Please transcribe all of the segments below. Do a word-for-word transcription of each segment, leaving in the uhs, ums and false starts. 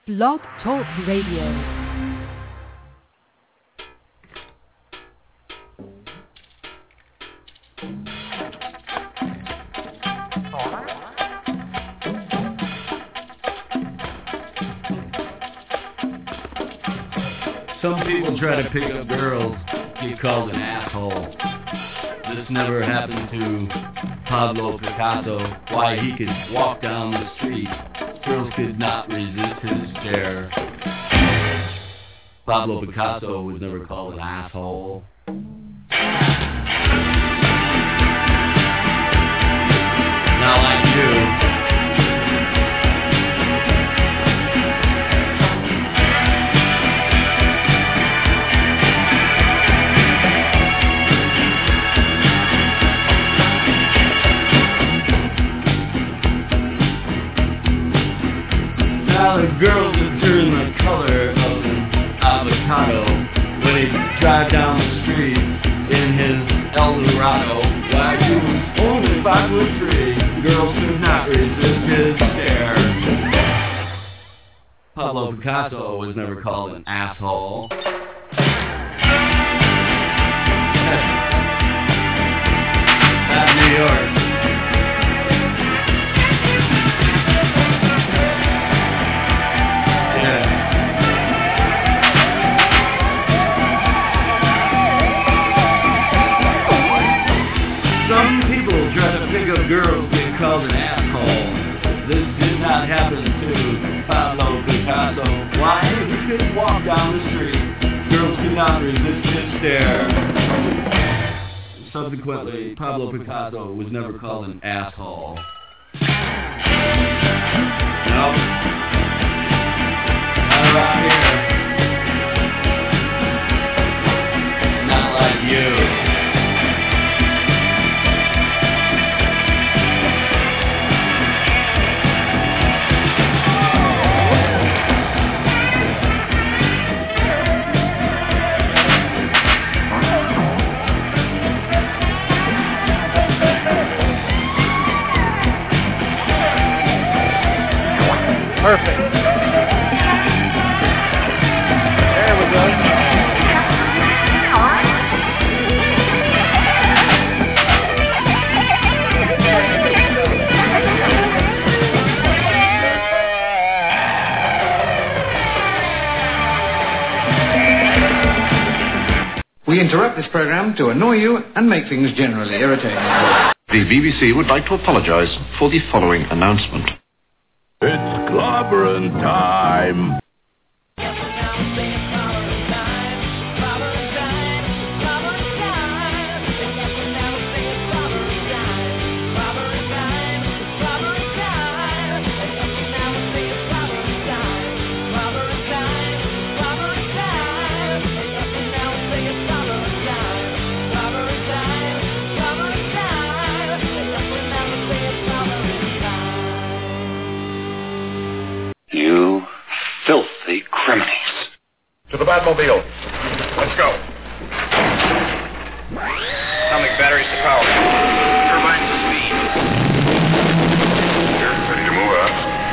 Blog Talk Radio. Some people try to pick up girls, get called an asshole. This never happened to Pablo Picasso. Why, he could walk down the street, girls could not resist his stare. Pablo Picasso was never called an asshole. Not like you. Now the girls would turn the color of an avocado when he'd drive down the street in his Eldorado. Why, he was only five foot three. Girls could not resist his stare. Pablo Picasso was never called an asshole. That's New York. Some people try to pick up girls get called an asshole. This did not happen to Pablo Picasso. Why? He could walk down the street. Girls could not resist his stare. Subsequently, Pablo Picasso was never called an asshole. Nope. Not around here. Not like you. Perfect. There we go. We interrupt this program to annoy you and make things generally irritating. The B B C would like to apologise for the following announcement. It's clobbering time. You filthy criminals. To the Batmobile. Let's go. Atomic batteries to power. Turbines to speed. Here, ready to move out.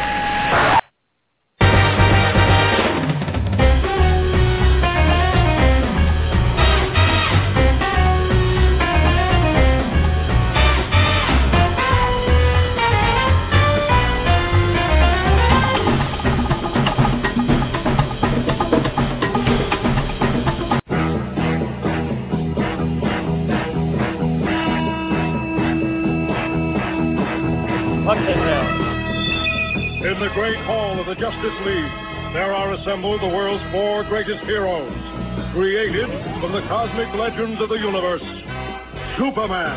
In the great hall of the Justice League, there are assembled the world's four greatest heroes, created from the cosmic legends of the universe. Superman,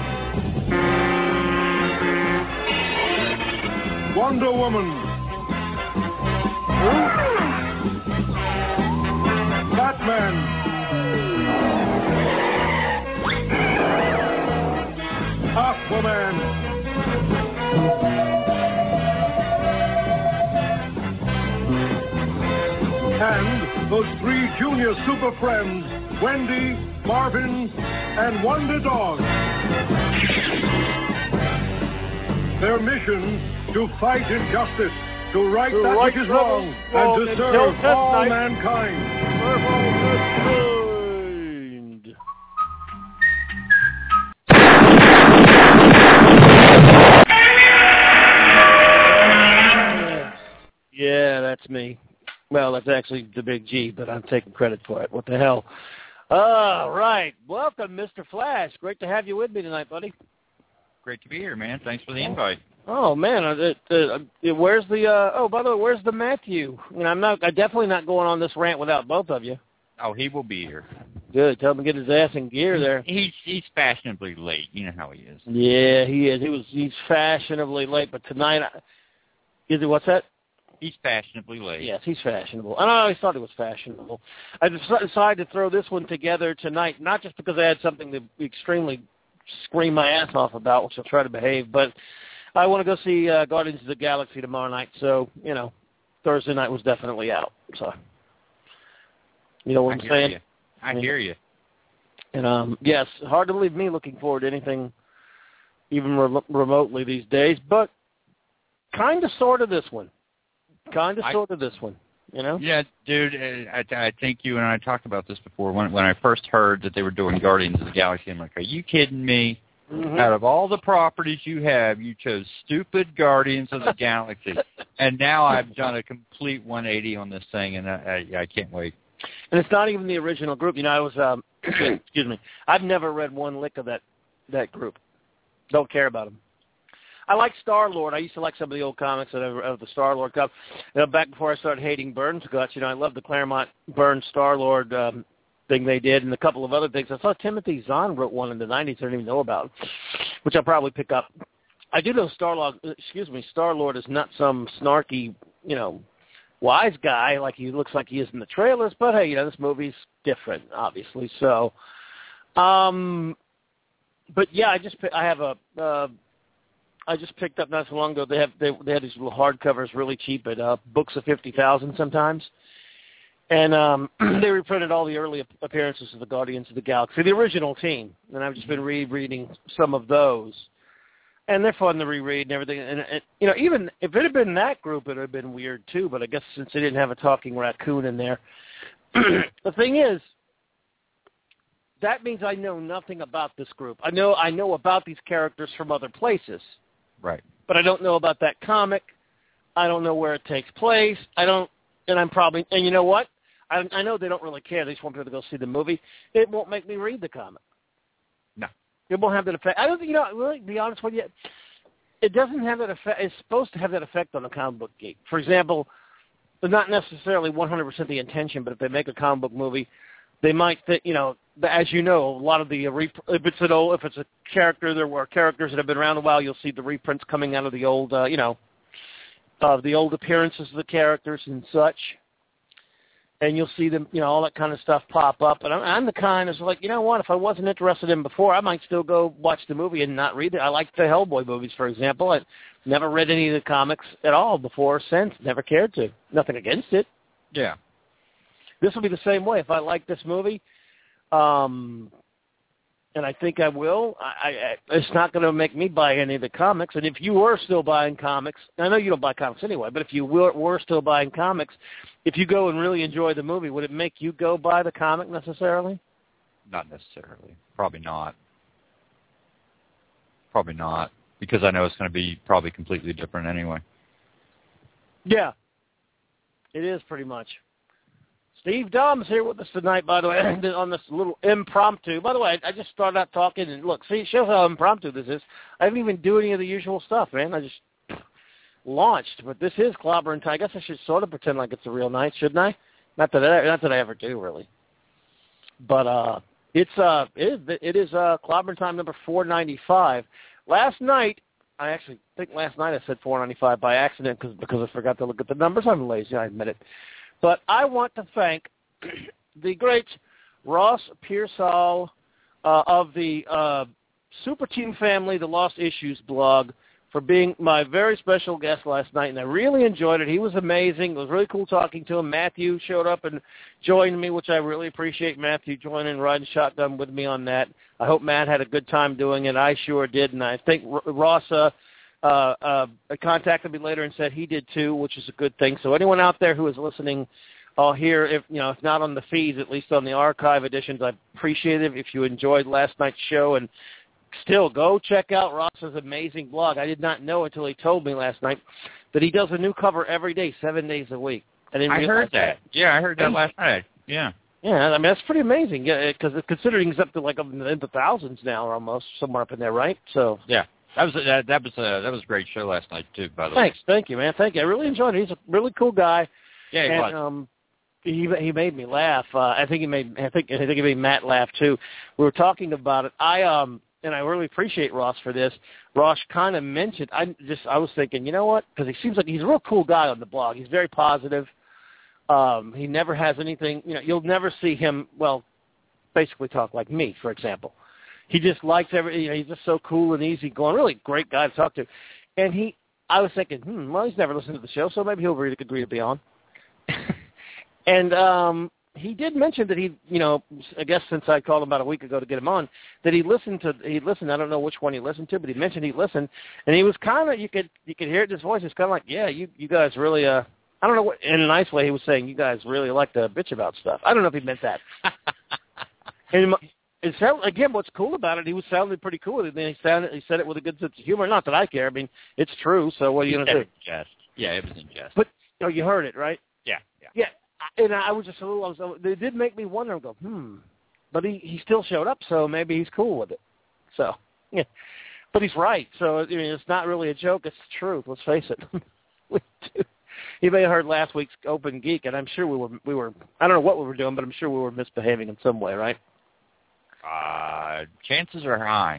Wonder Woman, Batman, Aquaman, and those three junior super friends, Wendy, Marvin, and Wonder Dog. Their mission, to fight injustice, to right To that right which is that wrong, which is wrong and to and serve till test all night. mankind. Serve all mankind. Yeah, that's me. Well, that's actually the big G, but I'm taking credit for it. What the hell? All right. Welcome, Mister Flash. Great to have you with me tonight, buddy. Great to be here, man. Thanks for the invite. Oh man, uh, uh, uh, where's the? Uh, oh, by the way, where's the Matthew? I mean, I'm not. I'm definitely not going on this rant without both of you. Oh, he will be here. Good. Tell him to get his ass in gear there. He's he's fashionably late. You know how he is. Yeah, he is. He was. He's fashionably late, but tonight, I, is he? What's that? He's fashionably late. Yes, he's fashionable. And I always thought he was fashionable. I decided to throw this one together tonight, not just because I had something to extremely scream my ass off about, which I'll try to behave, but I want to go see uh, Guardians of the Galaxy tomorrow night. So, you know, Thursday night was definitely out. So, you know what I I'm hear saying? You. I yeah. hear you. And, um, yes, hard to believe me looking forward to anything even re- remotely these days, but kind of sort of this one. Kind of, sort of this one, you know? Yeah, dude, I, I think you and I talked about this before. When when I first heard that they were doing Guardians of the Galaxy, I'm like, are you kidding me? Mm-hmm. Out of all the properties you have, you chose stupid Guardians of the Galaxy. And now I've done a complete one eighty on this thing, and I, I, I can't wait. And it's not even the original group. You know, I was, um, excuse me, I've never read one lick of that, that group. Don't care about them. I like Star-Lord. I used to like some of the old comics of, of the Star-Lord Cup. You know, back before I started hating Burns guts, you know, I loved the Claremont Burns Star-Lord um, thing they did and a couple of other things. I saw Timothy Zahn wrote one in the nineties I didn't even know about, which I'll probably pick up. I do know Star-Lord, excuse me, Star-Lord is not some snarky, you know, wise guy like he looks like he is in the trailers, but hey, you know, this movie's different, obviously. So, um, but yeah, I just, I have a, uh, I just picked up not so long ago. They have they, they had these little hardcovers really cheap at uh, Books of fifty thousand sometimes, and um, they reprinted all the early appearances of the Guardians of the Galaxy, the original team. And I've just been rereading some of those, and they're fun to reread and everything. And, and you know, even if it had been that group, it would have been weird too. But I guess since they didn't have a talking raccoon in there, the thing is, that means I know nothing about this group. I know I know about these characters from other places. Right. But I don't know about that comic. I don't know where it takes place. I don't, and I'm probably, and you know what? I, I know they don't really care. They just want people to go see the movie. It won't make me read the comic. No. It won't have that effect. I don't think, you know, really, to be honest with you, it doesn't have that effect. It's supposed to have that effect on a comic book geek. For example, not necessarily one hundred percent the intention, but if they make a comic book movie, they might think, you know, as you know, a lot of the, if it's an old, if it's a character, there were characters that have been around a while, you'll see the reprints coming out of the old, uh, you know, of uh, the old appearances of the characters and such. And you'll see them, you know, all that kind of stuff pop up. And I'm, I'm the kind that's like, you know what, if I wasn't interested in before, I might still go watch the movie and not read it. I like the Hellboy movies, for example. I never read any of the comics at all before or since. Never cared to. Nothing against it. Yeah. This will be the same way. If I like this movie, um, and I think I will, I, I, it's not going to make me buy any of the comics. And if you were still buying comics, I know you don't buy comics anyway, but if you were, were still buying comics, if you go and really enjoy the movie, would it make you go buy the comic necessarily? Not necessarily. Probably not. Probably not, because I know it's going to be probably completely different anyway. Yeah, it is pretty much. Steve Dom's here with us tonight, by the way, on this little impromptu. By the way, I just started out talking, and look, see, it shows how impromptu this is. I didn't even do any of the usual stuff, man. I just launched, but this is Clobber and Ty. I guess I should sort of pretend like it's a real night, shouldn't I? Not that I, not that I ever do, really. But uh, it's uh, it is, it is uh, Clobber Time number four ninety-five. Last night, I actually think last night I said four ninety-five by accident because because I forgot to look at the numbers. I'm lazy, I admit it. But I want to thank the great Ross Pearsall uh, of the uh, Super Team Family, the Lost Issues blog, for being my very special guest last night, and I really enjoyed it. He was amazing. It was really cool talking to him. Matthew showed up and joined me, which I really appreciate Matthew joining, riding shotgun with me on that. I hope Matt had a good time doing it. I sure did, and I think Ross uh, uh, uh, contacted me later and said he did too, which is a good thing. So anyone out there who is listening, I'll hear, if you know, if not on the feeds, at least on the archive editions, I appreciate it if you enjoyed last night's show. And still, go check out Ross's amazing blog. I did not know until he told me last night that he does a new cover every day, seven days a week. I, didn't I heard that. that. Yeah, I heard that last night. Yeah. Yeah, I mean, that's pretty amazing, yeah, because considering he's up to like in the thousands now, or almost, somewhere up in there, right? So yeah, that was a, that, that was a, that was a great show last night too. By the Thanks, way, thank you, man, thank you. I really enjoyed it. He's a really cool guy. Yeah, he and, was. Um, he he made me laugh. Uh, I think he made I think I think he made Matt laugh too. We were talking about it. I um and I really appreciate Ross for this. Ross kind of mentioned. I just I was thinking, you know what? Because he seems like he's a real cool guy on the blog. He's very positive. Um, he never has anything, you know, you'll never see him, well, basically talk like me, for example. He just likes every, you know, he's just so cool and easy going, really great guy to talk to. And he, I was thinking, hmm, well, he's never listened to the show, so maybe he'll really agree to be on. and um, he did mention that he, you know, I guess since I called him about a week ago to get him on, that he listened to, he listened, I don't know which one he listened to, but he mentioned he listened, and he was kind of, you could, you could hear it in his voice, it's kind of like, yeah, you, you guys really, uh, I don't know what, in a nice way, he was saying, you guys really like to bitch about stuff. I don't know if he meant that. and it sound, again, what's cool about it, he was sounding pretty cool. And then he sounded, he said it with a good sense of humor. Not that I care. I mean, it's true. So what are you going to do? Jest. Yeah, it was in jest. But you know, you heard it, right? Yeah, yeah. Yeah, and I was just a little. I was, it did make me wonder. and Go, hmm. But he he still showed up, so maybe he's cool with it. So yeah, but he's right. So I mean, it's not really a joke. It's the truth. Let's face it. we do. You may have heard last week's Open Geek, and I'm sure we were, we were, I don't know what we were doing, but I'm sure we were misbehaving in some way, right? Uh, chances are high.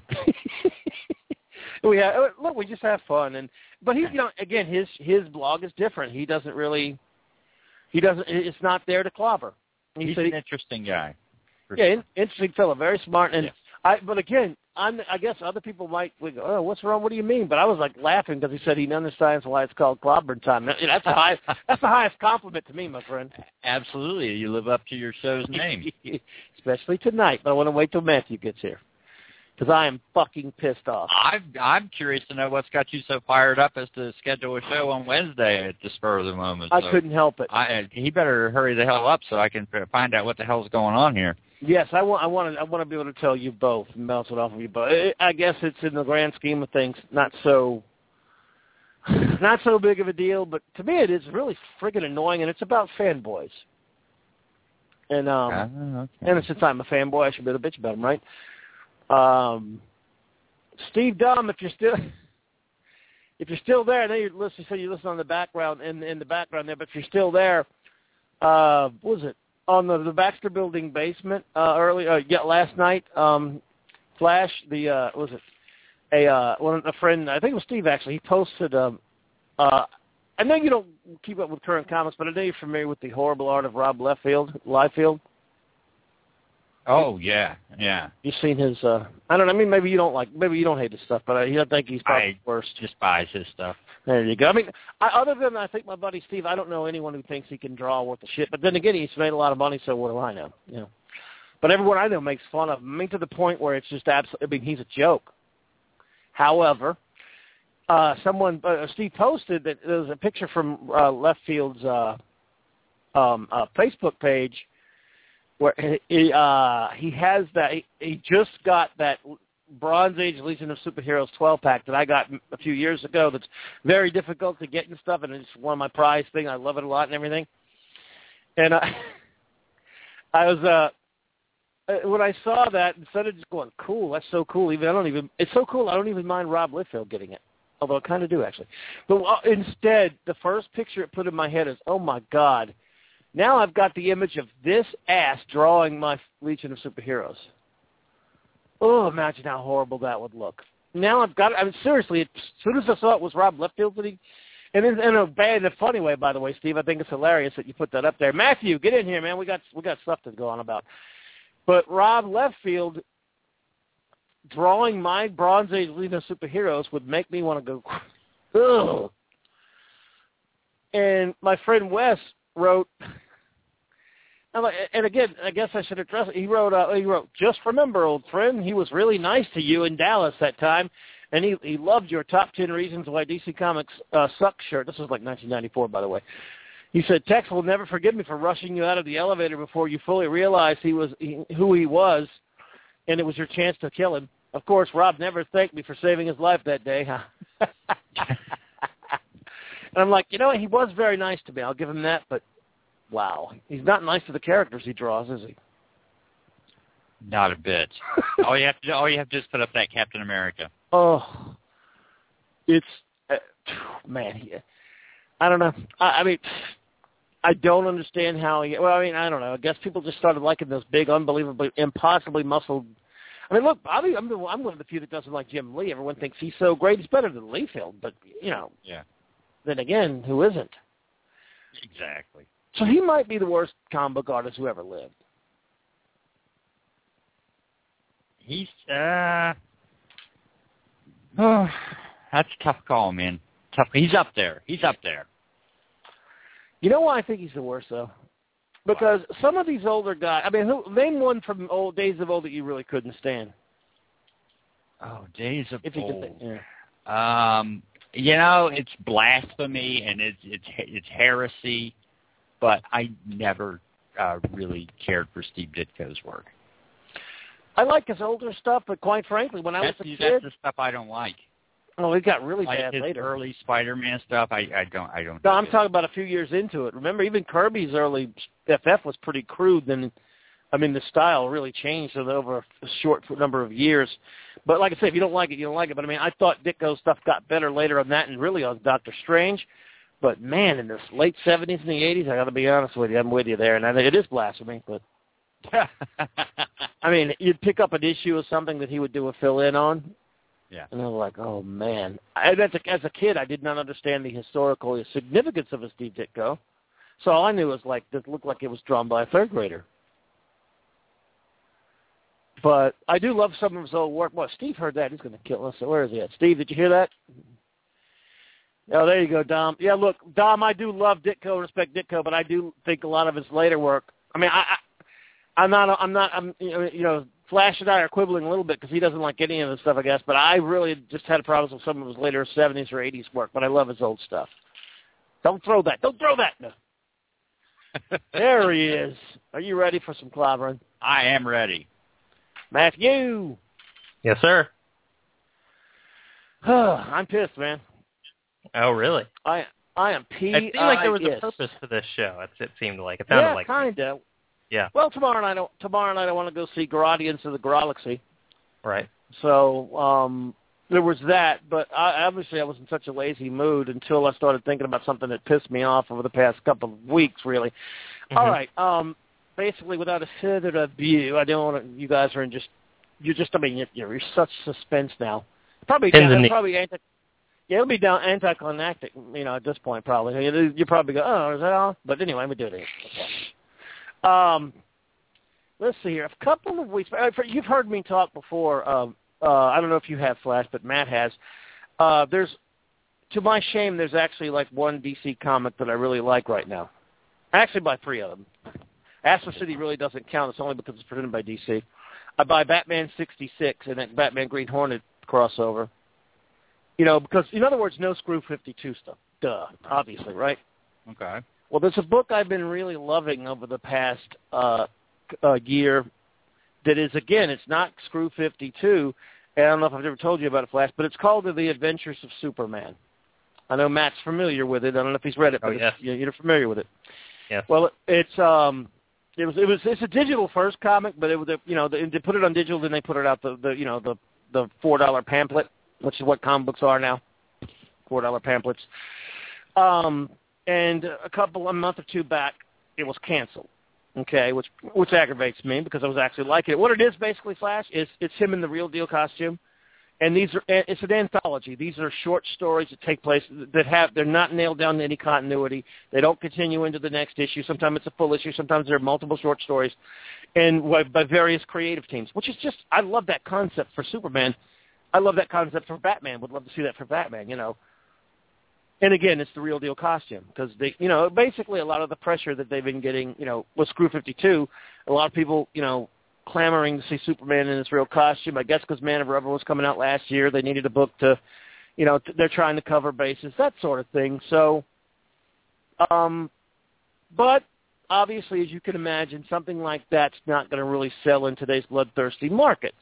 we have, look, we just have fun, and but he, you know, again, his his blog is different. He doesn't really, he doesn't, it's not there to clobber. He He's said an he, interesting guy. Yeah, in, interesting fellow, very smart, and yeah. I. But again, I'm, I guess other people might go, oh, what's wrong? What do you mean? But I was like laughing because he said he understands why it's called clobbering time. That's the high, that's the highest compliment to me, my friend. Absolutely, you live up to your show's name, especially tonight. But I want to wait till Matthew gets here because I am fucking pissed off. I'm I'm curious to know what's got you so fired up as to schedule a show on Wednesday at the spur of the moment. I so couldn't help it. I, he better hurry the hell up so I can find out what the hell's going on here. Yes, I want. I want to. I want to be able to tell you both and bounce it off of you both. I guess it's in the grand scheme of things not so, not so big of a deal. But to me, it is really friggin' annoying, and it's about fanboys. And um, uh, okay. and since I'm a fanboy, I should be able to bitch about them, right? Um, Steve Dunn, if you're still, if you're still there, I know you're listening. So you listen on the background in in the background there. But if you're still there, uh, what was it? On the, the Baxter Building basement uh, early, uh, yeah, last night, um, Flash, the uh, what was it a uh, one a friend? I think it was Steve actually. He posted. Um, uh, I know you don't keep up with current comics, but I know you're familiar with the horrible art of Rob Liefeld. Liefeld. Oh yeah, yeah. You've seen his. Uh, I don't know. I mean, maybe you don't like. Maybe you don't hate his stuff, but I, I think he's probably I worse. Just buys his stuff. There you go. I mean, I, other than I think my buddy Steve, I don't know anyone who thinks he can draw worth a shit. But then again, he's made a lot of money, so what do I know? You know. But everyone I know makes fun of him. I mean, to the point where it's just absolutely. I mean, he's a joke. However, uh, someone uh, Steve posted that there was a picture from uh, Liefield's uh, um, uh, Facebook page where he uh, he has that. He, he just got that Bronze Age Legion of Superheroes twelve pack that I got a few years ago. That's very difficult to get and stuff, and it's one of my prized things. I love it a lot and everything. And I, I was uh, when I saw that, instead of just going, "Cool, that's so cool," even I don't even. It's so cool. I don't even mind Rob Liefeld getting it, although I kind of do actually. But uh, instead, the first picture it put in my head is, "Oh my God." Now I've got the image of this ass drawing my Legion of Superheroes. Oh, imagine how horrible that would look. Now I've got it. I mean, seriously, as soon as I saw it was Rob Liefeld, that he, and in, in a bad and a funny way, by the way, Steve, I think it's hilarious that you put that up there. Matthew, get in here, man. We got we got stuff to go on about. But Rob Liefeld drawing my Bronze Age Legion of Superheroes would make me want to go, ugh. And my friend Wes wrote, I'm like, and again, I guess I should address it. He wrote, uh, he wrote, just remember, old friend, he was really nice to you in Dallas that time, and he he loved your top ten reasons why D C Comics uh, suck shirt. This was like nineteen ninety-four, by the way. He said, Tex will never forgive me for rushing you out of the elevator before you fully realized he was he, who he was, and it was your chance to kill him. Of course, Rob never thanked me for saving his life that day. Huh? And I'm like, you know, he was very nice to me. I'll give him that, but wow, he's not nice to the characters he draws, is he? Not a bit. all you have to all you have to do is put up that Captain America. Oh, it's uh, man. He, I don't know. I, I mean, I don't understand how he. Well, I mean, I don't know. I guess people just started liking those big, unbelievably, impossibly muscled. I mean, look, I mean, I'm the, I'm one of the few that doesn't like Jim Lee. Everyone thinks he's so great. He's better than Liefeld, but you know. Yeah. Then again, who isn't? Exactly. So he might be the worst comic book artist who ever lived. He's uh oh, that's a tough call, man. Tough. He's up there. He's up there. You know why I think he's the worst, though? Because wow. some of these older guys. I mean, who, name one from old days of old that you really couldn't stand. Oh, days of if you old. Can think, yeah. Um, you know, it's blasphemy and it's it's it's heresy, but I never uh, really cared for Steve Ditko's work. I like his older stuff, but quite frankly, when I that's, was a that's kid, that's the stuff I don't like. Oh, it got really like bad his later. Early Spider-Man stuff, I, I don't, I don't. No, I'm it. talking about a few years into it. Remember, even Kirby's early F F was pretty crude. Then, I mean, the style really changed over a short number of years. But like I said, if you don't like it, you don't like it. But I mean, I thought Ditko's stuff got better later on that, and really on Doctor Strange. But man, in the late seventies and the eighties, I got to be honest with you, I'm with you there, and I think it is blasphemy, but. I mean, you'd pick up an issue of something that he would do a fill-in on, yeah, and I was like, oh, man. I, as, a, as a kid, I did not understand the historical significance of a Steve Ditko, so all I knew was, like, this looked like it was drawn by a third grader. But I do love some of his old work. Well, Steve heard that. He's going to kill us. So where is he at? Steve, did you hear that? Oh, there you go, Dom. Yeah, look, Dom, I do love Ditko, respect Ditko, but I do think a lot of his later work, I mean, I... I I'm not, I'm not, I'm, you know, you know, Flash and I are quibbling a little bit because he doesn't like any of this stuff, I guess, but I really just had problems with some of his later seventies or eighties work, but I love his old stuff. Don't throw that. Don't throw that. No. There he is. Are you ready for some clobbering? I am ready. Matthew. Yes, sir. I'm pissed, man. Oh, really? I I am pissed. It seemed like there was a purpose to this show. It, it seemed like. It sounded yeah, like kind of. Yeah. Well, tomorrow night, I, tomorrow night I want to go see Guardians of the Galaxy. Right. So um, there was that, but I, obviously I was in such a lazy mood until I started thinking about something that pissed me off over the past couple of weeks, really. Mm-hmm. All right. Um, basically, without a further ado, I don't want to. You guys are in just. You're just. I mean, you're, you're such suspense now. Probably. Down, probably anti. Yeah, it'll be down anticlimactic. You know, at this point, probably. You, you probably go, oh, is that all? But anyway, I'm gonna do it anyway. Okay. Um, let's see here. A couple of weeks. You've heard me talk before. Um, uh, I don't know if you have, Flash, but Matt has. Uh, there's, to my shame, there's actually like one D C comic that I really like right now. Actually, by three of them. Astro City really doesn't count. It's only because it's presented by D C. I buy Batman sixty-six and that Batman Green Hornet crossover. You know, because in other words, no Screw fifty-two stuff. Duh, obviously, right? Okay. Well, there's a book I've been really loving over the past uh, uh, year that is, again, it's not Screw fifty-two, and I don't know if I've ever told you about it, Flash, but it's called The Adventures of Superman. I know Matt's familiar with it. I don't know if he's read it, but oh, yes. it's, you're familiar with it. Yes. Well, it's um, it was it was it's a digital first comic, but it was you know they, they put it on digital, then they put it out the, the you know the the four dollar pamphlet, which is what comic books are now, four dollar pamphlets. Um. And a couple, a month or two back, it was canceled, okay, which which aggravates me because I was actually liking it. What it is basically, Flash, is it's him in the real deal costume, and these are it's an anthology. These are short stories that take place that have they're not nailed down to any continuity. They don't continue into the next issue. Sometimes it's a full issue. Sometimes there are multiple short stories, and by various creative teams, which is just I love that concept for Superman. I love that concept for Batman. Would love to see that for Batman, you know. And again, it's the real deal costume because they, you know, basically a lot of the pressure that they've been getting, you know, with Screw fifty-two, a lot of people, you know, clamoring to see Superman in his real costume. I guess because Man of Rubber was coming out last year, they needed a book to, you know, they're trying to cover bases, that sort of thing. So, um, but obviously, as you can imagine, something like that's not going to really sell in today's bloodthirsty markets.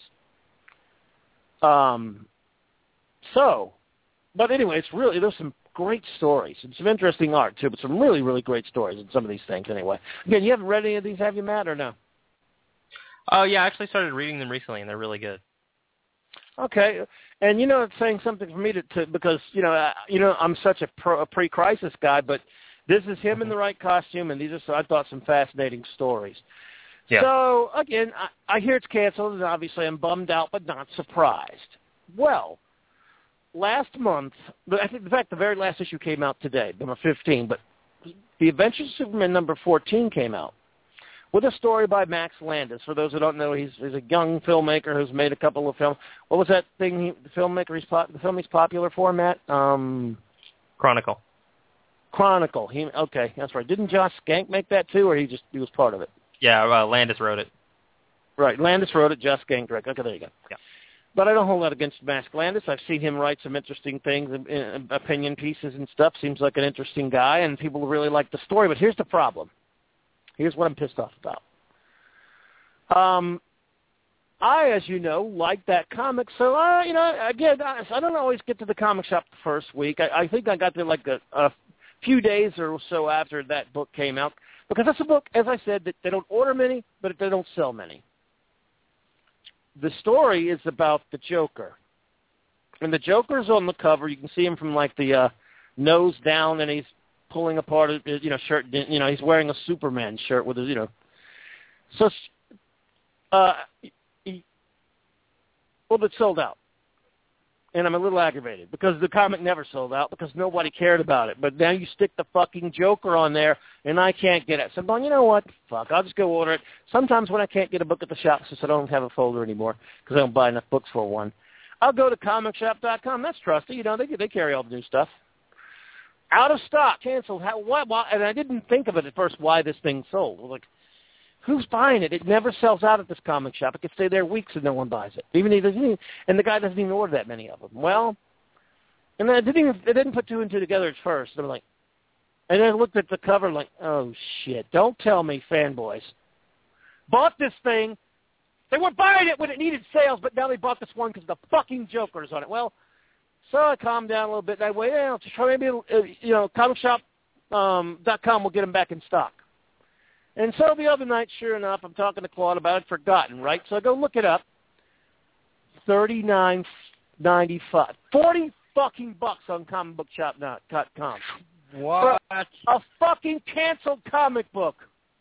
Um, so, but anyway, it's really, there's some great stories and some interesting art, too, but some really, really great stories in some of these things, anyway. Again, you haven't read any of these, have you, Matt, or no? Oh, yeah, I actually started reading them recently, and they're really good. Okay, and you know, it's saying something for me to, to because, you know, I, you know, I'm such a, pro, a pre-crisis guy, but this is him in the right costume, and these are, I thought, some fascinating stories. Yeah. So, again, I, I hear it's canceled, and obviously I'm bummed out, but not surprised. Well, last month, I think, in fact, the very last issue came out today, number fifteen, but The Adventures of Superman number fourteen came out with a story by Max Landis. For those who don't know, he's, he's a young filmmaker who's made a couple of films. What was that thing, he, the filmmaker he's pop, the film he's popular for, Matt? Um, Chronicle. Chronicle. He, okay, that's right. Didn't Josh Skank make that too, or he just he was part of it? Yeah, uh, Landis wrote it. Right, Landis wrote it, Josh Skank directed. Okay, there you go. Yeah. But I don't hold that against Max Landis. I've seen him write some interesting things, uh, opinion pieces and stuff. Seems like an interesting guy, and people really like the story. But here's the problem. Here's what I'm pissed off about. Um, I, as you know, like that comic. So, uh, you know, again, I, I don't always get to the comic shop the first week. I, I think I got there like a, a few days or so after that book came out. Because that's a book, as I said, that they don't order many, but they don't sell many. The story is about the Joker. And the Joker's on the cover. You can see him from, like, the uh, nose down, and he's pulling apart his, you know, shirt. You know, he's wearing a Superman shirt with his, you know. So, uh, he, well, it sold out. And I'm a little aggravated because the comic never sold out because nobody cared about it. But now you stick the fucking Joker on there, and I can't get it. So I'm going, you know what? Fuck, I'll just go order it. Sometimes when I can't get a book at the shop, since I don't have a folder anymore because I don't buy enough books for one, I'll go to comic shop dot com. That's trusty. You know, they they carry all the new stuff. Out of stock, canceled. How? Why? why? And I didn't think of it at first why this thing sold. I was like, who's buying it? It never sells out at this comic shop. It could stay there weeks and no one buys it. Even he doesn't even, and the guy doesn't even order that many of them. Well, and then I didn't even, I didn't put two and two together at first. I'm like, and then I looked at the cover like, oh shit! Don't tell me fanboys bought this thing. They were buying it when it needed sales, but now they bought this one because the fucking Joker's on it. Well, so I calmed down a little bit. And I waited. Well, to try maybe uh, you know, comic shop dot com will get them back in stock. And so the other night, sure enough, I'm talking to Claude about it, forgotten, right? So I go look it up. thirty-nine ninety-five, forty fucking bucks on comic book shop dot com. What? For a fucking canceled comic book.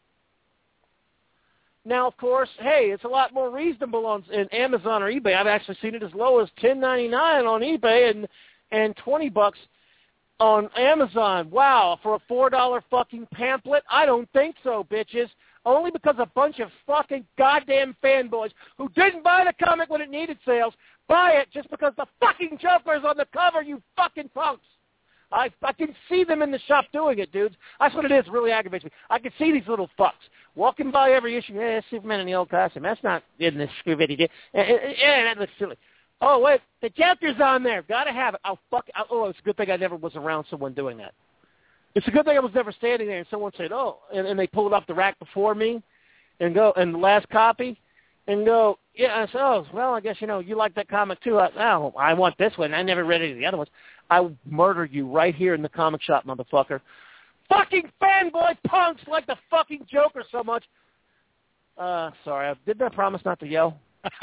Now, of course, hey, it's a lot more reasonable on in Amazon or eBay. I've actually seen it as low as ten ninety-nine on eBay and and twenty bucks on Amazon. Wow, for a four dollar fucking pamphlet? I don't think so, bitches. Only because a bunch of fucking goddamn fanboys who didn't buy the comic when it needed sales buy it just because the fucking Joker's on the cover, you fucking punks. I, I can see them in the shop doing it, dudes. That's what it is. It really aggravates me. I can see these little fucks walking by every issue. Yeah, Superman in the old costume. That's not in this Scooby-Doo. Yeah, that looks silly. Oh, wait, the Joker's on there. Got to have it. Oh, fuck. Oh, it's a good thing I never was around someone doing that. It's a good thing I was never standing there and someone said, oh, and, and they pulled off the rack before me and go, and the last copy, and go, yeah, I said, oh, well, I guess, you know, you like that comic too. I, oh, I want this one. I never read any of the other ones. I will murder you right here in the comic shop, motherfucker. Fucking fanboy punks like the fucking Joker so much. Uh, sorry, didn't I promise not to yell?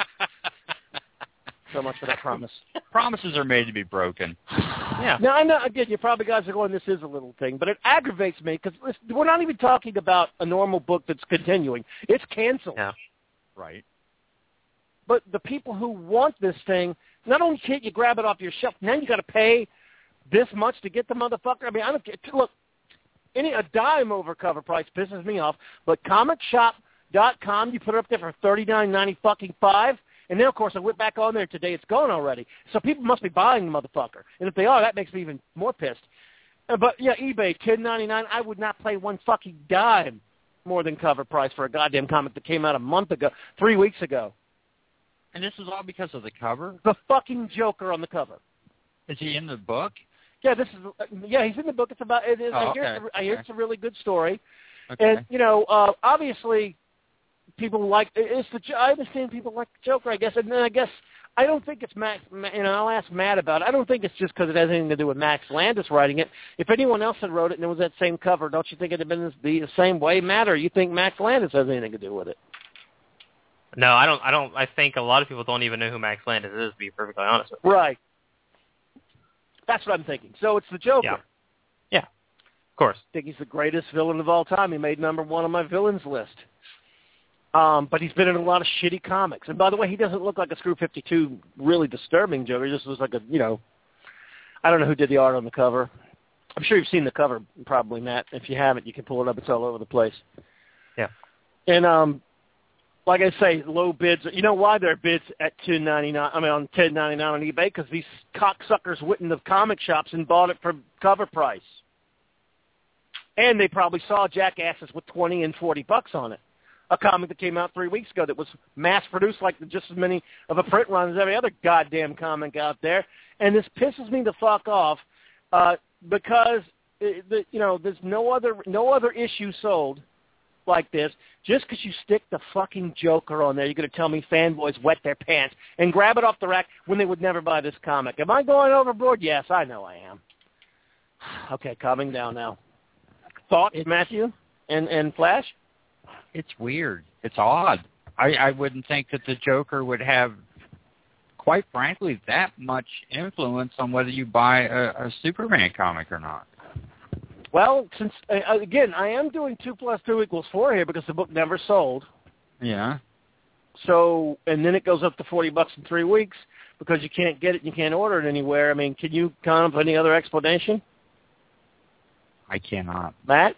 So much for that promise. Promises are made to be broken. Yeah. Now, I know, again, you probably guys are going, this is a little thing, but it aggravates me because we're not even talking about a normal book that's continuing. It's canceled. Yeah. Right. But the people who want this thing, not only can't you grab it off your shelf, now you got to pay this much to get the motherfucker. I mean, I don't get, look, any a dime over cover price pisses me off, but comic shop dot com, you put it up there for thirty-nine ninety fucking five. And then, of course, I went back on there today. It's gone already. So people must be buying the motherfucker. And if they are, that makes me even more pissed. Uh, But yeah, eBay ten ninety-nine. I would not pay one fucking dime more than cover price for a goddamn comic that came out a month ago, three weeks ago. And this is all because of the cover? The fucking Joker on the cover. Is he in the book? Yeah, this is. Uh, yeah, he's in the book. It's about. It is. Oh, I hear, okay. it's, a, I hear okay. it's a really good story. Okay. And you know, uh, obviously, people like it's the. I understand people like the Joker, I guess, and then I guess I don't think it's Max. You know, I'll ask Matt about it. I don't think it's just because it has anything to do with Max Landis writing it. If anyone else had wrote it and it was that same cover, don't you think it'd have been the same way, Matt? Or you think Max Landis has anything to do with it? No, I don't. I don't. I think a lot of people don't even know who Max Landis is. To be perfectly honest with you. Right. That's what I'm thinking. So it's the Joker. Yeah. Yeah. Of course. I think he's the greatest villain of all time. He made number one on my villains list. Um, but he's been in a lot of shitty comics. And by the way, he doesn't look like a Screw fifty-two really disturbing Joker. He just looks like a, you know, I don't know who did the art on the cover. I'm sure you've seen the cover, probably, Matt. If you haven't, you can pull it up. It's all over the place. Yeah. And um, like I say, low bids. You know why there are bids at two ninety-nine? I mean, on ten ninety-nine on eBay, because these cocksuckers went into comic shops and bought it for cover price. And they probably saw jackasses with twenty and forty bucks on it. A comic that came out three weeks ago that was mass-produced like just as many of a print run as every other goddamn comic out there. And this pisses me the fuck off uh, because, it, the, you know, there's no other no other issue sold like this. Just because you stick the fucking Joker on there, you're going to tell me fanboys wet their pants and grab it off the rack when they would never buy this comic. Am I going overboard? Yes, I know I am. Okay, calming down now. Thoughts, Matthew and, and Flash? It's weird. It's odd. I, I wouldn't think that the Joker would have, quite frankly, that much influence on whether you buy a, a Superman comic or not. Well, since uh, again, I am doing two plus two equals four here because the book never sold. Yeah. So, and then it goes up to forty bucks in three weeks because you can't get it, you can't order it anywhere. I mean, can you come up with any other explanation? I cannot. Matt?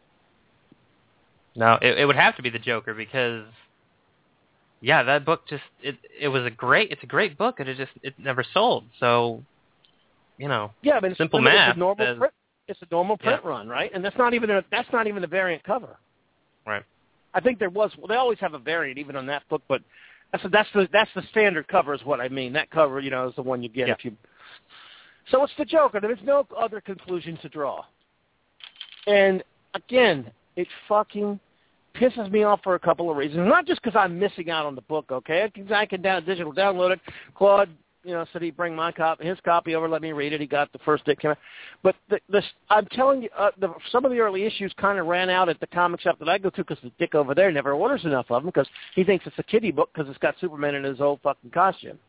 No, it, it would have to be the Joker because, yeah, that book just it it was a great it's a great book and it just it never sold. So, you know, yeah, I mean, simple I mean, math. It's a normal says, print. It's a normal print yeah. run, right? And that's not even a that's not even a variant cover. Right. I think there was. Well, they always have a variant even on that book, but that's the, that's the that's the standard cover is what I mean. That cover, you know, is the one you get yeah. if you. So it's the Joker. There's no other conclusion to draw. And again, it fucking pisses me off for a couple of reasons. Not just because I'm missing out on the book, okay? I can, I can down, digital download it. Claude, you know, said he'd bring my copy, his copy over, let me read it. He got the first day it came out. But the, the, I'm telling you, uh, the, some of the early issues kind of ran out at the comic shop that I go to because the dick over there never orders enough of them because he thinks it's a kiddie book because it's got Superman in his old fucking costume.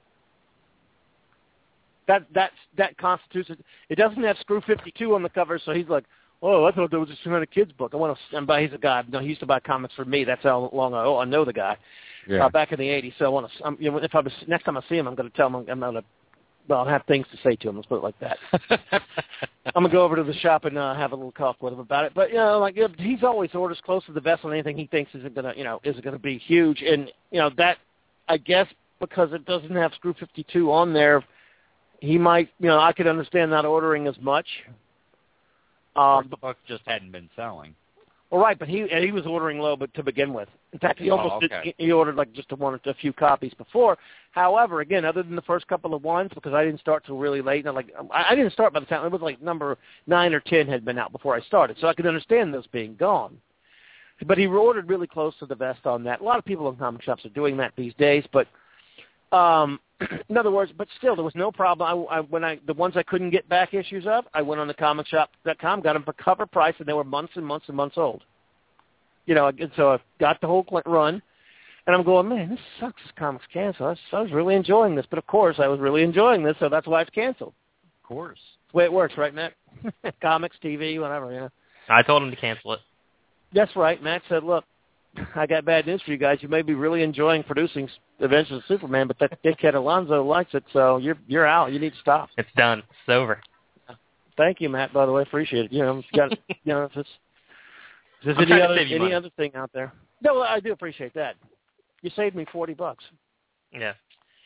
That that's, that constitutes it. It doesn't have Screw fifty-two on the cover, so he's like, oh, I thought that was just another kid's book. I want to. And buy. He's a guy. No, he used to buy comics for me. That's how long I. Oh, I know the guy. Yeah. Uh, back in the eighties. So I want to. I'm, you know, if I was next time I see him, I'm going to tell him. I'm going to. Well, I have things to say to him. Let's put it like that. I'm going to go over to the shop and uh, have a little talk with him about it. But you know, like he's always orders close to the vest on anything he thinks isn't going to, you know, isn't going to be huge. And you know that, I guess, because it doesn't have Screw fifty-two on there, he might. You know, I could understand not ordering as much. Um, the book just hadn't been selling. Well, right, but he he was ordering low, but to begin with. In fact, he almost oh, okay. did, he ordered like just a one or a few copies before. However, again, other than the first couple of ones, because I didn't start till really late, and like I, I didn't start by the time it was like number nine or ten had been out before I started, so I could understand those being gone. But he ordered really close to the vest on that. A lot of people in comic shops are doing that these days, but. Um, in other words, but still, there was no problem. I, I, when I the ones I couldn't get back issues of, I went on the comic shop dot com, got them for cover price, and they were months and months and months old. You know, and so I got the whole run, and I'm going, man, this sucks. This comic's canceled. I was, I was really enjoying this, but of course, I was really enjoying this, so that's why it's canceled. Of course, that's the way it works, right, Matt? Comics, T V, whatever. You know. I told him to cancel it. That's right. Matt said, look, I got bad news for you guys. You may be really enjoying producing Adventures of Superman, but that dickhead Alonzo likes it, so you're you're out. You need to stop. It's done. It's over. Thank you, Matt. By the way, appreciate it. You know, got you know, if it's, if there's any other any money. other thing out there. No, I do appreciate that. You saved me forty bucks. Yeah.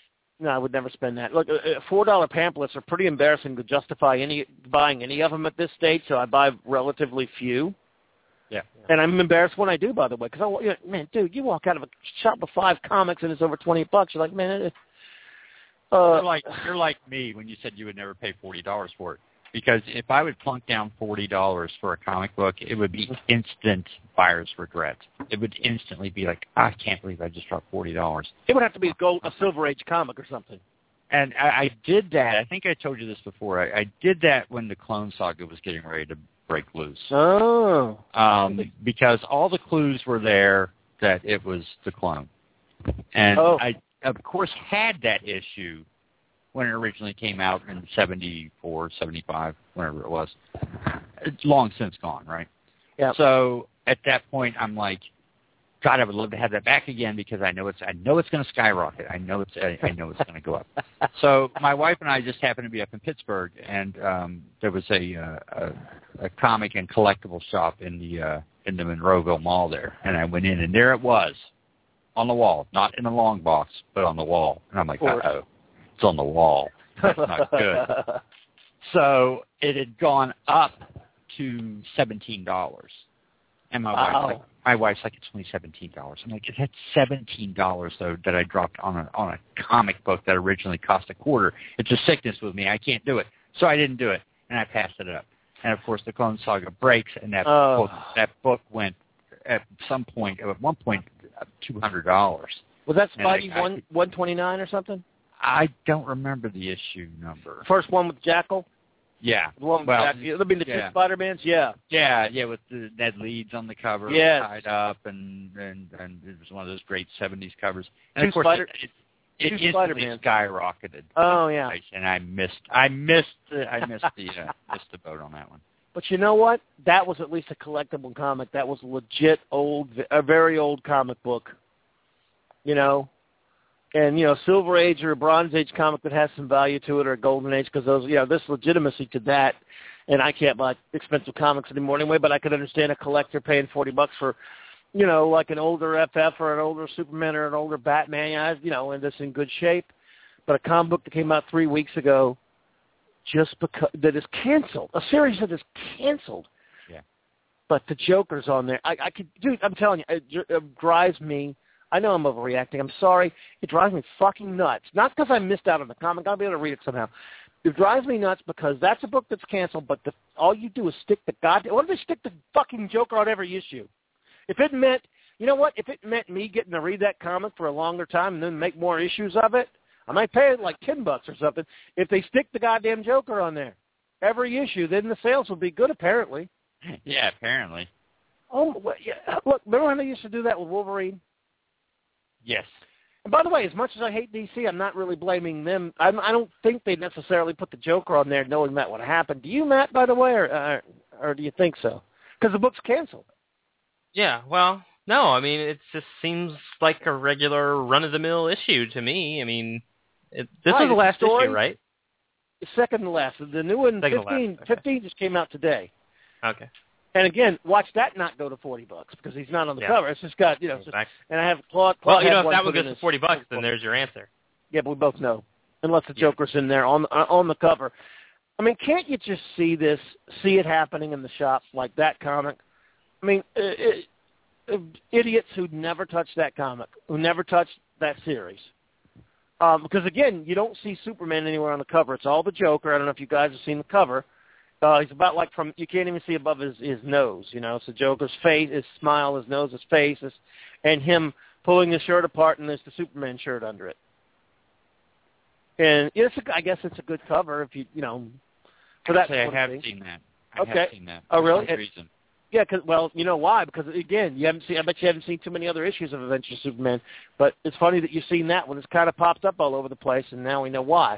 No, I would never spend that. Look, uh, four dollar pamphlets are pretty embarrassing to justify any buying any of them at this stage, so I buy relatively few. Yeah. And I'm embarrassed when I do, by the way, because I, you know, man, dude, you walk out of a shop with five comics and it's over twenty bucks. You're like, man, it, uh, you're like you're like me when you said you would never pay forty dollars for it. Because if I would plunk down forty dollars for a comic book, it would be instant buyer's regret. It would instantly be like, I can't believe I just dropped forty dollars. It would have to be a gold, a Silver Age comic or something. And I, I did that. I think I told you this before. I, I did that when the Clone Saga was getting ready to break loose. Oh. Um, because all the clues were there that it was the clone. And oh. I, of course, had that issue when it originally came out in seventy-four, seventy-five, whenever it was. It's long since gone, right? Yeah. So at that point, I'm like, God, I would love to have that back again because I know it's I know it's going to skyrocket. I know it's I, I know it's going to go up. So my wife and I just happened to be up in Pittsburgh, and um, there was a, uh, a a comic and collectible shop in the uh, in the Monroeville Mall there, and I went in, and there it was on the wall, not in a long box, but on the wall, and I'm like, uh oh. It's on the wall. That's not good. So it had gone up to seventeen dollars. And my wow. wife's like, my wife's like, it's only seventeen dollars. I'm like, that's seventeen dollars, though, that I dropped on a, on a comic book that originally cost a quarter. It's a sickness with me. I can't do it. So I didn't do it, and I passed it up. And, of course, the Clone Saga breaks, and that, oh. book, that book went at some point, at one point, two hundred dollars. Was that Spidey one one twenty nine or something? I don't remember the issue number. First one with Jackal? Yeah. The one with well, Jackal. I mean, the yeah. two Spider-Mans? Yeah. Yeah, yeah, with the Ned Leeds on the cover, yes. tied up, and, and and it was one of those great seventies covers. And two of course, Spider- it, it, it two instantly Spider-Man. skyrocketed. Oh yeah. And I missed, I missed, the, I missed the, uh, missed the boat on that one. But you know what? That was at least a collectible comic. That was a legit old, a very old comic book. You know. And, you know, Silver Age or a Bronze Age comic that has some value to it, or a Golden Age, because those, you know, there's legitimacy to that. And I can't buy expensive comics anymore anyway, but I could understand a collector paying forty bucks for, you know, like an older F F or an older Superman or an older Batman, yeah, you know, and that's in good shape. But a comic book that came out three weeks ago, just because, that is canceled, a series that is canceled. Yeah. But the Joker's on there. I, I could, dude, I'm telling you, it, it drives me. I know I'm overreacting. I'm sorry. It drives me fucking nuts. Not because I missed out on the comic. I'll be able to read it somehow. It drives me nuts because that's a book that's canceled, but the, all you do is stick the goddamn... What if they stick the fucking Joker on every issue? If it meant... You know what? If it meant me getting to read that comic for a longer time and then make more issues of it, I might pay it like ten bucks or something. If they stick the goddamn Joker on there every issue, then the sales will be good, apparently. Yeah, apparently. Oh, well, yeah. Look, remember when they used to do that with Wolverine? Yes. And by the way, as much as I hate D C, I'm not really blaming them. I'm, I don't think they necessarily put the Joker on there knowing that would happen. Do you, Matt, by the way, or uh, or do you think so? Because the book's canceled. Yeah, well, no, I mean, it just seems like a regular run-of-the-mill issue to me. I mean, it, this right, is the last story, issue, right? Second to last. The new one, Second fifteen, to last, okay. fifteen just came out today. Okay. And again, watch that not go to forty bucks because he's not on the yeah. cover. It's just got, you know, exactly. just, and I have Claude. Claude Well, you know, if one that one put in goes to his- forty bucks, then there's your answer. Yeah, but we both know, unless the Yeah. Joker's in there on uh, on the cover. I mean, can't you just see this, see it happening in the shop like that comic? I mean, it, it, idiots who never touched that comic, who never touched that series. Um, because again, you don't see Superman anywhere on the cover. It's all the Joker. I don't know if you guys have seen the cover. Uh, he's about like from, you can't even see above his, his nose, you know. It's the Joker's face, his smile, his nose, his face, his, and him pulling his shirt apart, and there's the Superman shirt under it. And it's a, I guess it's a good cover if you, you know, for that. Actually, I have thing. seen that. I okay. have seen that. Oh, really? For some It, reason. yeah, cause, well, you know why? Because, again, you haven't seen, I bet you haven't seen too many other issues of Adventures of Superman, but it's funny that you've seen that one. It's kind of popped up all over the place, and now we know why.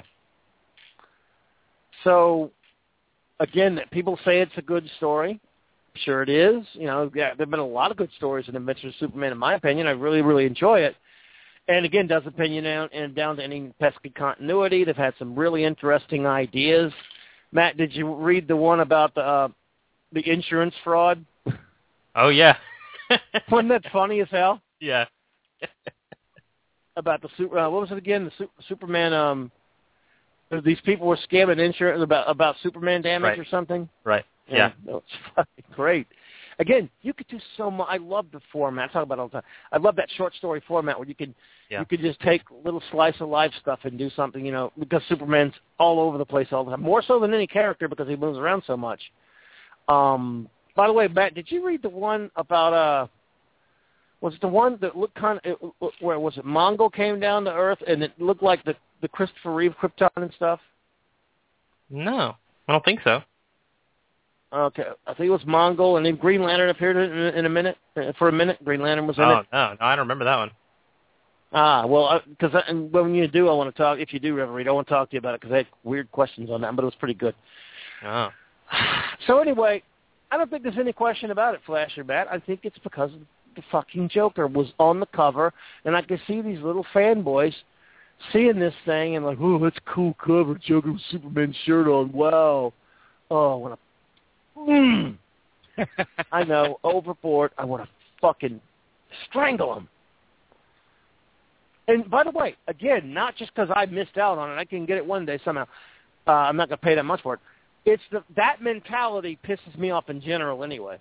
So, again, people say it's a good story. Sure it is. You know, yeah, there have been a lot of good stories in Adventures of Superman, in my opinion. I really, really enjoy it. And, again, doesn't opinion down, and down to any pesky continuity. They've had some really interesting ideas. Matt, did you read the one about the uh, the insurance fraud? Oh, yeah. Wasn't that funny as hell? Yeah. about the super. Uh, what was it again? The super, Superman. Um, these people were scamming insurance about about Superman damage right. or something. Right. Yeah, yeah. No, it's fucking great. Again, you could do so much. I love the format. I talk about it all the time. I love that short story format where you can yeah. you could just take little slice of life stuff and do something. You know, because Superman's all over the place all the time, more so than any character because he moves around so much. Um. By the way, Matt, did you read the one about uh? Was it the one that looked kind of where was it? Mongol came down to Earth and it looked like the the Christopher Reeve Krypton and stuff. No, I don't think so. Okay, I think it was Mongol, and then Green Lantern appeared in, in a minute. For a minute, Green Lantern was in oh, it. Oh no, no, I don't remember that one. Ah, well, because when you do, I want to talk. If you do ever read, I want to talk to you about it because I had weird questions on that, but it was pretty good. Oh. So anyway, I don't think there's any question about it, Flash or Matt. I think it's because the fucking Joker was on the cover, and I could see these little fanboys seeing this thing and like, oh, that's a cool cover, Joker with Superman's shirt on. Wow. Oh, what a Mm. I know, overboard. I want to fucking strangle him. And by the way, again, not just because I missed out on it. I can get it one day somehow. Uh, I'm not going to pay that much for it. It's the, that mentality pisses me off in general anyway.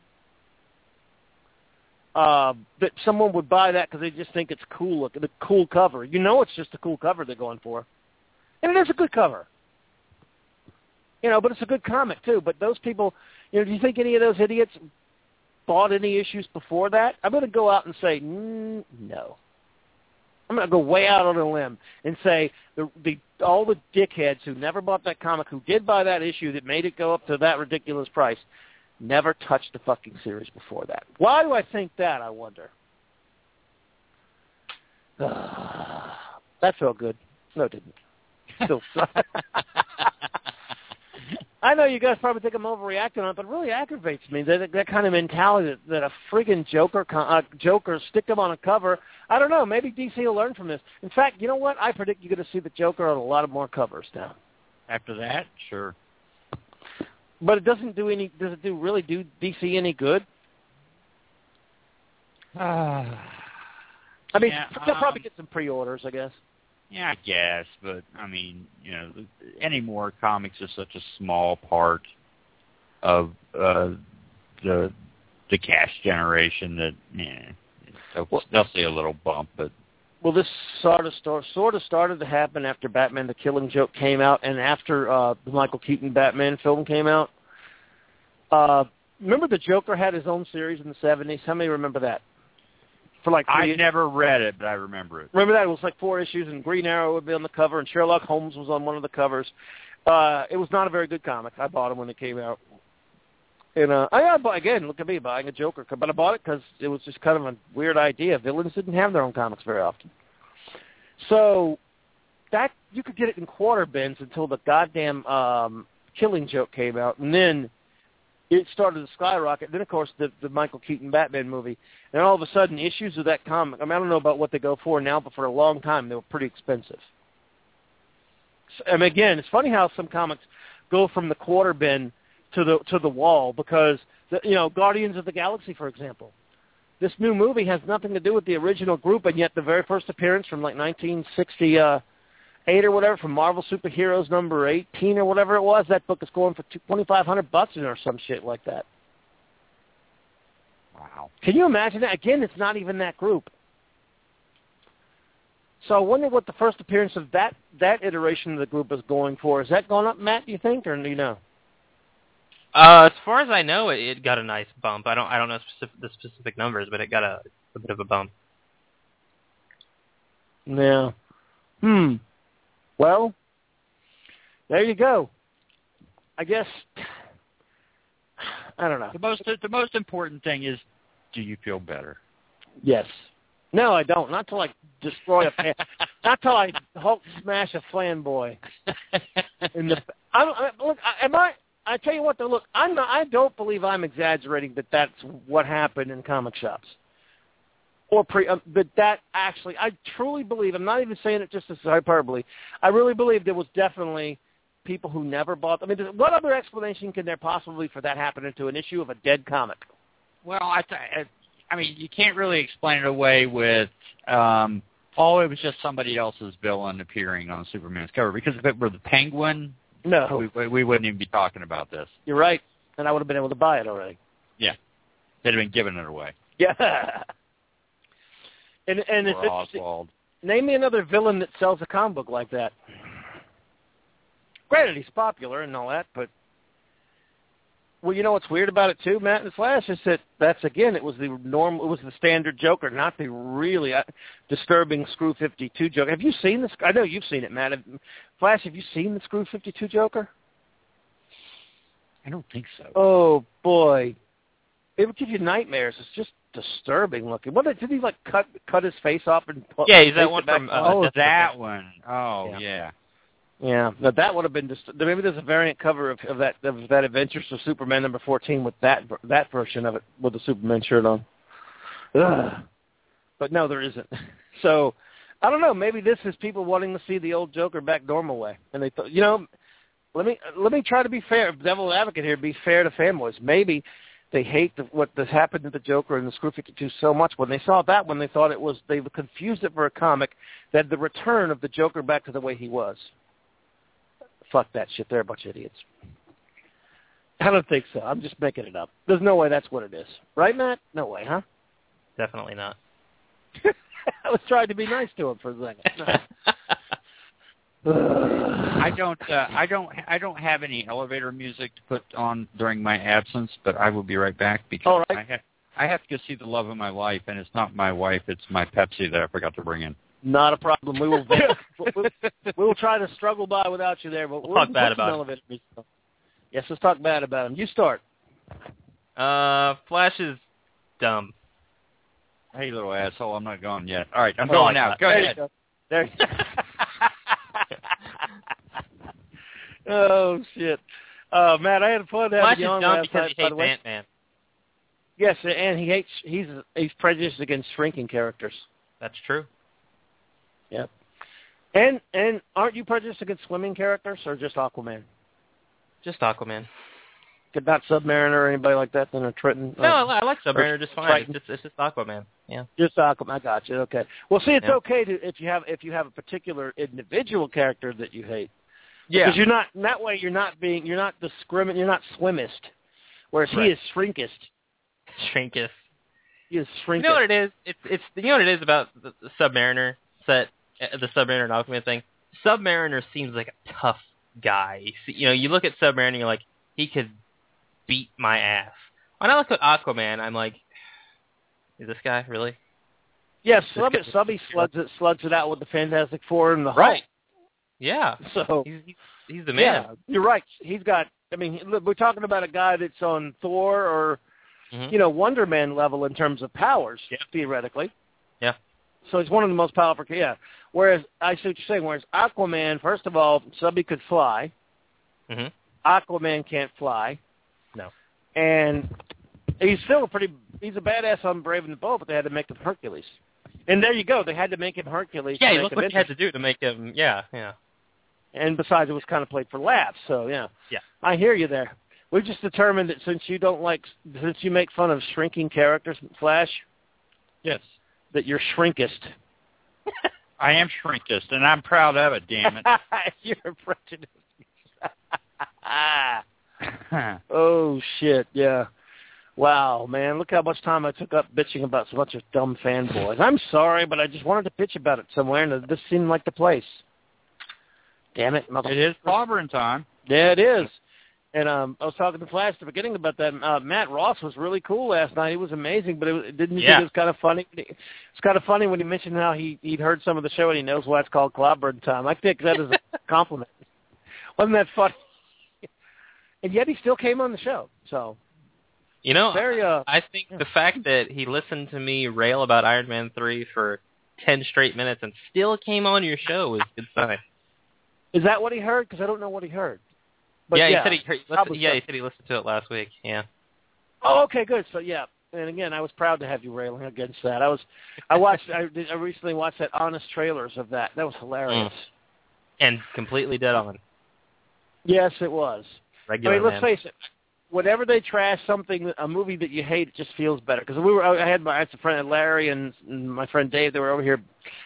Uh, that someone would buy that because they just think it's cool, look, the cool cover. You know it's just a cool cover they're going for. And it is a good cover. You know, but it's a good comic, too. But those people, you know, do you think any of those idiots bought any issues before that? I'm going to go out and say, mm, no. I'm going to go way out on a limb and say the, the all the dickheads who never bought that comic, who did buy that issue that made it go up to that ridiculous price, never touched the fucking series before that. Why do I think that, I wonder? Uh, that felt good. No, it didn't. Still I know you guys probably think I'm overreacting on it, but it really aggravates me, that that kind of mentality that, that a friggin' Joker, uh, Joker stick him on a cover. I don't know. Maybe D C will learn from this. In fact, you know what? I predict you're going to see the Joker on a lot of more covers now. After that, sure. But it doesn't do any. Does it do really do D C any good? Uh, I mean, yeah, they'll um, probably get some pre-orders, I guess. Yeah, I guess, but I mean, you know, anymore comics are such a small part of uh, the the cash generation that yeah, they'll, well, they'll see a little bump, but. Well, this sort of start, sort of started to happen after Batman: The Killing Joke came out, and after uh, the Michael Keaton Batman film came out. Uh, remember, the Joker had his own series in the seventies. How many remember that? For like three I never read it, but I remember it. Remember that? It was like four issues, and Green Arrow would be on the cover, and Sherlock Holmes was on one of the covers. Uh, it was not a very good comic. I bought it when it came out. And uh, I, I bought, again, look at me buying a Joker, but I bought it because it was just kind of a weird idea. Villains didn't have their own comics very often. So that you could get it in quarter bins until the goddamn um, Killing Joke came out, and then it started to skyrocket. Then, of course, the, the Michael Keaton Batman movie. And all of a sudden, issues of that comic, I mean, I don't know about what they go for now, but for a long time, they were pretty expensive. So, and again, it's funny how some comics go from the quarter bin to the to the wall because, the, you know, Guardians of the Galaxy, for example. This new movie has nothing to do with the original group, and yet the very first appearance from like nineteen sixty-eight or whatever, from Marvel Superheroes number eighteen or whatever it was, that book is going for twenty-five hundred bucks or some shit like that. Wow. Can you imagine that? Again, it's not even that group. So I wonder what the first appearance of that, that iteration of the group is going for. Is that going up, Matt, do you think, or do you know? Uh, as far as I know, it, it got a nice bump. I don't I don't know specific, the specific numbers, but it got a, a bit of a bump. Yeah. Hmm. Well, there you go. I guess, I don't know. The most the most important thing is, do you feel better? Yes. No, I don't. Not till I destroy a fan. Not till I Hulk smash a flamboy. In the, I don't, I, look, I, am I? I tell you what, though. Look, I'm not. I don't believe I'm exaggerating that that's what happened in comic shops. Or pre, uh, but that actually, I truly believe. I'm not even saying it just as hyperbole. I really believe there was definitely people who never bought. I mean, what other explanation can there possibly for that happening to an issue of a dead comic? Well, I, th- I mean, you can't really explain it away with um, Oh, it was just somebody else's villain appearing on Superman's cover. Because if it were the Penguin, no, we, we wouldn't even be talking about this. You're right, and I would have been able to buy it already. Yeah, they'd have been giving it away. Yeah. and and it's Oswald. Name me another villain that sells a comic book like that. Granted, he's popular and all that, but well, you know what's weird about it too, Matt and the Flash, is that that's again, it was the normal, it was the standard Joker, not the really uh, disturbing Screw fifty-two Joker. Have you seen this? I know you've seen it, Matt. Have, Flash, have you seen the Screw fifty-two Joker? I don't think so. Oh boy, it would give you nightmares. It's just disturbing looking. What did he like? Cut cut his face off and put, yeah, he's that one from. Uh, oh, that one. Oh yeah. yeah. Yeah, now that would have been just, maybe there's a variant cover of, of that of that Adventures of Superman number fourteen with that that version of it with the Superman shirt on. Ugh. But no, there isn't. So I don't know. Maybe this is people wanting to see the old Joker back normal way, and they thought, you know, let me let me try to be fair, devil advocate here, be fair to fanboys. Maybe they hate the, what has happened to the Joker and the Screw fifty-two so much. When they saw that one, they thought it was they confused it for a comic that the return of the Joker back to the way he was. Fuck that shit. They're a bunch of idiots. I don't think so. I'm just making it up. There's no way that's what it is. Right, Matt? No way, huh? Definitely not. I was trying to be nice to him for a second. I don't. Uh, I don't. I don't have any elevator music to put on during my absence, but I will be right back because All right. I have. I have to go see the love of my life, and it's not my wife; it's my Pepsi that I forgot to bring in. Not a problem. We will. we, we will try to struggle by without you there, but we'll, we'll talk bad about elevator music. Yes, let's talk bad about him. You start. Uh, Flash is dumb. Hey, little asshole! I'm not going yet. All right, I'm I going like now. that. Go there ahead. You go. There. You go. Oh shit, uh, Matt! I had fun having Flash you is on dumb last because night, he by hates the way. Ant-Man. Yes, and he hates. He's he's prejudiced against shrinking characters. That's true. Yep. And and aren't you prejudiced against swimming characters or just Aquaman? Just Aquaman. Could not Submariner or anybody like that then or Triton? No, uh, I, I like Submariner just fine. Triton. It's just it's just Aquaman. Yeah. Just Aquaman. I got you. Okay. Well, see, it's Yeah. okay to if you have if you have a particular individual character that you hate. Yeah. Because you're not that way. You're not being. You're not discrimin. You're not swimmist. Whereas Right. he is shrinkist. Shrinkus. He is shrinkist. You know what it is? It's it's you know what it is about the, the Submariner set, uh, the Submariner and Aquaman thing. Submariner seems like a tough guy. See, you know, you look at Submariner, and you're like, he could beat my ass. When I look at Aquaman, I'm like, is this guy really? Yes, This Subby, guy- Subby slugs it slugs it out with the Fantastic Four and the Right. Hulk. Yeah. So He's he's, he's the man. yeah, you're right. He's got. I mean, look, we're talking about a guy that's on Thor or Mhm. you know Wonder Man level in terms of powers, Yeah. theoretically. Yeah. So he's one of the most powerful. Yeah. Whereas I see what you're saying. Whereas Aquaman, first of all, Subby could fly. hmm Aquaman can't fly. No. And he's still a pretty. He's a badass on Brave and the Bold, but they had to make him Hercules. And there you go. They had to make him Hercules. Yeah, to he make looked him what he had to interesting. do to make him. Yeah, yeah. And besides, it was kind of played for laughs. So yeah. Yeah. I hear you there. We've just determined that since you don't like, since you make fun of shrinking characters, Flash, Yes. that you're shrinkist. I am shrinkist, and I'm proud of it. Damn it. You're prejudiced. Oh shit! Yeah. Wow, man! Look how much time I took up bitching about a bunch of dumb fanboys. I'm sorry, but I just wanted to bitch about it somewhere, and this seemed like the place. Damn it! Mother- It is clobbering time. Yeah, it is. And um, I was talking to Flash at the beginning about that. Uh, Matt Ross was really cool last night. He was amazing, but it, was- didn't you Yeah. think it was kind of funny? It's kind of funny when he mentioned how he he'd heard some of the show and he knows why it's called Clobbering Time. I think that is a compliment. Wasn't that funny? And yet he still came on the show. So You know, very. Uh, I think the fact that he listened to me rail about Iron Man three for ten straight minutes and still came on your show was a good sign. is that what he heard? Because I don't know what he heard. But yeah, yeah, he said he, heard, listened, probably yeah, so. he said he listened to it last week. Yeah. Oh, okay, good. So yeah, and again, I was proud to have you railing against that. I was, I watched, I, did, I recently watched that honest trailers of that. That was hilarious. And completely dead on. Yes, it was. Regular I mean, let's man. face it. Whenever they trash something, a movie that you hate, it just feels better. Because we were, I had my, I had a friend Larry and, and my friend Dave. They were over here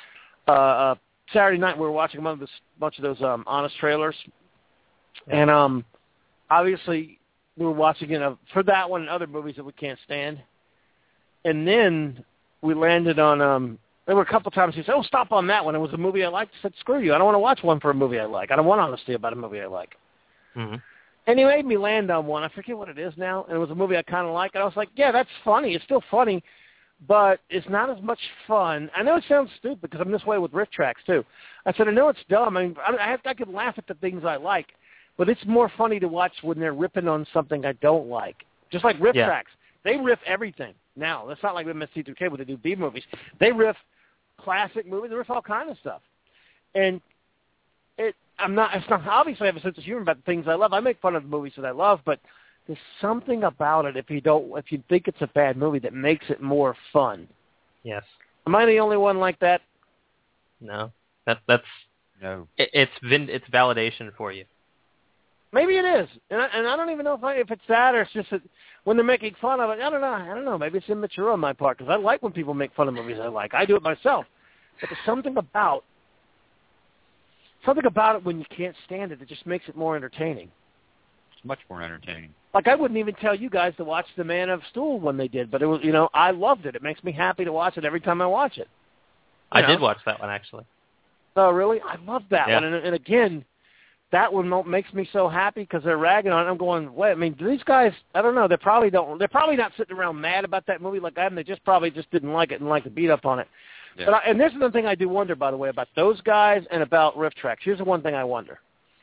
uh, uh, Saturday night we were watching a bunch of those um, Honest Trailers, yeah. and um, obviously we were watching it uh, for that one and other movies that we can't stand. And then we landed on, um, there were a couple times he said, oh, stop on that one. It was a movie I liked. I said, screw you. I don't want to watch one for a movie I like. I don't want honesty about a movie I like. Mm-hmm. And he made me land on one. I forget what it is now. And it was a movie I kind of like. And I was like, yeah, that's funny. It's still funny, but it's not as much fun. I know it sounds stupid because I'm this way with riff tracks, too. I said, I know it's dumb. I mean, I, I, have, I could laugh at the things I like, but it's more funny to watch when they're ripping on something I don't like. Just like riff yeah. tracks. They riff everything. Now, that's not like M S T three K where they do B movies. They riff classic movies. They riff all kind of stuff. And it, I'm not, it's not, obviously I have a sense of humor about the things I love. I make fun of movies that I love, but there's something about it if you don't, if you think it's a bad movie that makes it more fun. Yes. Am I the only one like that? No. That, that's, no. It, it's, vin, it's validation for you. Maybe it is, and I, and I don't even know if, I, if it's that or it's just that when they're making fun of it. I don't know. I don't know. Maybe it's immature on my part because I like when people make fun of movies I like. I do it myself, but there's something about something about it when you can't stand it that just makes it more entertaining. It's much more entertaining. Like I wouldn't even tell you guys to watch The Man of Steel when they did, but it was you know I loved it. It makes me happy to watch it every time I watch it. You I know? did watch that one actually. Oh really? I loved that yeah. one, and, and again. That one makes me so happy because they're ragging on it. I'm going, wait, I mean, do these guys, I don't know, they probably don't, they're probably not sitting around mad about that movie like that, and they just probably just didn't like it and like to beat up on it. Yeah. But I, and this is the thing I do wonder, by the way, about those guys and about riff tracks. Here's the one thing I wonder.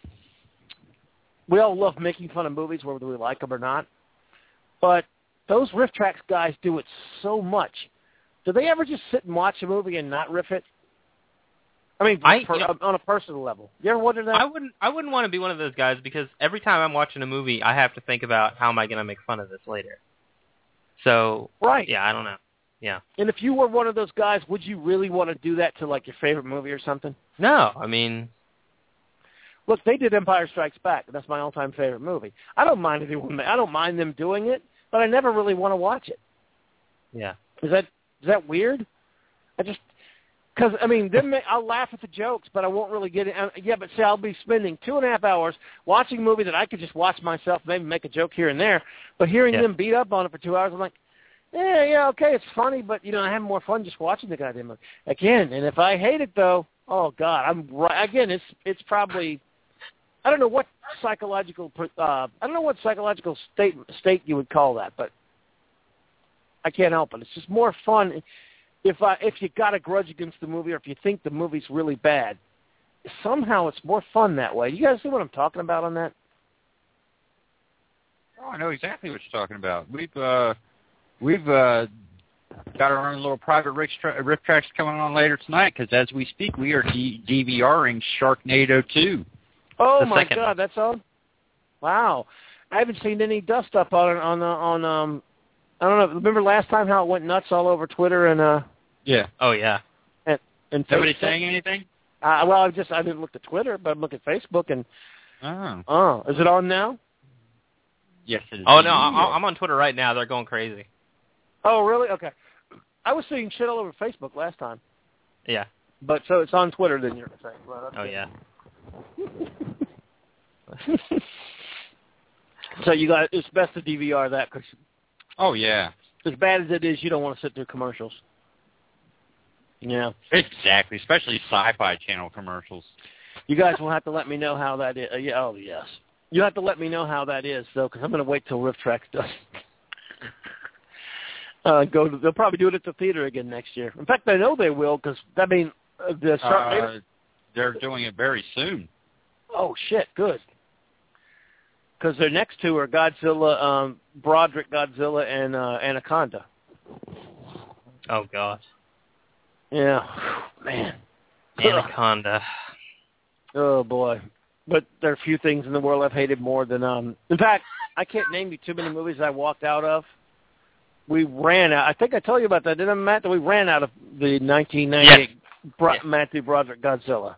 We all love making fun of movies, whether we like them or not, but those riff tracks guys do it so much. Do they ever just sit and watch a movie and not riff it? I mean, I, per, you know, on a personal level. You ever wonder that? I wouldn't. I wouldn't want to be one of those guys because every time I'm watching a movie, I have to think about how am I going to make fun of this later. So, right. Yeah, I don't know. Yeah. And if you were one of those guys, would you really want to do that to like your favorite movie or something? No, I mean, look, they did Empire Strikes Back. That's my all-time favorite movie. I don't mind anyone. I don't mind them doing it, but I never really want to watch it. Yeah. Is that is that weird? I just. Because, I mean, then I'll laugh at the jokes, but I won't really get it. Yeah, but see, I'll be spending two and a half hours watching a movie that I could just watch myself, maybe make a joke here and there. But hearing yeah. them beat up on it for two hours, I'm like, yeah, yeah, okay, it's funny, but, you know, I have more fun just watching the goddamn movie. Again, and if I hate it, though, oh, God, I'm right. Again, it's it's probably, I don't know what psychological, uh, I don't know what psychological state state you would call that, but I can't help it. It's just more fun. If I, if you got a grudge against the movie or if you think the movie's really bad, somehow it's more fun that way. You guys see what I'm talking about on that? Oh, I know exactly what you're talking about. We've uh, we've uh, got our own little private riff, tra- riff tracks coming on later tonight because as we speak, we are D- DVRing Sharknado two. Oh my God, one. That's on! Wow, I haven't seen any dust up on on on um. I don't know. Remember last time how it went nuts all over Twitter and uh. Yeah. Oh yeah. And, and nobody saying anything? Uh, well, I just I didn't look at Twitter, but I looked at Facebook and. Oh. Oh, is it on now? Yes, it is. Oh no, I, I'm on Twitter right now. They're going crazy. Oh really? Okay. I was seeing shit all over Facebook last time. Yeah. But so it's on Twitter then you're saying. Well, oh yeah. So you got it's best to D V R that because. Oh, yeah. As bad as it is, you don't want to sit through commercials. Yeah. Exactly, especially Sci-Fi Channel commercials. You guys will have to let me know how that is. Uh, yeah, oh, yes. You have to let me know how that is, though, because I'm going to wait till Riff Tracks does. uh, go to, they'll probably do it at the theater again next year. In fact, I know they will, because, I mean, uh, the uh, they're doing it very soon. Oh, shit, good. Because their next two are Godzilla, um, Broderick Godzilla, and uh, Anaconda. Oh, God. Yeah. Man. Anaconda. Oh, boy. But there are few things in the world I've hated more than... Um, in fact, I can't name you too many movies I walked out of. We ran out... I think I told you about that, didn't I, Matt? That we ran out of the nineteen ninety-eight yes. Bro- yes. Matthew Broderick Godzilla.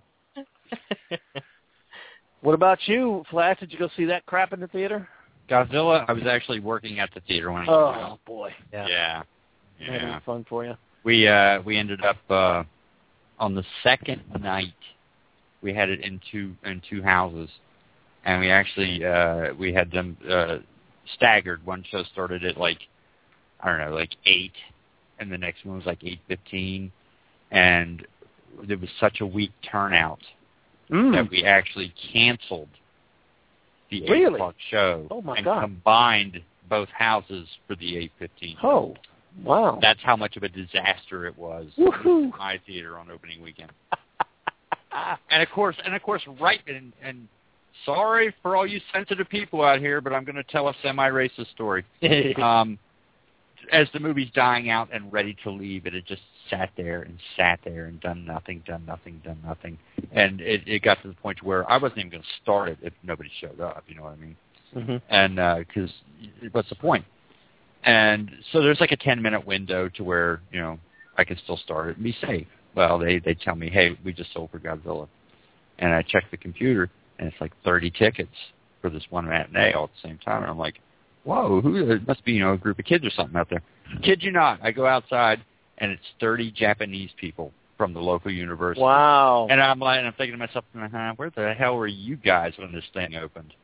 What about you, Flash? Did you go see that crap in the theater? Godzilla? I was actually working at the theater when I Oh, was boy. Yeah. Yeah. yeah. Having fun for you. We uh, we ended up uh, on the second night, we had it in two in two houses, and we actually uh, we had them uh, staggered. One show started at like I don't know, like eight, and the next one was like eight fifteen, and there was such a weak turnout mm. that we actually canceled the eight really? o'clock show oh my and God. combined both houses for the eight fifteen. Oh, wow! That's how much of a disaster it was Woo-hoo. in my theater on opening weekend. and of course, and of course, right and, and sorry for all you sensitive people out here, but I'm going to tell a semi-racist story. um, as the movie's dying out and ready to leave, it had just sat there and sat there and done nothing, done nothing, done nothing, and it, it got to the point where I wasn't even going to start it if nobody showed up. You know what I mean? Mm-hmm. And because uh, what's the point? And so there's like a ten minute window to where you know I can still start it and be safe. Well, they they tell me, hey, we just sold for Godzilla, and I check the computer and it's like thirty tickets for this one matinee all at the same time, and I'm like, whoa, who? There must be you know a group of kids or something out there. Kid you not, I go outside and it's thirty Japanese people from the local university. Wow. And I'm like, and I'm thinking to myself, uh-huh, where the hell were you guys when this thing opened?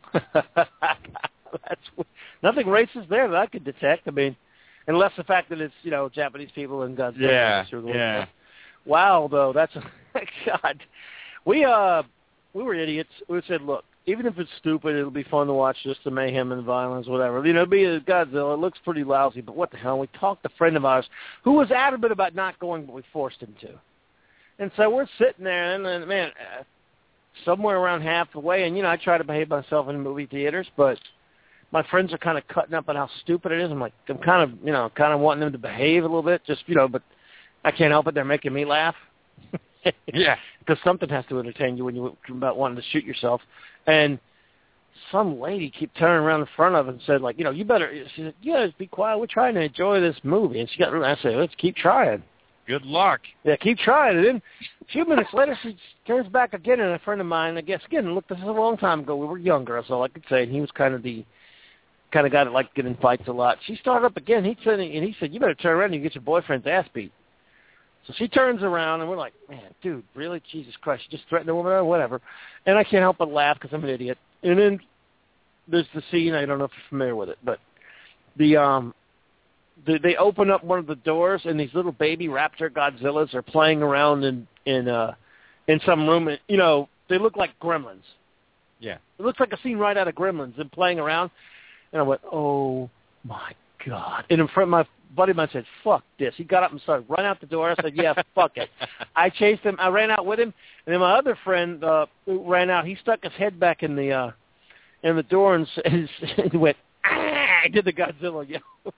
That's nothing racist there that I could detect. I mean, unless the fact that it's you know Japanese people and Godzilla. Yeah, yeah. Wow, though that's God. We uh we were idiots. We said, look, even if it's stupid, it'll be fun to watch just the mayhem and violence, whatever. You know, it'll be a Godzilla. It looks pretty lousy, but what the hell? We talked to a friend of ours who was adamant about not going, but we forced him to. And so we're sitting there, and, and man, uh, somewhere around half the way, and you know, I try to behave myself in movie theaters, but my friends are kind of cutting up on how stupid it is. I'm like, I'm kind of, you know, kind of wanting them to behave a little bit, just, you know, but I can't help it. They're making me laugh. Yeah. Because something has to entertain you when you're about wanting to shoot yourself. And some lady kept turning around in front of it and said, like, you know, you better, she said, yeah, just be quiet. We're trying to enjoy this movie. And she got, I said, let's keep trying. Good luck. Yeah, keep trying. And then a few minutes later, she turns back again, and a friend of mine, I guess, again, look, this is a long time ago. We were younger, that's all I could say. And he was kind of the kind of guy that liked getting in fights a lot. She started up again. He said, and he said, you better turn around and you get your boyfriend's ass beat. So she turns around, and we're like, man, dude, really? Jesus Christ, you just threatened a woman or whatever. And I can't help but laugh because I'm an idiot. And then there's the scene, I don't know if you're familiar with it, but the um, the, they open up one of the doors, and these little baby raptor Godzillas are playing around in in uh, in some room. And, you know, they look like gremlins. Yeah. It looks like a scene right out of Gremlins and playing around. And I went, oh, my God. And in front of my buddy of mine said, fuck this. He got up and started running out the door. I said, yeah, fuck it. I chased him. I ran out with him. And then my other friend uh, who ran out, he stuck his head back in the uh, in the door and, and went, ah! I did the Godzilla yell.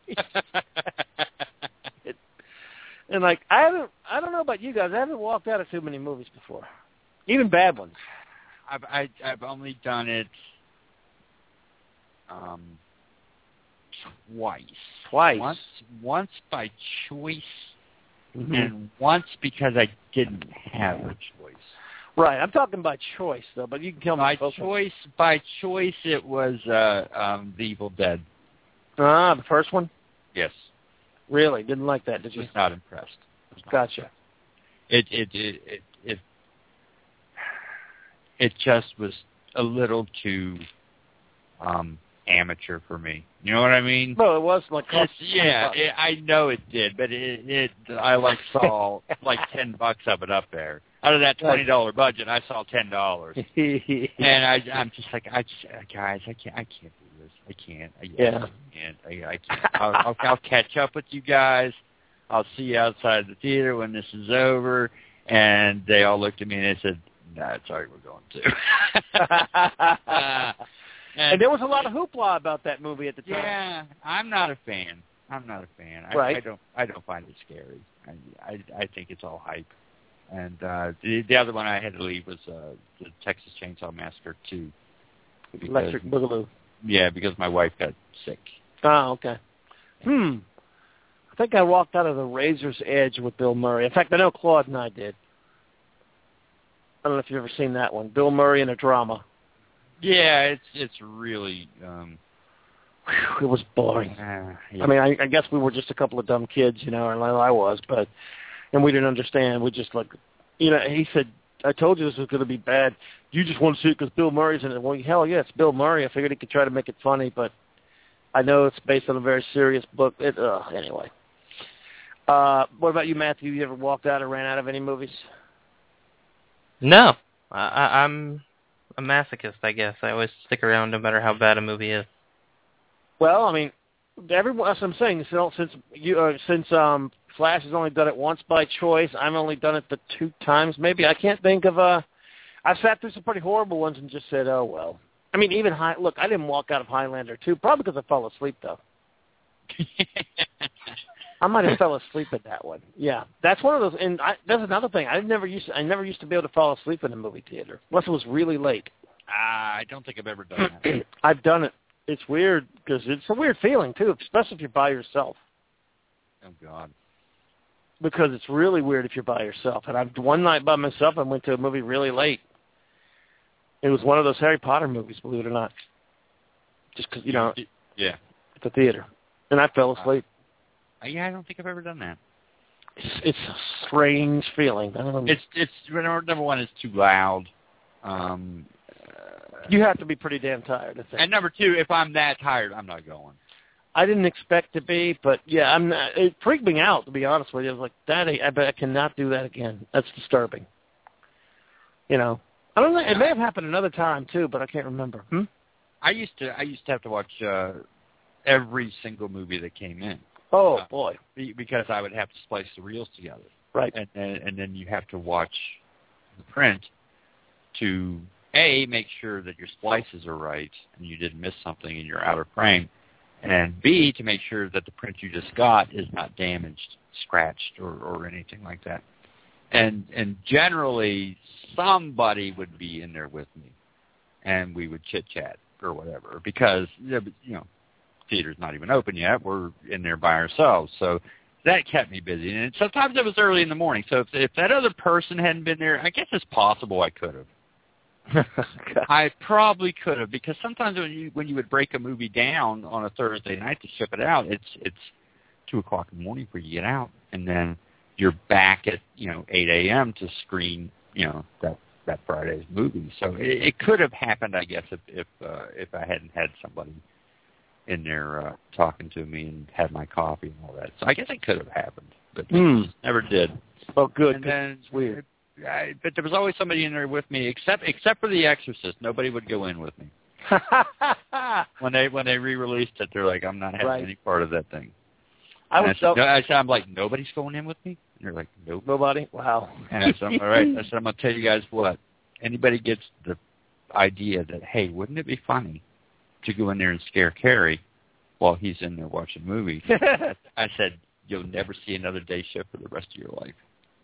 And, like, I haven't, I don't know about you guys. I haven't walked out of too many movies before, even bad ones. I've I, I've only done it um, twice. Twice. Once, once by choice, mm-hmm. and once because I didn't have a choice. Right. I'm talking by choice, though, but you can tell me. By choice, by choice, it was uh, um, The Evil Dead. Ah, the first one? Yes. Really? Didn't like that, did you? Was not impressed. Was not gotcha. Impressed. It it it it. it It just was a little too um, amateur for me. You know what I mean? No, it was like it's, yeah, it, I know it did, but it, it I like saw like ten bucks of it up there. Out of that twenty dollar budget, I saw ten dollars, and I, I'm just like, I just, guys, I can't, I can't do this. I can't. I, yeah, I can't. I, I can't. I'll, I'll, I'll catch up with you guys. I'll see you outside the theater when this is over. And they all looked at me and they said, "Nah, sorry, we're going to." uh, and, and there was a lot of hoopla about that movie at the time. Yeah, I'm not a fan. I'm not a fan. I, right. I don't. I don't find it scary. I, I, I think it's all hype. And uh, the, the other one I had to leave was uh, the Texas Chainsaw Massacre two. Because, Electric Boogaloo. Yeah, because my wife got sick. Oh, okay. Hmm. I think I walked out of The Razor's Edge with Bill Murray. In fact, I know Claude and I did. I don't know if you've ever seen that one. Bill Murray in a drama. Yeah, it's it's really... Um, it was boring. Uh, yeah. I mean, I, I guess we were just a couple of dumb kids, you know, and I was, but and we didn't understand. We just like, you know, he said, I told you this was going to be bad. You just want to see it because Bill Murray's in it. Well, hell yeah, it's Bill Murray. I figured he could try to make it funny, but I know it's based on a very serious book. It, uh, anyway. Uh, what about you, Matthew? You ever walked out or ran out of any movies? No. I, I, I'm a masochist, I guess. I always stick around no matter how bad a movie is. Well, I mean, everyone, that's what I'm saying. So, since you, uh, since um, Flash has only done it once by choice, I've only done it the two times. Maybe I can't think of a. I've sat through some pretty horrible ones and just said, "Oh well." I mean, even High, look, I didn't walk out of Highlander two, probably because I fell asleep though. I might have fell asleep at that one. Yeah, that's one of those. And I, that's another thing. I never used. To, I never used to be able to fall asleep in a movie theater unless it was really late. Uh, I don't think I've ever done that. I've done it. It's weird because it's a weird feeling too, especially if you're by yourself. Oh God. Because it's really weird if you're by yourself. And I've one night by myself, I went to a movie really late. It was one of those Harry Potter movies, believe it or not. Just because, you know, yeah, at the theater, and I fell asleep. Uh, yeah, I don't think I've ever done that. It's, it's a strange feeling. I don't know. It's it's number one, it's too loud. Um, you have to be pretty damn tired, I think. And number two, if I'm that tired, I'm not going. I didn't expect to be, but yeah, I'm not, it freaked me out, to be honest with you. I was like, Daddy, I bet I cannot do that again. That's disturbing. You know, I don't know. It may have happened another time too, but I can't remember. Hmm? I used to I used to have to watch uh, every single movie that came in. Oh uh, boy, because I would have to splice the reels together. Right, and and, and then you have to watch the print to A, make sure that your splices are right and you didn't miss something in your outer frame, and B, to make sure that the print you just got is not damaged, scratched, or, or anything like that. And and generally, somebody would be in there with me, and we would chit-chat or whatever, because, you know, theater's not even open yet. We're in there by ourselves. So that kept me busy. And sometimes it was early in the morning. So if, if that other person hadn't been there, I guess it's possible I could have. I probably could have, because sometimes when you when you would break a movie down on a Thursday night to ship it out, it's it's two o'clock in the morning before you get out, and then you're back at you know eight a.m. to screen you know that that Friday's movie. So it, it could have happened, I guess, if if uh, if I hadn't had somebody in there uh, talking to me and had my coffee and all that. So I guess it could have happened, but mm. never did. Oh, good. And then it's weird. I, but there was always somebody in there with me, except except for The Exorcist. Nobody would go in with me. when they when they re-released it, they're like, I'm not having right. any part of that thing. I and was I so. said, no, I said, I'm like, nobody's going in with me. And they're like, nope, nobody. Wow. And I said, all right. I said, I'm gonna tell you guys what. Anybody gets the idea that, hey, wouldn't it be funny to go in there and scare Carrie while he's in there watching movies? I said, you'll never see another day shift for the rest of your life.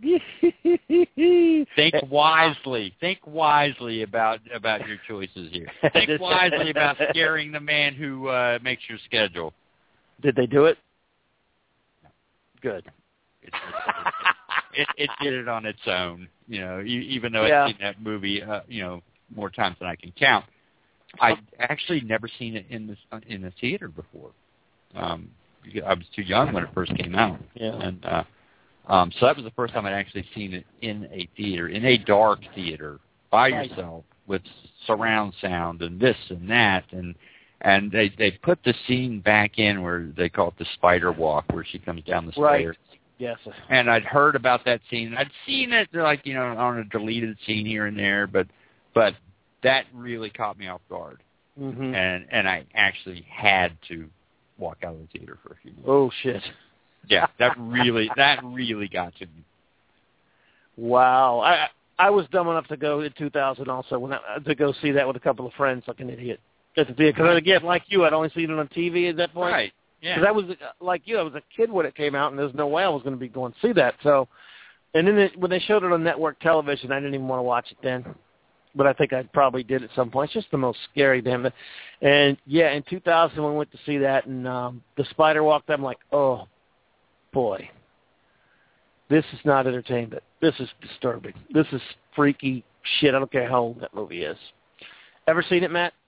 Think wisely. Think wisely about about your choices here. Think wisely about scaring the man who uh, makes your schedule. Did they do it? No. Good. It, it, it did it on its own. You know, even though yeah. I've seen that movie, uh, you know, more times than I can count. I'd actually never seen it in the in the theater before. Um, I was too young when it first came out. Yeah. And uh, um, so that was the first time I'd actually seen it in a theater, in a dark theater, by yourself, with surround sound and this and that, and and they they put the scene back in where they call it the spider walk, where she comes down the stairs. Right. Yes. And I'd heard about that scene. I'd seen it, like, you know, on a deleted scene here and there, but but that really caught me off guard. Mm-hmm. And and I actually had to walk out of the theater for a few minutes. Oh shit! Yeah, that really that really got to me. Wow, I I was dumb enough to go in two thousand also when I, to go see that with a couple of friends like an idiot at the theater. Because again, like you, I'd only seen it on T V at that point. Right. Yeah. Because I was like you, I was a kid when it came out, and there's no way I was going to be going to see that. So, and then it, when they showed it on network television, I didn't even want to watch it then. But I think I probably did at some point. It's just the most scary damn thing. And, yeah, in two thousand, when we went to see that, and um, the spider walked, I'm like, oh, boy. This is not entertainment. This is disturbing. This is freaky shit. I don't care how old that movie is. Ever seen it, Matt?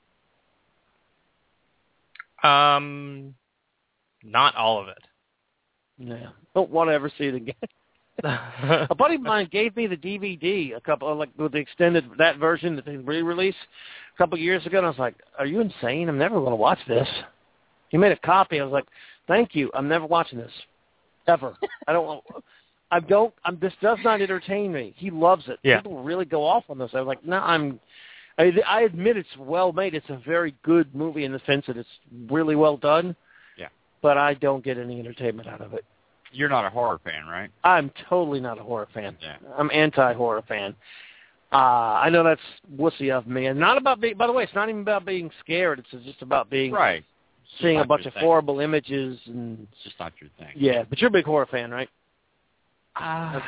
Um, not all of it. Yeah. Don't want to ever see it again. A buddy of mine gave me the D V D a couple, like with the extended that version that they re-released a couple of years ago, and I was like, "Are you insane? I'm never going to watch this." He made a copy. I was like, "Thank you. I'm never watching this ever. I don't want. I don't. I'm. This does not entertain me." He loves it. Yeah. People really go off on this. I was like, "No, I'm." I, I admit it's well made. It's a very good movie in the sense that it's really well done. Yeah. But I don't get any entertainment out of it. You're not a horror fan, right? I'm totally not a horror fan. Yeah. I'm anti-horror fan. Uh, I know that's wussy of me. And not about being, by the way, it's not even about being scared. It's just about being, right. seeing a bunch of thing. horrible images. And It's just not your thing. yeah, but you're a big horror fan, right? Uh,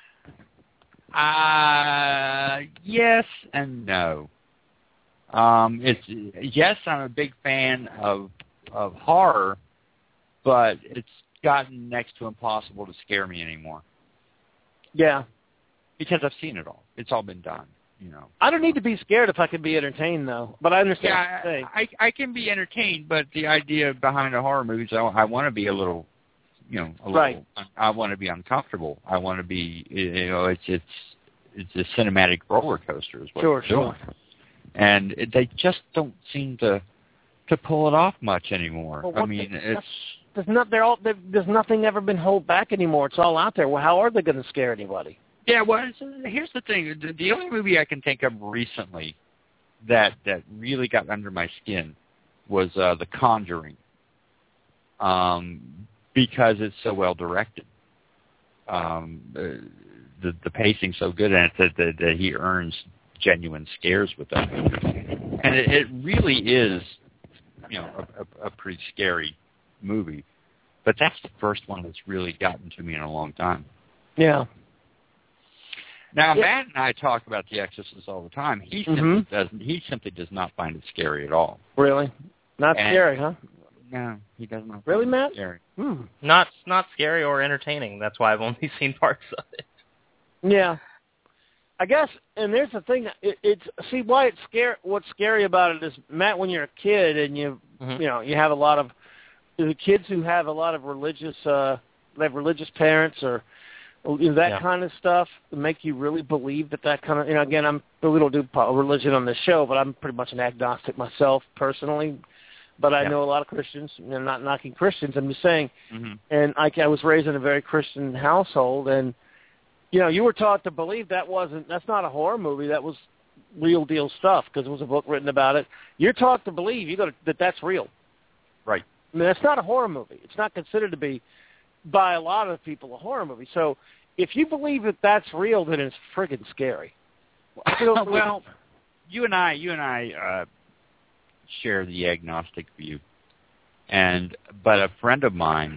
uh, yes and no. Um, it's yes, I'm a big fan of of horror, but it's gotten next to impossible to scare me anymore. Yeah. Because I've seen it all. It's all been done, you know. I don't need to be scared if I can be entertained, though. But I understand Yeah, what you're saying. I, I can be entertained, but the idea behind a horror movie is I, I want to be a little, you know, a Right. little, I want to be uncomfortable. I want to be, you know, it's it's it's a cinematic roller coaster is what Sure, it's doing. sure. And it, they just don't seem to to pull it off much anymore. Well, I what mean, the- it's There's not. They're all. They're, there's nothing ever been held back anymore. It's all out there. Well, how are they going to scare anybody? yeah. Well, it's, here's the thing: the, the only movie I can think of recently that that really got under my skin was uh, The Conjuring, um, because it's so well directed. Um, uh, the the pacing's so good, and it that, that, that he earns genuine scares with that movie, and it, it really is, you know, a, a, a pretty scary movie. But that's the first one that's really gotten to me in a long time. Yeah. Now, Yeah. Matt and I talk about The Exorcist all the time. He simply Mhm. doesn't. He simply does not find it scary at all. Really? Not And- scary, huh? No, he does not. Really, find it Matt? Scary. Hmm. Not not scary or entertaining. That's why I've only seen parts of it. Yeah. I guess, and there's the thing. It, it's see why it's scary. What's scary about it is, Matt, when you're a kid and you, Mm-hmm. you know, you have a lot of the kids who have a lot of religious, uh, they have religious parents or you know, that Yeah. kind of stuff make you really believe that that kind of, you know, again, I'm we don't do po- religion on this show, but I'm pretty much an agnostic myself personally. But I Yeah. know a lot of Christians. And I'm not knocking Christians. I'm just saying. Mm-hmm. And I, I was raised in a very Christian household, and you know, you were taught to believe that wasn't that's not a horror movie. That was real deal stuff because it was a book written about it. You're taught to believe you got to, that that's real. Right. I mean, that's not a horror movie. It's not considered to be by a lot of people a horror movie. So if you believe that that's real, then it's friggin' scary. So, well, you and I, you and I uh, share the agnostic view, and but a friend of mine,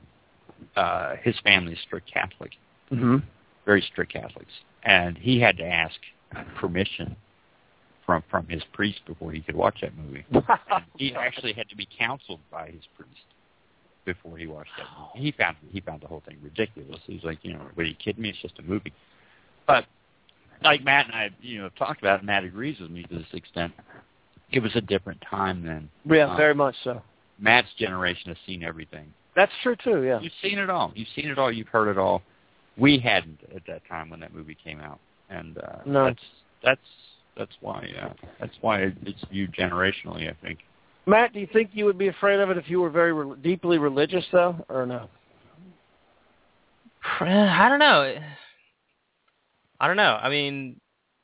uh, his family is strict Catholic, mm-hmm. very strict Catholics, and he had to ask permission from from his priest before he could watch that movie. And he actually had to be counseled by his priest before he watched that movie. He found he found the whole thing ridiculous. He's like, you know, are you kidding me? It's just a movie. But like Matt and I, you know, have talked about it, and Matt agrees with me to this extent. It was a different time then. Yeah, Um, very much so. Matt's generation has seen everything. That's true too. Yeah. You've seen it all. You've seen it all. You've heard it all. We hadn't at that time when that movie came out, and uh, No. that's that's that's why uh, that's why it's viewed generationally, I think. Matt, do you think you would be afraid of it if you were very re- deeply religious, though, or no? I don't know. I don't know. I mean,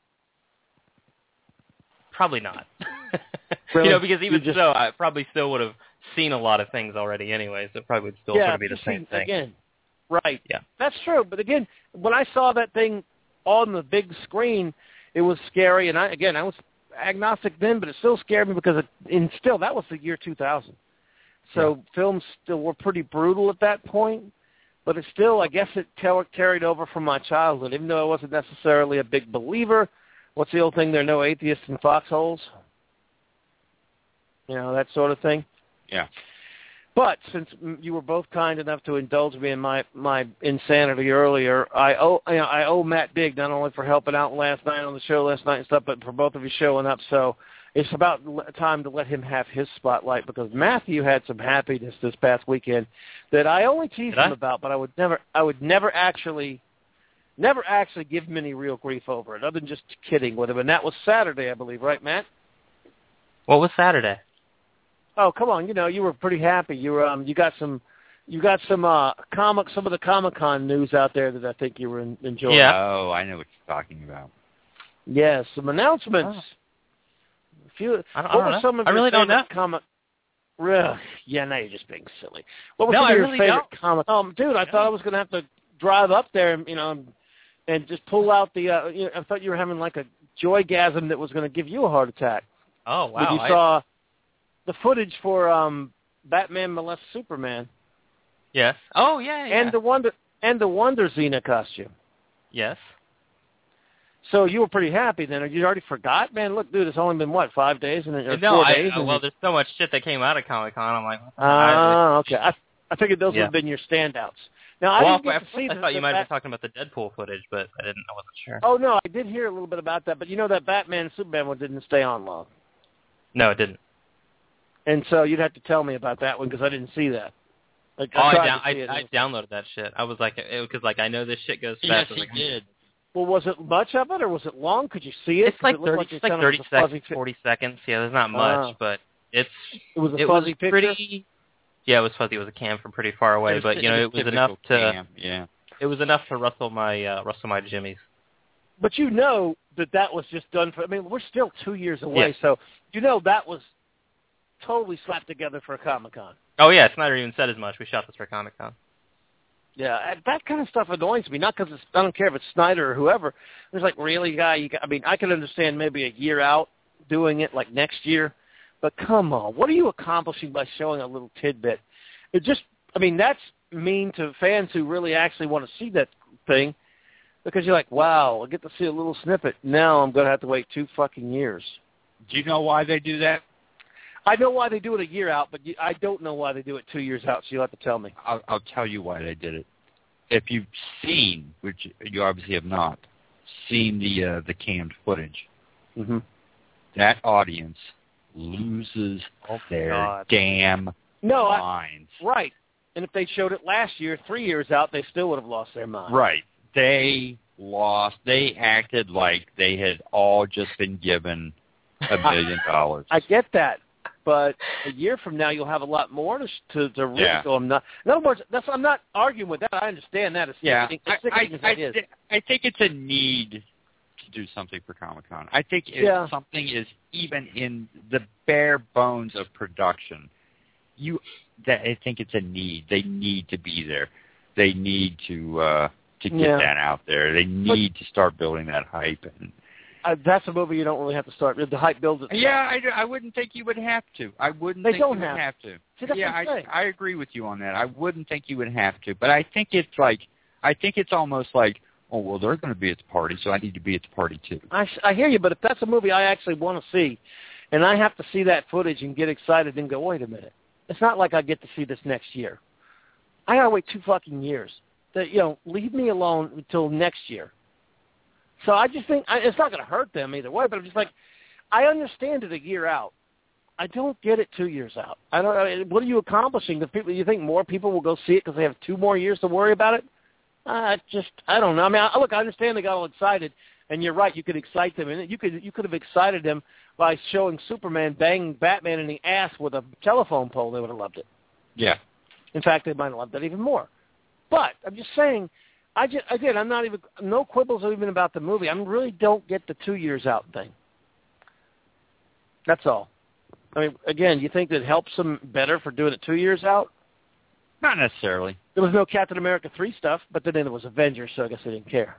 probably not. Really? You know, because even You just- so, I probably still would have seen a lot of things already anyway, so it probably would still yeah, sort of be the you same see, thing. Again, right. Yeah. That's true. But again, when I saw that thing on the big screen, it was scary. And I again, I was agnostic then, but it still scared me because it, and still that was the year two thousand. So Yeah. films still were pretty brutal at that point. But it still, I guess, it car- carried over from my childhood, even though I wasn't necessarily a big believer. What's the old thing? There are no atheists in foxholes. You know, that sort of thing. Yeah. But since you were both kind enough to indulge me in my, my insanity earlier, I owe you know, I owe Matt big, not only for helping out last night on the show last night and stuff, but for both of you showing up. So it's about time to let him have his spotlight, because Matthew had some happiness this past weekend that I only teased Did him I? about, but I would never I would never actually never actually give him any real grief over it, other than just kidding with him. And that was Saturday, I believe, right, Matt? What was Saturday? Oh, come on! You know, you were pretty happy. You were, um, you got some, you got some uh, comic, some of the Comic-Con news out there that I think you were in, enjoying. Yeah. Oh, I know what you're talking about. Yes, some announcements. Oh. A few. I don't, what I don't were know. some of I your really don't know. Comic? Really? Yeah, now you're just being silly. What was no, some of I your really favorite don't. comic? Um, dude, I yeah. thought I was going to have to drive up there, and you know, and just pull out the. Uh, you know, I thought you were having like a joygasm that was going to give you a heart attack. Oh wow! When you I... saw the footage for um, Batman Molests Superman. Yes. Oh yeah, yeah. And the Wonder and the Wonder Xena costume. Yes. So you were pretty happy then. You already forgot, man. Look, dude, it's only been what five days and or no, four I, days. I, well, there's so much shit that came out of Comic-Con. I'm like, ah, uh, okay. I I figured those yeah. would have been your standouts. Now I well, didn't get I, to see. I the, thought you the might Bat- have been talking about the Deadpool footage, but I didn't. I wasn't sure. Oh no, I did hear a little bit about that, but you know that Batman and Superman one didn't stay on long. No, it didn't. And so you'd have to tell me about that one because I didn't see that. Like, oh, I, I, tried down, to see I, it. I downloaded that shit. I was like, because like I know this shit goes yes, fast. Yes, like, he did. Well, was it much of it, or was it long? Could you see it? It's like it thirty, like it's like thirty seconds, forty seconds. Yeah, there's not much, uh, but it's it was a it fuzzy was picture. Pretty, yeah, it was fuzzy. It was a cam from pretty far away, was, but you know, it was, it was enough to. Cam. Yeah. It was enough to rustle my uh, rustle my jimmies. But you know that that was just done for. I mean, we're still two years away, yeah. so you know that was totally slapped together for a Comic-Con. Oh yeah, Snyder even said as much. We shot this for Comic-Con. Yeah, that kind of stuff annoys me. Not because it's I don't care if it's Snyder or whoever. It's like, really, guy? You got, I mean, I can understand maybe a year out doing it, like next year. But come on, what are you accomplishing by showing a little tidbit? It just, I mean, that's mean to fans who really actually want to see that thing, because you're like, wow, I get to see a little snippet. Now I'm going to have to wait two fucking years. Do you know why they do that? I know why they do it a year out, but I don't know why they do it two years out, so you'll have to tell me. I'll, I'll tell you why they did it. If you've seen, which you obviously have not, seen the uh, the canned footage, mm-hmm. that audience loses oh, their God. damn no, minds. I, right. And if they showed it last year, three years out, they still would have lost their mind. Right. They lost. They acted like they had all just been given a million dollars. I get that. But a year from now, you'll have a lot more to to, to really yeah. go. I'm not. In other words, that's I'm not arguing with that. I understand that. It's yeah, sickening, I, it's sickening I, as that I, is. th- I think it's a need to do something for Comic-Con. I think if yeah. something is even in the bare bones of production, you that I think it's a need. They need to be there. They need to uh, to get yeah. that out there. They need but, to start building that hype and. Uh, that's a movie you don't really have to start. The hype builds itself. Yeah, I, I wouldn't think you would have to. I wouldn't they think don't you have. would have to. See, that's yeah, what I'm I, I agree with you on that. I wouldn't think you would have to. But I think it's like, I think it's almost like, oh, well, they're going to be at the party, so I need to be at the party too. I, I hear you, but if that's a movie I actually want to see, and I have to see that footage and get excited and go, wait a minute. It's not like I get to see this next year. I got to wait two fucking years. That, you know, leave me alone until next year. So I just think I, it's not going to hurt them either way. But I'm just like, I understand it a year out. I don't get it two years out. I don't. I mean, what are you accomplishing? The people, you think more people will go see it because they have two more years to worry about it? Uh, just I don't know. I mean, I, look, I understand they got all excited, and you're right. You could excite them, and you could you could have excited them by showing Superman banging Batman in the ass with a telephone pole. They would have loved it. Yeah. In fact, they might have loved that even more. But I'm just saying. I just, again, I'm not even, no quibbles even about the movie. I really don't get the two years out thing. That's all. I mean, again, you think that helps them better for doing it two years out? Not necessarily. There was no Captain America three stuff, but then there was Avengers, so I guess they didn't care.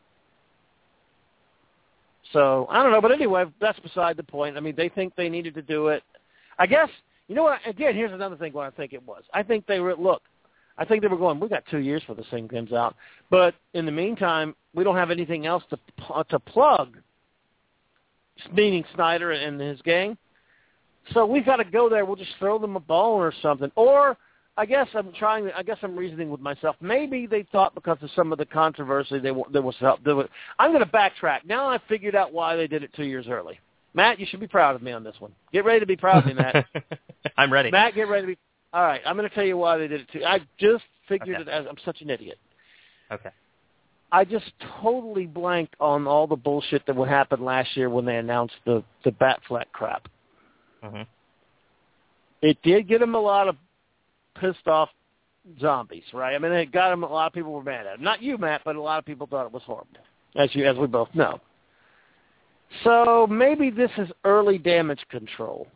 So, I don't know, but anyway, that's beside the point. I mean, they think they needed to do it. I guess, you know what, again, here's another thing what I think it was. I think they were, look, I think they were going, we got two years for this thing comes out. But in the meantime, we don't have anything else to to plug, meaning Snyder and his gang. So we've got to go there. We'll just throw them a bone or something. Or I guess I'm trying. I guess I'm reasoning with myself. Maybe they thought because of some of the controversy, they there was help. There was, I'm going to backtrack. Now I figured out why they did it two years early. Matt, you should be proud of me on this one. Get ready to be proud of me, Matt. I'm ready. Matt, get ready to be. All right, I'm going to tell you why they did it too. I just figured okay. it as I'm such an idiot. Okay. I just totally blanked on all the bullshit that would happen last year when they announced the, the Batfleck crap. Mm-hmm. It did get him a lot of pissed off zombies, right? I mean, it got him, a lot of people were mad at him. Not you, Matt, but a lot of people thought it was horrible, as you, as we both know. So maybe this is early damage control.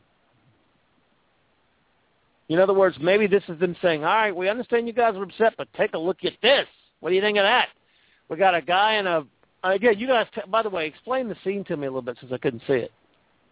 In other words, maybe this is them saying, all right, we understand you guys are upset, but take a look at this. What do you think of that? We got a guy in a, again, you guys, t- by the way, explain the scene to me a little bit since I couldn't see it.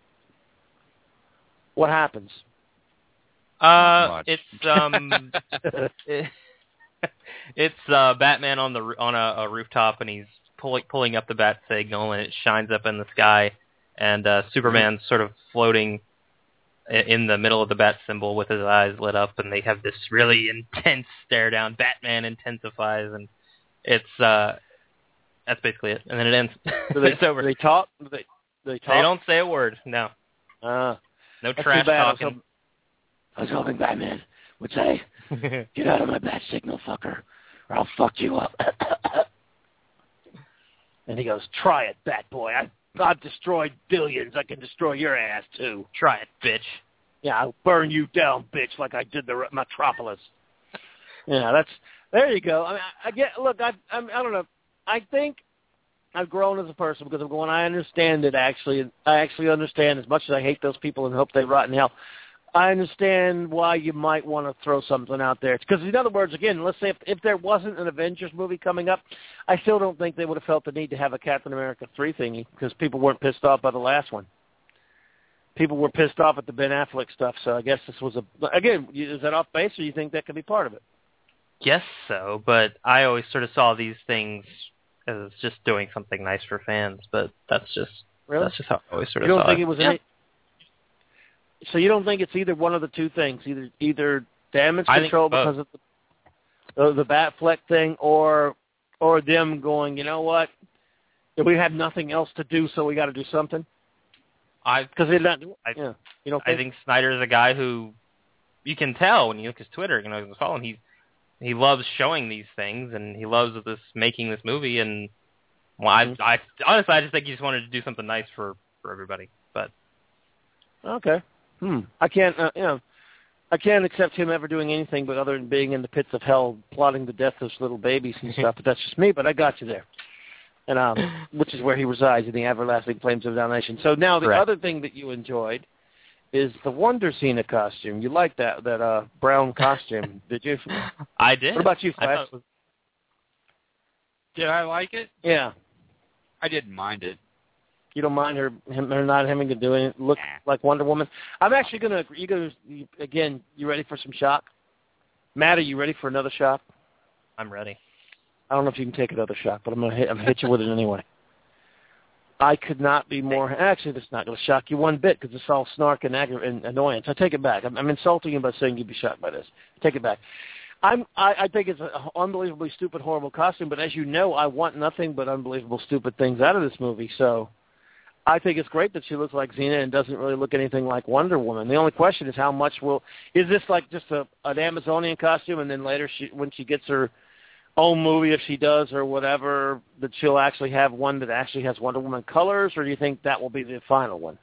What happens? Uh, it's, um, it, it's, uh, Batman on the, on a, a rooftop, and he's pulling, pulling up the bat signal, and it shines up in the sky, and, uh, Superman's sort of floating in the middle of the bat symbol with his eyes lit up, and they have this really intense stare down. Batman intensifies, and it's uh, that's basically it. And then it ends. Do they, it's over. Do they talk? Do they, do they talk? They don't say a word. No. Uh, no trash talking. I was hoping Batman would say, "Get out of my bat signal, fucker, or I'll fuck you up." And he goes, "Try it, Bat Boy. I." I've destroyed billions. I can destroy your ass, too. Try it, bitch. Yeah, I'll burn you down, bitch, like I did the Metropolis. Yeah, that's, there you go. I mean, I, I get, look, I, I, I don't know. I think I've grown as a person because I'm going, I understand it, actually. I actually understand, as much as I hate those people and hope they rot in hell, I understand why you might want to throw something out there. Because, in other words, again, let's say if, if there wasn't an Avengers movie coming up, I still don't think they would have felt the need to have a Captain America three thingy because people weren't pissed off by the last one. People were pissed off at the Ben Affleck stuff, so I guess this was a... Again, is that off base, or you think that could be part of it? Guess so, but I always sort of saw these things as just doing something nice for fans, but that's just... Really? That's just how I always sort of you don't saw think it. it was Yeah. any... So you don't think it's either one of the two things, either either damage I think control both. because of the, uh, the Batfleck thing, or or them going, you know what, we have nothing else to do, so we got to do something. I because they're not. I, yeah, you don't. I think Snyder's a guy who you can tell when you look at his Twitter, you know, he's following. He he loves showing these things, and he loves this making this movie. And well, I, Mm-hmm. I honestly, I just think he just wanted to do something nice for for everybody. But okay. Hmm. I can't, uh, you know, I can't accept him ever doing anything but other than being in the pits of hell, plotting the death of little babies and stuff. But that's just me. But I got you there, and um, which is where he resides in the everlasting flames of damnation. So now the Correct. other thing that you enjoyed is the Wonder Cena costume. You like that that uh brown costume, did you? I did. What about you, I Flash? thought it was, Did I like it? Yeah. I didn't mind it. You don't mind her, him, her not having to do it, look like Wonder Woman? I'm actually going to, you going to, again, you ready for some shock? Matt, are you ready for another shock? I'm ready. I don't know if you can take another shock, but I'm going to hit, I'm gonna hit you with it anyway. I could not be more, actually, that's not going to shock you one bit because it's all snark and, aggra- and annoyance. I take it back. I'm, I'm insulting you by saying you'd be shocked by this. Take it back. I'm, I, I think it's an unbelievably stupid, horrible costume, but as you know, I want nothing but unbelievable, stupid things out of this movie, so... I think it's great that she looks like Xena and doesn't really look anything like Wonder Woman. The only question is how much will is this like just a an Amazonian costume, and then later she when she gets her own movie, if she does or whatever, that she'll actually have one that actually has Wonder Woman colors, or do you think that will be the final one?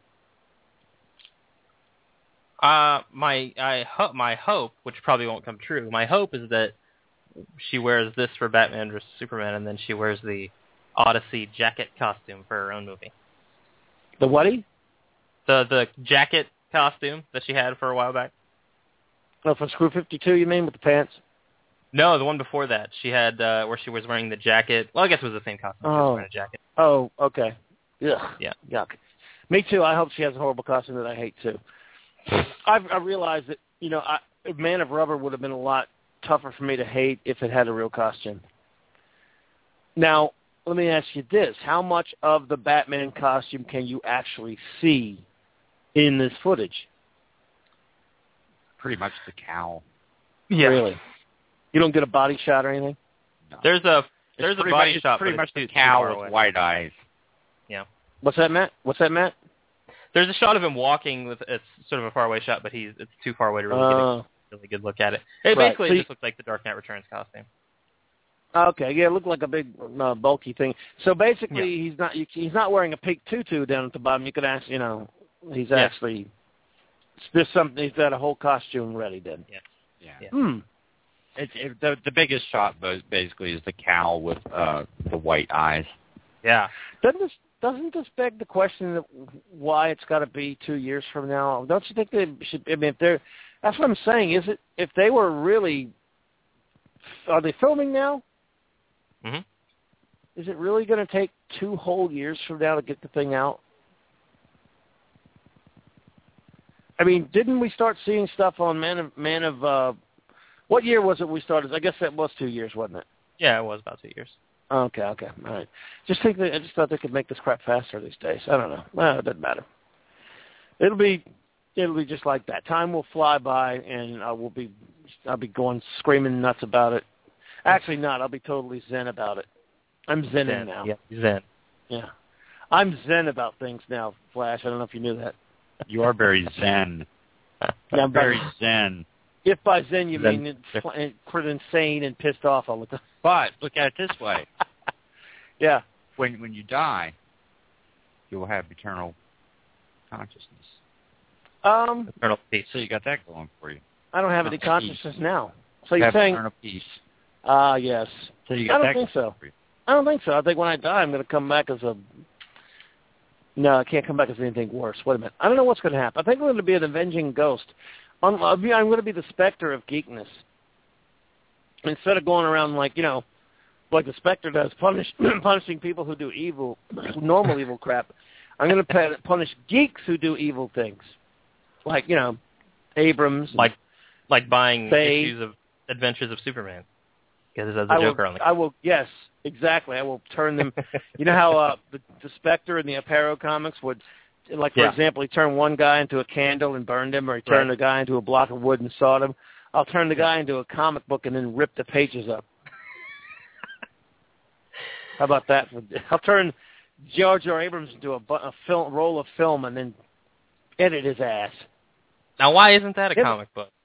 Uh, my I hope my hope, which probably won't come true. My hope is that she wears this for Batman versus Superman, and then she wears the Odyssey jacket costume for her own movie. The whaty? The the jacket costume that she had for a while back. Oh, for Screw fifty-two, you mean, with the pants? No, the one before that. She had uh, where she was wearing the jacket. Well, I guess it was the same costume. She was Oh. wearing a jacket. Oh, okay. Ugh. Yeah. Yuck. Me too. I hope she has a horrible costume that I hate too. I've, I realized that, you know, I, Man of Rubber would have been a lot tougher for me to hate if it had a real costume. Now, let me ask you this. How much of the Batman costume can you actually see in this footage? Pretty much the cowl. Yeah. Really? You don't get a body shot or anything? No. There's a there's It's a pretty body much, shot, it's pretty but much it's the too, too far cowl away. with white eyes. Yeah. What's that, Matt? What's that, Matt? There's a shot of him walking with it's sort of a faraway shot, but he's it's too far away to really Uh, get a really good look at it. It right. basically So you- just looks like the Dark Knight Returns costume. Okay, yeah, it looked like a big uh, bulky thing. So basically, Yeah. he's not he's not wearing a pink tutu down at the bottom. You could ask, you know, he's Yeah. actually there's something. He's got a whole costume ready. Then. Yeah. Yeah. Yeah. Hmm. It, it, the the biggest shot bo- basically is the cow with uh, the white eyes. Yeah. Doesn't this doesn't this beg the question of why it's got to be two years from now? Don't you think they should? I mean, if they're that's what I'm saying. Is it if they were really are they filming now? Mm-hmm. Is it really going to take two whole years from now to get the thing out? I mean, didn't we start seeing stuff on Man of Man of? Uh, what year was it we started? I guess that was two years, wasn't it? Yeah, it was about two years. Okay, okay, all right. Just think that I just thought they could make this crap faster these days. I don't know. Well, it doesn't matter. It'll be, it'll be just like that. Time will fly by, and I will be, I'll be going screaming nuts about it. Actually, not. I'll be totally zen about it. I'm zenning Zen. now. Yeah, zen. Yeah, I'm zen about things now. Flash. I don't know if you knew that. You are very zen. Yeah, I'm very zen. If by zen you Zen. mean it's pretty insane and pissed off all the time. But look at it this way: Yeah. when when you die, you will have eternal consciousness. Um, Eternal peace. So you got that going for you. I don't have any Peace. consciousness now. So You you're have saying? eternal peace. Ah, yes. So you I got don't that think going so. for you. I don't think so. I think when I die, I'm going to come back as a. No, I can't come back as anything worse. Wait a minute. I don't know what's going to happen. I think I'm going to be an avenging ghost. I'm, I'm going to be the specter of geekness. Instead of going around like, you know, like the Spectre does, punish, punishing people who do evil, normal evil crap, I'm going to punish geeks who do evil things. Like, you know, Abrams. Like, like buying Faye. issues of Adventures of Superman. Because there's I a will, Joker on the I will, yes, exactly. I will turn them. You know how uh, the, the Spectre in the Aparo comics would, like, for Yeah. example, he turned one guy into a candle and burned him, or he turned Right. a guy into a block of wood and sawed him. I'll turn the guy into a comic book and then rip the pages up. How about that? I'll turn George R. Abrams into a, bu- a film, roll of film and then edit his ass. Now, why isn't that a Yeah. comic book?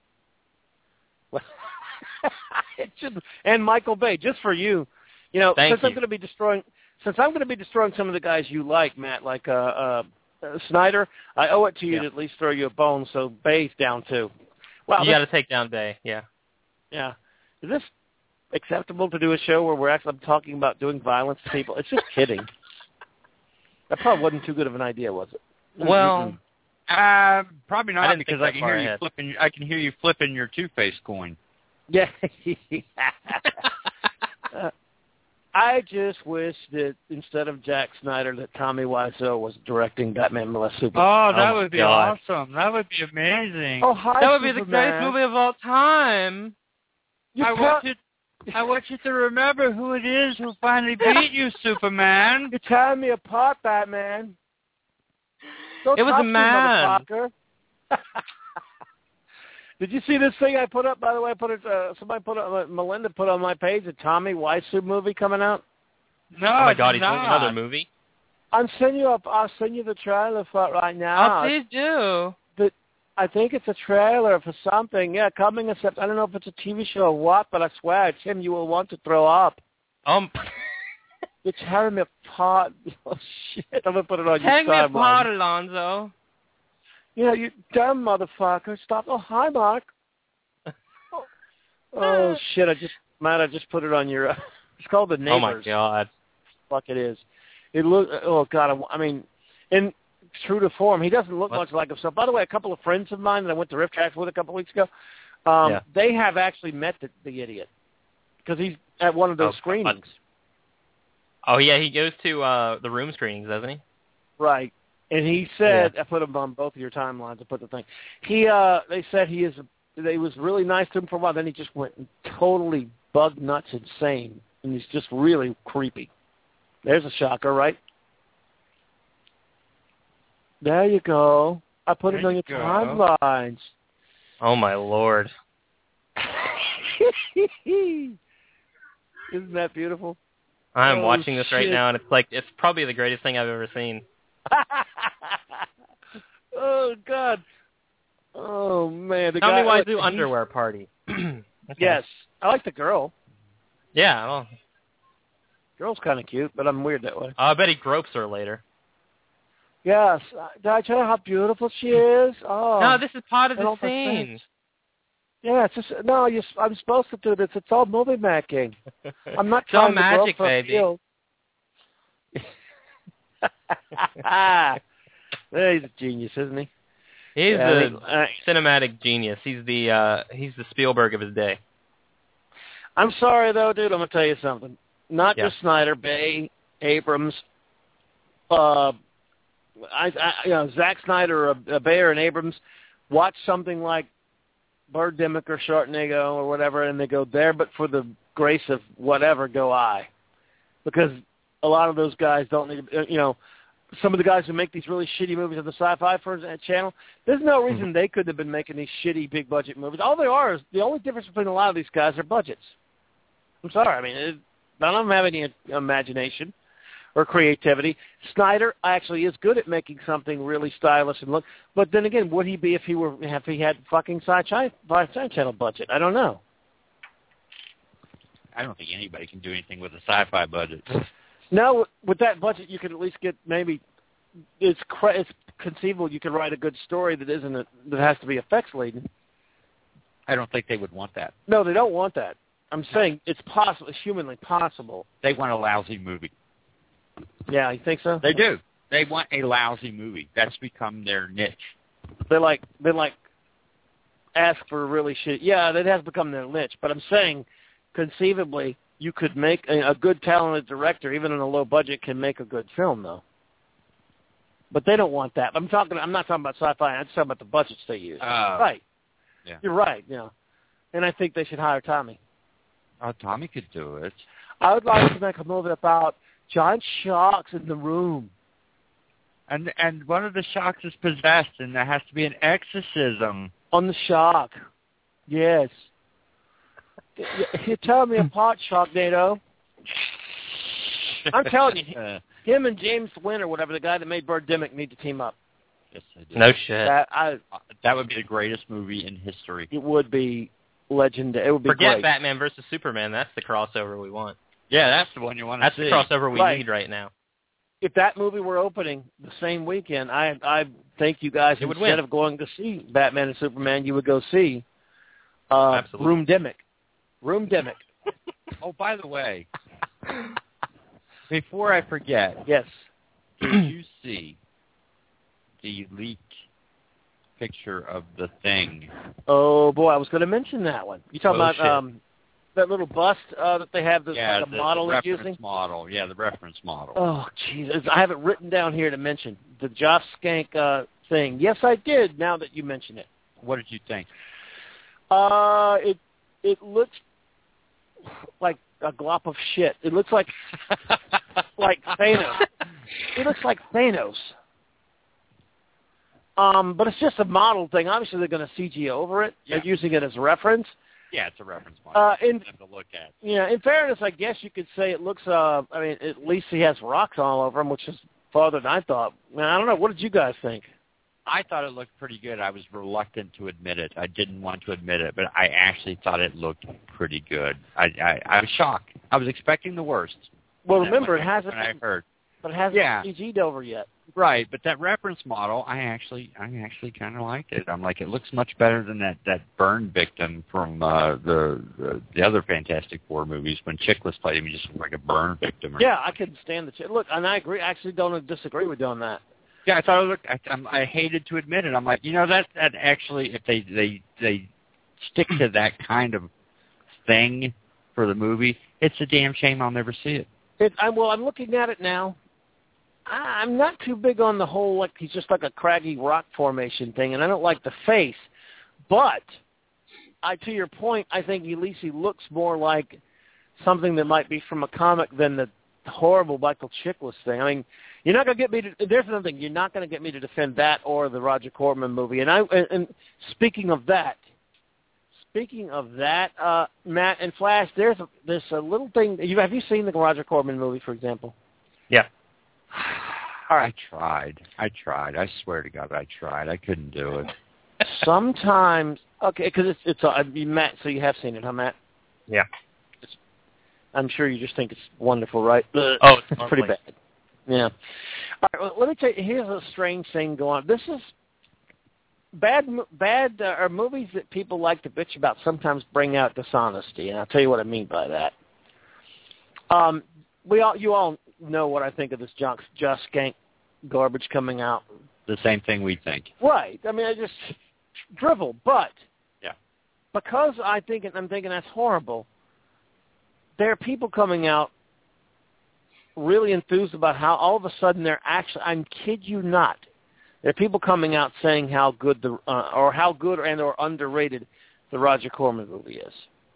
It should, and Michael Bay, just for you, you know, Thank since I'm you. going to be destroying, since I'm going to be destroying some of the guys you like, Matt, like uh, uh, uh, Snyder, I owe it to you Yeah. to at least throw you a bone. So Bay's down too. Wow, You this- got to take down Bay, yeah. yeah. Is this acceptable to do a show where we're actually talking about doing violence to people? It's just kidding. That probably wasn't too good of an idea, was it? Well, Uh, probably I not didn't because think I that can far hear you ahead. flipping. I can hear you flipping your Two-Face coin. yeah. Uh, I just wish that instead of Jack Snyder, that Tommy Wiseau was directing Batman vs Superman. Oh, that Oh, my would be God. awesome. That would be amazing. Oh, hi, that would be the Superman. greatest movie of all time. You I tell- want you. I want you to remember who it is who finally beat you, Superman. You're tearing me apart, Batman. Don't It was talk a to me, man. motherfucker. Did you see this thing I put up? By the way, I put it. Uh, somebody put up. Uh, Melinda put on my page a Tommy Wiseau movie coming out. No, Oh, my it's God, he's doing not. another movie? I'm sending you up. I'll send you the trailer for it right now. Oh, please do. But I think it's a trailer for something. Yeah, coming in September. I don't know if it's a T V show or what, but I swear, Tim, you will want to throw up. Um, You're tearing me apart. Oh shit! I'm gonna put it on Take your me timeline. apart, Alonzo. You know, you dumb motherfucker. Stop. Oh, hi, Mark. Oh, oh shit! I just, Matt, I just put it on your. Uh, it's called The Neighbors. Oh, my God. Fuck, it is. It look. Oh God. I, I mean, in true to form, he doesn't look What? much like himself. By the way, a couple of friends of mine that I went to Rift Tracks with a couple of weeks ago, um, Yeah. they have actually met the, the idiot because he's at one of those Oh, God. screenings. Oh, yeah, he goes to uh, the room screenings, doesn't he? Right. And he said, I put him on both of your timelines. I put the thing. He, uh, they said he is. They was really nice to him for a while. Then he just went totally bug nuts insane, and he's just really creepy. There's a shocker, right? There you go. I put There it on you your go. timelines. Oh, my Lord. Isn't that beautiful? I'm Oh, watching this right shit. now, and it's like, it's probably the greatest thing I've ever seen. Oh God. Oh man. The Tommy guy, Wiseau he's- underwear party. Okay. Yes, I like the girl. Yeah. Well, Girl's kind of cute, but I'm weird that way. I bet he gropes her later. Yes. Uh, Did I tell you how beautiful she is? Oh. No, this is part of I the don't scene. think- Yeah, it's just no. You, I'm supposed to do this. It's all movie making. I'm not It's all trying to magic, grope her baby. appeal. He's a genius, isn't he? He's Yeah, a I mean, uh, cinematic genius. He's the uh, he's the Spielberg of his day. I'm sorry though, dude. I'm gonna tell you something. Not Yeah. just Snyder, Bay, Abrams, uh, I, I, you know, Zack Snyder, uh, uh, Bayer, and Abrams watch something like Birdemic or Sharknado or whatever, and they go there, but for the grace of whatever, go I, because a lot of those guys don't need, to, you know, some of the guys who make these really shitty movies on the Sci-Fi for that channel. There's no reason mm-hmm. they could have been making these shitty big budget movies. All they are is the only difference between a lot of these guys are budgets. I'm sorry, I mean, it, none of them have any imagination or creativity. Snyder actually is good at making something really stylish and look. But then again, would he be if he were if he had fucking Sci-Fi Channel budget? I don't know. I don't think anybody can do anything with a sci-fi budget. No, with that budget, you could at least get maybe it's it's conceivable you could write a good story that isn't a, that has to be effects laden. I don't think they would want that. No, they don't want that. I'm saying it's possible. It's humanly possible. They want a lousy movie. Yeah, you think so? They do. They want a lousy movie. That's become their niche. They like they like ask for really shit. Yeah, that has become their niche. But I'm saying, conceivably, you could make a, a good, talented director, even on a low budget, can make a good film, though. But they don't want that. I'm talking. I'm not talking about sci-fi. I'm just talking about the budgets they use. Uh, right. Yeah. You're right. Yeah. And I think they should hire Tommy. Oh, Tommy could do it. I would like to make a movie about giant sharks in the room. And and one of the sharks is possessed, and there has to be an exorcism. On the shark. Yes. You're tearing me apart, Sharknado. I'm telling you, him and James Wynn or whatever, the guy that made Birdemic, need to team up. Yes, I do. No shit. That, I, that would be the greatest movie in history. It would be legendary. It would be Forget great. Batman versus Superman. That's the crossover we want. Yeah, that's the one you want to that's see. That's the crossover we right. need right now. If that movie were opening the same weekend, I I think you guys, it would instead win. of going to see Batman and Superman, you would go see uh, Roomdemic. Roomdemic. Oh, by the way, before I forget, yes, did you see the leaked picture of The Thing? Oh boy, I was going to mention that one. You talking oh, about shit. um, that little bust uh, that they have, this yeah, like a the, model the they're reference using? model. Yeah, the reference model. Oh, Jesus. I have it written down here to mention. The Josh Skank uh, thing. Yes, I did, now that you mention it. What did you think? Uh, it it looks like a glop of shit. It looks like like Thanos. It looks like Thanos. Um, but it's just a model thing. Obviously, they're going to C G over it. Yeah. They're using it as a reference. Yeah, it's a reference model. Uh, in, to look at. Yeah, in fairness, I guess you could say it looks. Uh, I mean, at least he has rocks all over him, which is farther than I thought. Man, I don't know. What did you guys think? I thought it looked pretty good. I was reluctant to admit it. I didn't want to admit it, but I actually thought it looked pretty good. I I, I was shocked. I was expecting the worst. Well, remember, when it hasn't. I heard. But it hasn't Yeah. C G'd over yet. Right, but that reference model, I actually, I actually kind of liked it. I'm like, it looks much better than that that burn victim from uh, the, the the other Fantastic Four movies when Chiklis played him. He just looked like a burn victim. Or Yeah, I couldn't stand the ch- look, and I agree. I actually don't disagree with you on that. Yeah, I thought it looked. I, I'm, I hated to admit it. I'm like, you know, that that actually, if they they they stick to that kind of thing for the movie, it's a damn shame I'll never see it. It, I, well, I'm looking at it now. I, I'm not too big on the whole, like, he's just like a craggy rock formation thing, and I don't like the face. But, I, to your point, I think at least he looks more like something that might be from a comic than the horrible Michael Chiklis thing. I mean, you're not going to get me to, there's another thing, you're not going to get me to defend that or the Roger Corman movie. And I, and, and speaking of that, Speaking of that, uh, Matt and Flash, there's a, there's a little thing. You, have you seen the Roger Corman movie, for example? Yeah. All right. I tried. I tried. I swear to God, I tried. I couldn't do it. Sometimes, okay, because it's it's uh, Matt. So you have seen it, huh, Matt? Yeah. I'm sure you just think it's wonderful, right? Oh, it's, it's pretty bad. Yeah. All right, well, let me tell you, here's a strange thing going on. This is bad, bad uh, or movies that people like to bitch about sometimes bring out dishonesty, and I'll tell you what I mean by that. Um, we all, you all know what I think of this junk, just skank garbage coming out. The same thing we think. Right. I mean, I just drivel, but yeah, because I think I'm thinking that's horrible. There are people coming out really enthused about how all of a sudden they're actually, I kid you not, there are people coming out saying how good the uh, or how good and or underrated the Roger Corman movie is.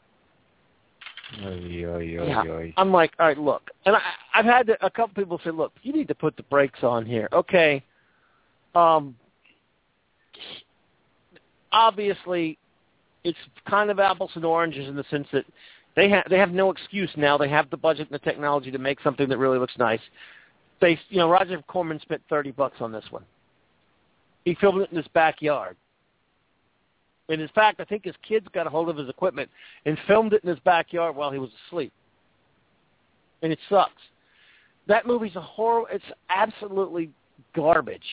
Oy, oy, oy, yeah. oy. I'm like, all right, look, and I, I've had to, a couple people say, look, you need to put the brakes on here. Okay, um, obviously, it's kind of apples and oranges in the sense that They have they have no excuse now. They have the budget and the technology to make something that really looks nice. They, you know, Roger Corman spent thirty bucks on this one. He filmed it in his backyard. And in fact, I think his kids got a hold of his equipment and filmed it in his backyard while he was asleep. And it sucks. That movie's a horror. It's absolutely garbage.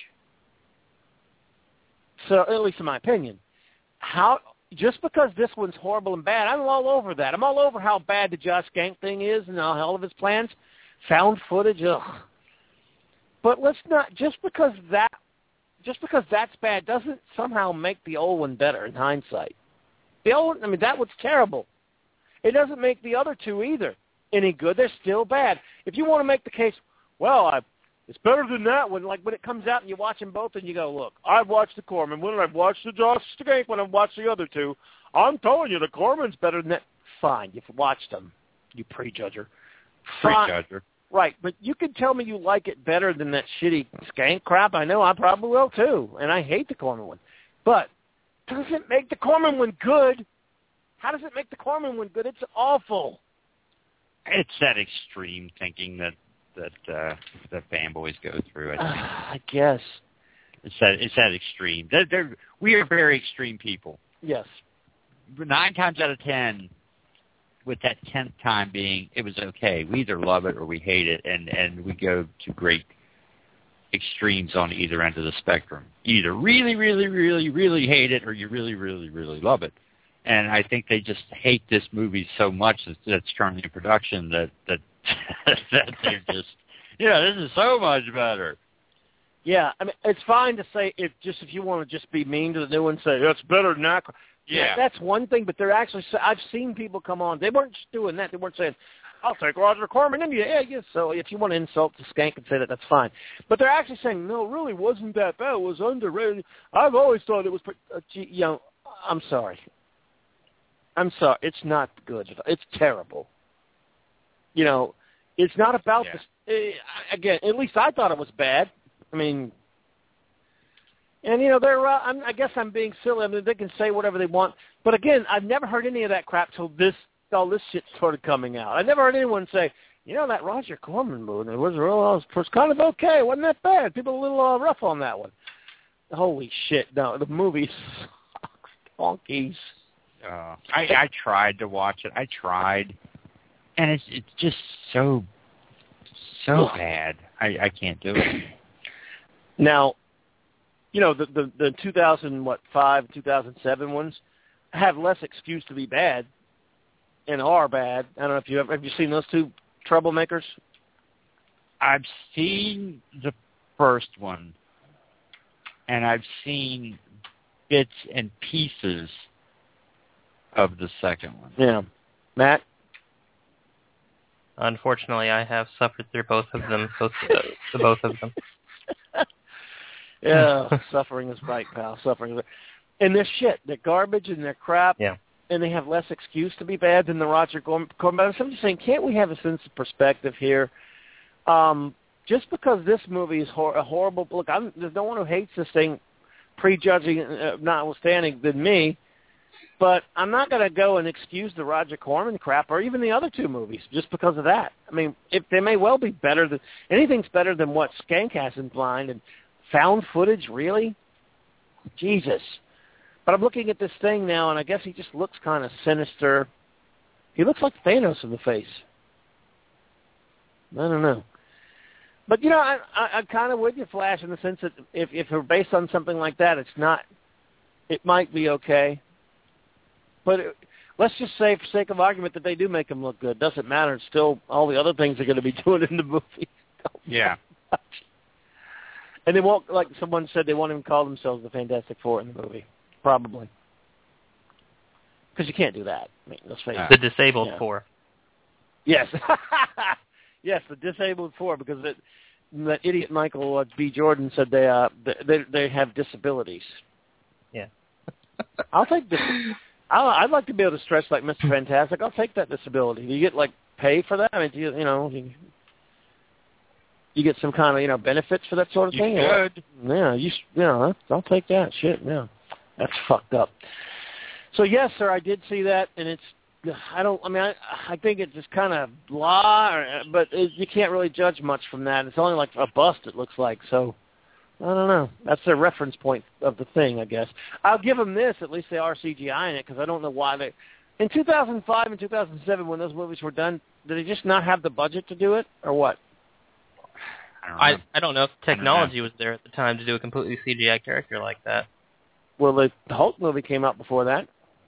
So, at least in my opinion, how? Just because this one's horrible and bad, I'm all over that. I'm all over how bad the Josh Skank thing is and all of his plans. Found footage, ugh. But let's not, just because that, just because that's bad doesn't somehow make the old one better in hindsight. The old, I mean, that one's terrible. It doesn't make the other two either any good. They're still bad. If you want to make the case, well, I, it's better than that one. Like when it comes out and you watch them both and you go, look, I've watched the Corman one and I've watched the Josh Skank when I've watched the other two. I'm telling you, the Corman's better than that. Fine, you've watched them, you prejudger. Fine. Prejudger. Right, but you can tell me you like it better than that shitty Skank crap. I know I probably will too, and I hate the Corman one. But does it make the Corman one good? How does it make the Corman one good? It's awful. It's that extreme thinking that that uh, that fanboys go through. I think. Uh, I guess it's that it's that extreme. They're, they're, we are very extreme people. Yes. Nine times out of ten, with that tenth time being, it was okay. We either love it or we hate it, and and we go to great extremes on either end of the spectrum. You either really, really, really, really hate it, or you really, really, really love it. And I think they just hate this movie so much that that's currently in production that that that they're just, yeah, this is so much better. Yeah, I mean, it's fine to say if just if you want to just be mean to the new one, say that's better than that. Yeah. yeah, that's one thing. But they're actually, I've seen people come on. They weren't just doing that. They weren't saying, "I'll take Roger Corman in you." Yeah, yes. So if you want to insult the Skank and say that, that's fine. But they're actually saying, "No, it really wasn't that bad. It was underrated. I've always thought it was." Uh, gee, you know, I'm sorry. I'm sorry. It's not good. It's terrible. You know, it's not about yeah. the. Uh, again, at least I thought it was bad. I mean, and you know, they're. Uh, I'm, I guess I'm being silly. I mean, they can say whatever they want. But again, I've never heard any of that crap till this. All this shit started coming out. I never heard anyone say, you know, that Roger Corman movie was real. It was kind of okay. It wasn't that bad. People were a little uh, rough on that one. Holy shit! No, the movie sucks. Donkeys. Uh, I, I tried to watch it. I tried, and it's it's just so so bad. I, I can't do it. Now, you know the the, the two thousand what five two thousand seven ones have less excuse to be bad, and are bad. I don't know if you have have you seen those two troublemakers. I've seen the first one, and I've seen bits and pieces of the second one. Yeah. Matt? Unfortunately, I have suffered through both of them, both the, the both of them. Yeah, suffering is right, pal. Suffering is right. And they're shit. They're garbage and they're crap. Yeah. And they have less excuse to be bad than the Roger Corman. I'm just saying, can't we have a sense of perspective here? Um, just because this movie is hor- a horrible... Look, I'm, there's no one who hates this thing, prejudging, uh, notwithstanding, than me. But I'm not going to go and excuse the Roger Corman crap or even the other two movies just because of that. I mean, if they may well be better than anything's better than what Skank has in Blind and found footage, really? Jesus. But I'm looking at this thing now, and I guess he just looks kind of sinister. He looks like Thanos in the face. I don't know. But, you know, I, I, I'm kind of with you, Flash, in the sense that if, if we're based on something like that, it's not, it might be okay. But it, let's just say, for sake of argument, that they do make him look good. Doesn't matter. It's still all the other things they're going to be doing in the movie. Yeah. And they won't, like someone said, they won't even call themselves the Fantastic Four in the movie. Probably. Because you can't do that. I mean, let's face it. The Disabled yeah. Four. Yes. Yes, the Disabled Four, because it, that idiot Michael uh, B. Jordan said they, uh, they they have disabilities. Yeah. I'll take this. I'll, I'd like to be able to stretch like Mister Fantastic. I'll take that disability. Do you get, like, pay for that? I mean, do you, you know, you, you get some kind of, you know, benefits for that sort of You thing? should. Yeah, you, you know, I'll take that. Shit, yeah. That's fucked up. So, yes, sir, I did see that, and it's, I don't, I mean, I, I think it's just kind of blah, or, but it, you can't really judge much from that. It's only like a bust, it looks like, so I don't know. That's their reference point of the thing, I guess. I'll give them this. At least they are C G I in it, because I don't know why they... In two thousand five and two thousand seven, when those movies were done, did they just not have the budget to do it, or what? I don't know. I, I don't know if technology was there at the time to do a completely C G I character like that. Well, the, the Hulk movie came out before that.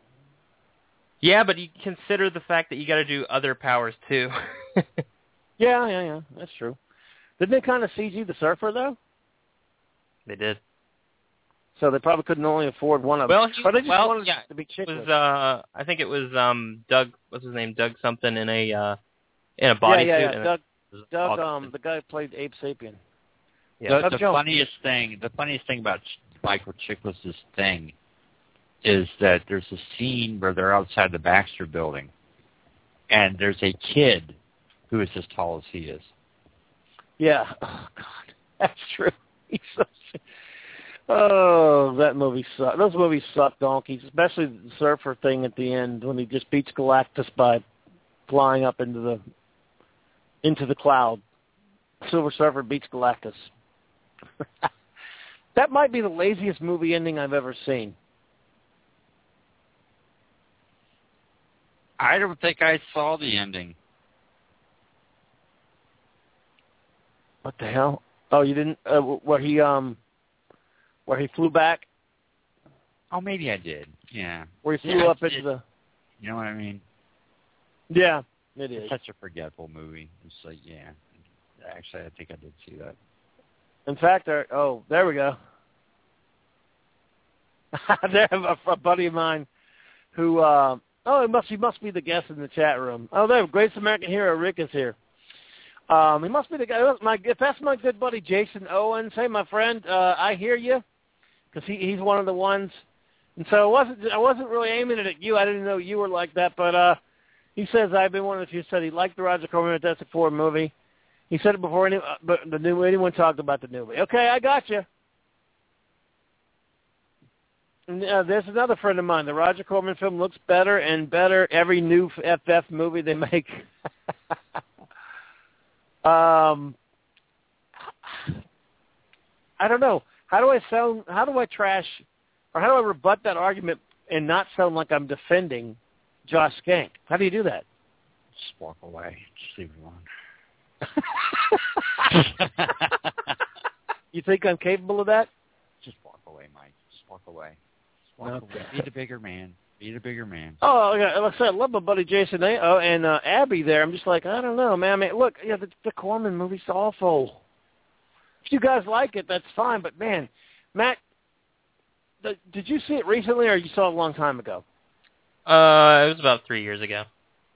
Yeah, but you consider the fact that you got to do other powers, too. yeah, yeah, yeah. That's true. Didn't they kind of C G the Surfer, though? They did. So they probably couldn't only afford one of well, them. He, or they just well, wanted yeah, to be it was, chickless. uh, I think it was um, Doug, what's his name, Doug something in a uh, in a bodysuit. Yeah, yeah, yeah. and Doug, a, Doug um, the guy who played Abe Sapien. Yeah. The, Doug the Jones. funniest thing, the funniest thing about Michael Chiklis' thing is that there's a scene where they're outside the Baxter Building, and there's a kid who is as tall as he is. Yeah. Oh God, that's true. He's so. Oh, that movie sucked. Those movies suck donkeys, especially the surfer thing at the end when he just beats Galactus by flying up into the into the cloud. Silver Surfer beats Galactus. That might be the laziest movie ending I've ever seen. I don't think I saw the ending. What the hell? Oh, you didn't? Uh, where he um, where he flew back? Oh, maybe I did. Yeah. Where he flew yeah, up into it, the. You know what I mean? Yeah, it is. It's such a forgetful movie. It's like, yeah. Actually, I think I did see that. In fact, our, oh, there we go. There, a, a buddy of mine who. Uh, oh, it must he must be the guest in the chat room. Oh, there, Greatest American Hero Rick is here. Um, he must be the guy. My, if that's my good buddy Jason Owens, hey, my friend, uh, I hear you, because he, he's one of the ones. And so I wasn't I wasn't really aiming it at you. I didn't know you were like that, but uh, he says I've been one of the few said he liked the Roger Corman Fantastic Four movie. He said it before any, uh, but the new anyone talked about the movie. Okay, I got you. And, uh, there's another friend of mine. The Roger Corman film looks better and better every new F F movie they make. um, I don't know. How do I sound? How do I trash, or how do I rebut that argument and not sound like I'm defending Josh Skank? How do you do that? Just walk away. Just leave it alone. You think I'm capable of that? Just walk away, Mike. Just walk away. Just walk Okay. away. Be the bigger man. Be the bigger man. Oh, yeah, like I said, I love my buddy Jason A- oh, and uh, Abby there. I'm just like, I don't know, man. I mean, look, yeah, the, the Corman movie's awful. If you guys like it, that's fine. But, man, Matt, the, did you see it recently or you saw it a long time ago? Uh, it was about three years ago.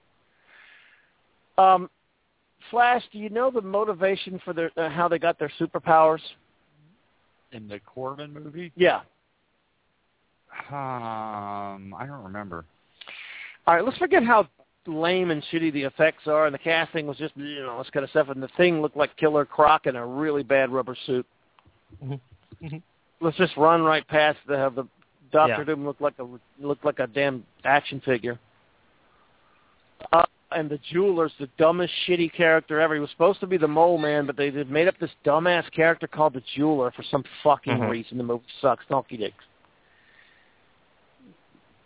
Um, Flash, do you know the motivation for their uh, how they got their superpowers? In the Corman movie? Yeah. Um, I don't remember. All right, let's forget how lame and shitty the effects are, and the casting was just, you know, this kind of stuff, and the thing looked like Killer Croc in a really bad rubber suit. Mm-hmm. Let's just run right past the have the Doctor Yeah. Doom looked like a looked like a damn action figure. Uh, and the Jeweler's the dumbest, shitty character ever. He was supposed to be the Mole Man, but they just made up this dumbass character called the Jeweler for some fucking Mm-hmm. reason. The movie sucks. Donkey dicks.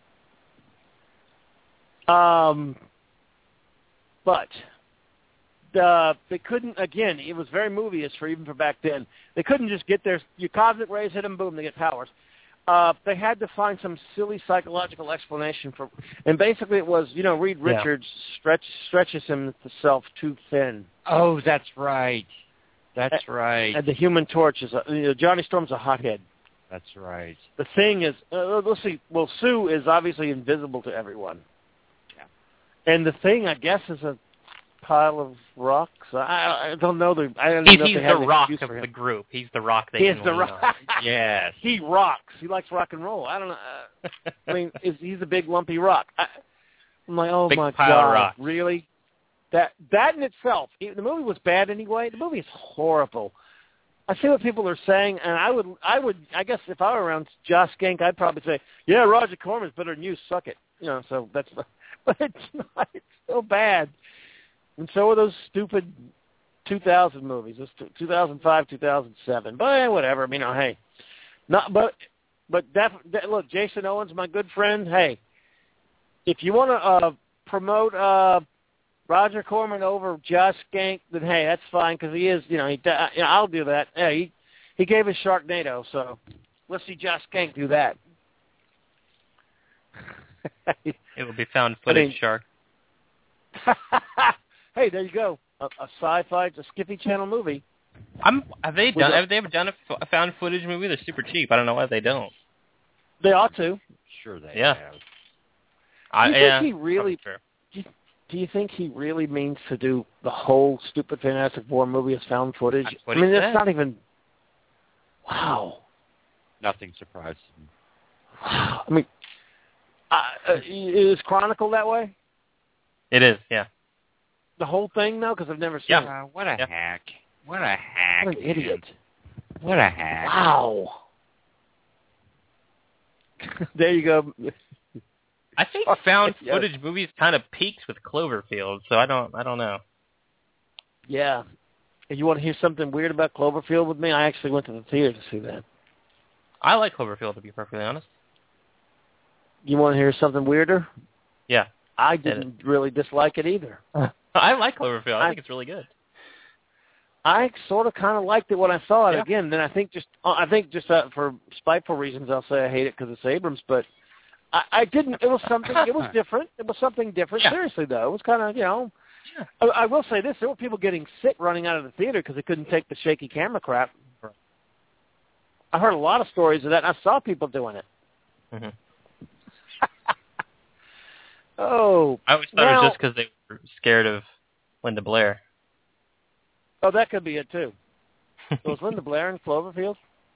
Um, but uh, they couldn't, again, it was very movie-ish for even for back then. They couldn't just get their, your cosmic rays hit them, boom, they get powers. Uh, they had to find some silly psychological explanation for, and basically it was, you know, Reed Richards yeah. stretch, stretches himself too thin. Oh, that's right. That's and, right. And the Human Torch is, a, you know, Johnny Storm's a hothead. That's right. The thing is, uh, let's see, well, Sue is obviously invisible to everyone. Yeah. And the Thing, I guess, is a pile of rocks. I, I don't know. The, I don't he's know if he's they have the an rock excuse of for him. the group. He's the rock they he can is the rock. Yes. He rocks. He likes rock and roll. I don't know. Uh, I mean, is, he's a big lumpy rock. I, I'm like, oh big my pile God, of rocks. really? That that in itself, the movie was bad anyway. The movie is horrible. I see what people are saying, and I would, I would, I guess if I were around Josh Schenck, I'd probably say, yeah, Roger Corman's better than you. Suck it, you know. So that's, but it's not. It's still bad. And so are those stupid two thousand movies. Those two thousand five, two thousand seven. But eh, whatever. I mean, oh, hey, not. But but def, def, look, Jason Owens, my good friend. Hey, if you want to uh, promote uh, Roger Corman over Josh Schenck, then hey, that's fine because he is. You know, he. You know, I'll do that. Hey, he he gave us Sharknado, so let's see Josh Schenck do that. It will be found footage, I mean, Shark. Hey, there you go. A, a sci-fi, it's a Skippy Channel movie. I'm. Have they done? Have they ever done a, a found footage movie? They're super cheap. I don't know why they don't. They ought to. Sure, they yeah. have. Do you I, think yeah, he really? Do you, do you think he really means to do the whole stupid Fantastic Four movie as found footage? That's what I mean, he that's said. not even. Wow. Nothing surprises me. Wow. I mean, uh, is Chronicle that way? It is. Yeah. The whole thing, though, because I've never seen yeah. it. Uh, what a yeah. hack. What a hack. What an idiot. What a hack. Wow. There you go. I think found footage yes. movies kind of peaked with Cloverfield, so I don't I don't know. Yeah. If you want to hear something weird about Cloverfield with me, I actually went to the theater to see that. I like Cloverfield, to be perfectly honest. You want to hear something weirder? Yeah. I didn't really dislike it either. I like Cloverfield. I, I think it's really good. I sort of kind of liked it when I saw it. Yeah. Again, then I think just I think just uh, for spiteful reasons, I'll say I hate it because it's Abrams. But I, I didn't. It was something. It was different. It was something different. Yeah. Seriously, though, it was kind of you know. Yeah. I, I will say this: there were people getting sick running out of the theater because they couldn't take the shaky camera crap. I heard a lot of stories of that, and I saw people doing it. Mm-hmm. Oh, I always thought now, it was just because they were scared of Linda Blair. Oh, that could be it too. Was Linda Blair in Cloverfield?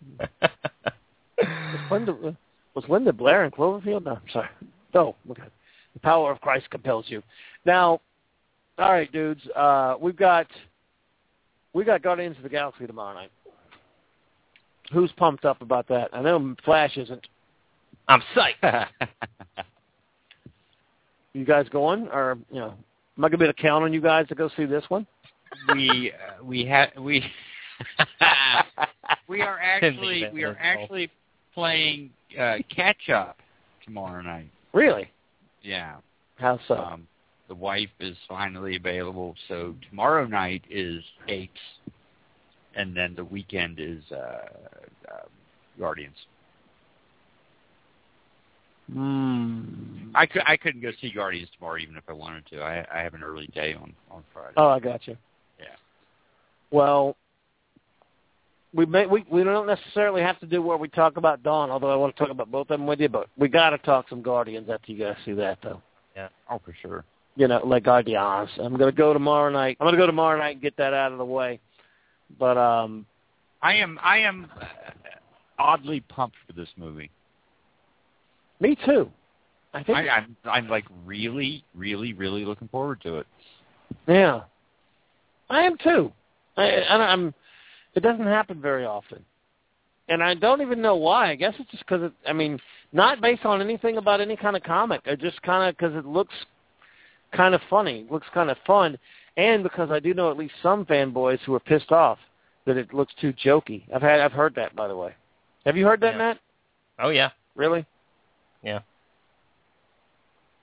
was, Linda, was Linda Blair in Cloverfield? No, I'm sorry. No, okay. The power of Christ compels you. Now, all right, dudes. Uh, we've got we got Guardians of the Galaxy tomorrow night. Who's pumped up about that? I know Flash isn't. I'm psyched. You guys going, or you know, am I gonna be able to count on you guys to go see this one? We uh, we have we we are actually we are actually playing uh, catch up tomorrow night. Really? Yeah. How so? Um, the wife is finally available, so tomorrow night is Apes, and then the weekend is uh, uh, Guardians. Mm. I could I couldn't go see Guardians tomorrow even if I wanted to. I I have an early day on, on Friday. Oh, I got you. Yeah. Well, we may we we don't necessarily have to do where we talk about Dawn, although I want to talk about both of them with you. But we got to talk some Guardians after you guys see that, though. Yeah. Oh, for sure. You know, like Guardians. I'm gonna go tomorrow night. I'm gonna go tomorrow night and get that out of the way. But um, I am I am oddly pumped for this movie. Me too. I think I, I'm I'm like really, really, really looking forward to it. Yeah, I am too. I, and I'm. It doesn't happen very often, and I don't even know why. I guess it's just because it. I mean, not based on anything about any kind of comic. I just kind of because it looks kind of funny, it looks kind of fun, and because I do know at least some fanboys who are pissed off that it looks too jokey. I've had I've heard that, by the way. Have you heard that, yeah. Matt? Oh yeah. Really? Yeah.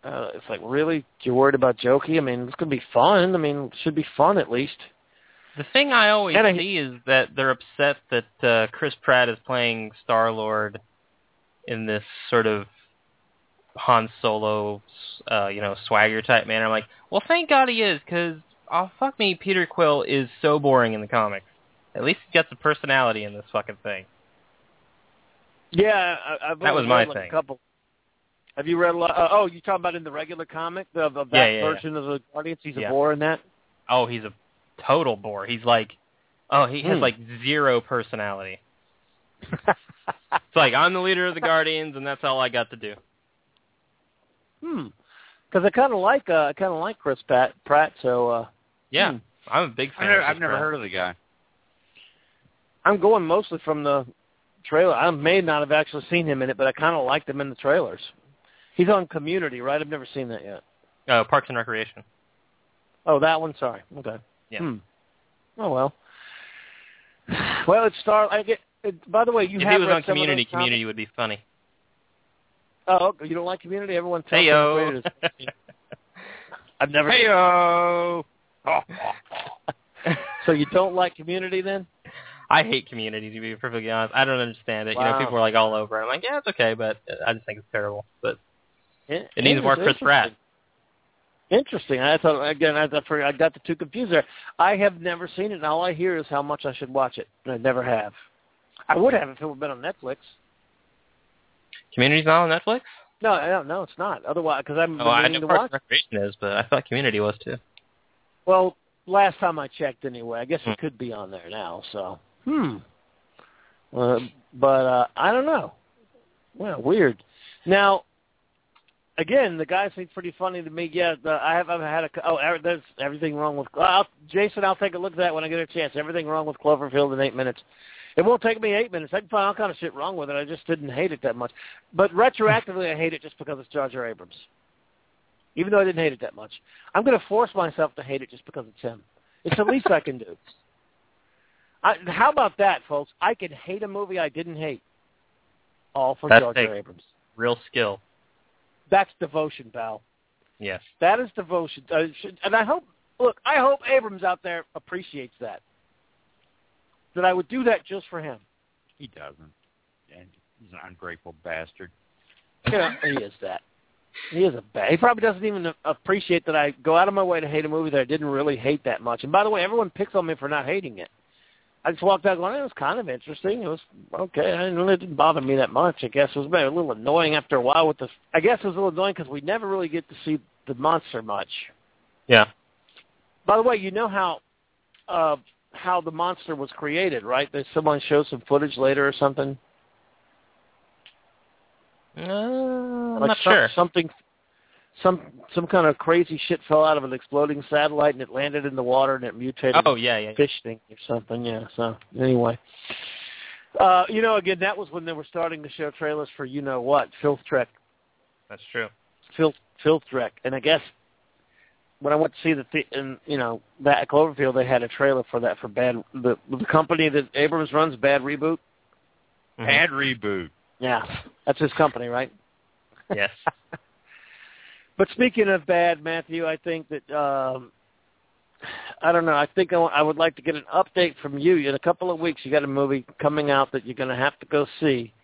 Uh, it's like, really? You're worried about Jokey? I mean, it's going to be fun. I mean, it should be fun at least. The thing I always I, see is that they're upset that uh, Chris Pratt is playing Star-Lord in this sort of Han Solo, uh, you know, swagger type manner. I'm like, well, thank God he is, because, oh, fuck me, Peter Quill is so boring in the comics. At least he's got some personality in this fucking thing. Yeah, I, I've that was read my like thing. A couple. Have you read a lot? Uh, oh, you talking about in the regular comic of, of that yeah, yeah, version yeah. of the Guardians? He's yeah. a bore in that. Oh, he's a total bore. He's like, oh, he has hmm. like zero personality. It's like, I'm the leader of the Guardians, and that's all I got to do. Hmm. Because I kind of like uh, I kind of like Chris Pratt. Pratt so uh, yeah, hmm. I'm a big fan. I've never, of Chris I've never Pratt. heard of the guy. I'm going mostly from the trailer. I may not have actually seen him in it, but I kind of liked him in the trailers. He's on Community, right? I've never seen that yet. Uh, Parks and Recreation. Oh, that one. Sorry. Okay. Yeah. Hmm. Oh well. Well, it's Star. I get. It, by the way, you if have he was read on some of Community, those Community comics? would be funny. Oh, you don't like Community? Everyone tells Hey me how yo. great it is. I've never. Hey yo. So you don't like Community then? I hate Community, to be perfectly honest. I don't understand it. Wow. You know, people are like all over it. I'm like, yeah, it's okay, but I just think it's terrible. But it, it needs it more Chris Pratt. Interesting. I thought again. I, I got the two confused there. I have never seen it, and all I hear is how much I should watch it. And I never have. I would have if it would have been on Netflix. Community's not on Netflix? No, no, no, it's not. Otherwise, because I'm Oh, I meaning know to Parks watch. and Recreation is, but I thought Community was too. Well, last time I checked, anyway. I guess Hmm. it could be on there now. So, hmm. Uh, but uh, I don't know. Well, weird. Now, again, the guy seems pretty funny to me. Yeah, the, I have. I've had a. Oh, there's everything wrong with. I'll, Jason, I'll take a look at that when I get a chance. Everything wrong with Cloverfield in eight minutes. It won't take me eight minutes. I can find all kind of shit wrong with it. I just didn't hate it that much. But retroactively, I hate it just because it's Jar Jar Abrams. Even though I didn't hate it that much, I'm going to force myself to hate it just because it's him. It's the least I can do. I, how about that, folks? I can hate a movie I didn't hate. All for That's Jar Jar Abrams. Real skill. That's devotion, pal. Yes. That is devotion. Uh, should, and I hope, look, I hope Abrams out there appreciates that. That I would do that just for him. He doesn't. And he's an ungrateful bastard. You know, he is that. He is a bad. He probably doesn't even appreciate that I go out of my way to hate a movie that I didn't really hate that much. And by the way, everyone picks on me for not hating it. I just walked out going, it was kind of interesting. It was okay. I didn't, it didn't bother me that much. I guess it was maybe a little annoying after a while with the. I guess it was a little annoying because we never really get to see the monster much. Yeah. By the way, you know how uh, how the monster was created, right? There's someone shows some footage later or something. Uh, I'm like not some, sure. Something, some some kind of crazy shit fell out of an exploding satellite and it landed in the water and it mutated. Oh yeah, yeah. Fish thing or something. Yeah. So anyway, uh, you know, again, that was when they were starting to show trailers for you know what, Filth Trek. That's true. Filth Filth Trek, and I guess when I went to see the th- and you know that at Cloverfield, they had a trailer for that for Bad the the company that Abrams runs, Bad Reboot. Mm-hmm. Bad Reboot. Yeah, that's his company, right? Yes. But speaking of bad, Matthew, I think that, um, I don't know, I think I, w- I would like to get an update from you. In a couple of weeks, you got a movie coming out that you're going to have to go see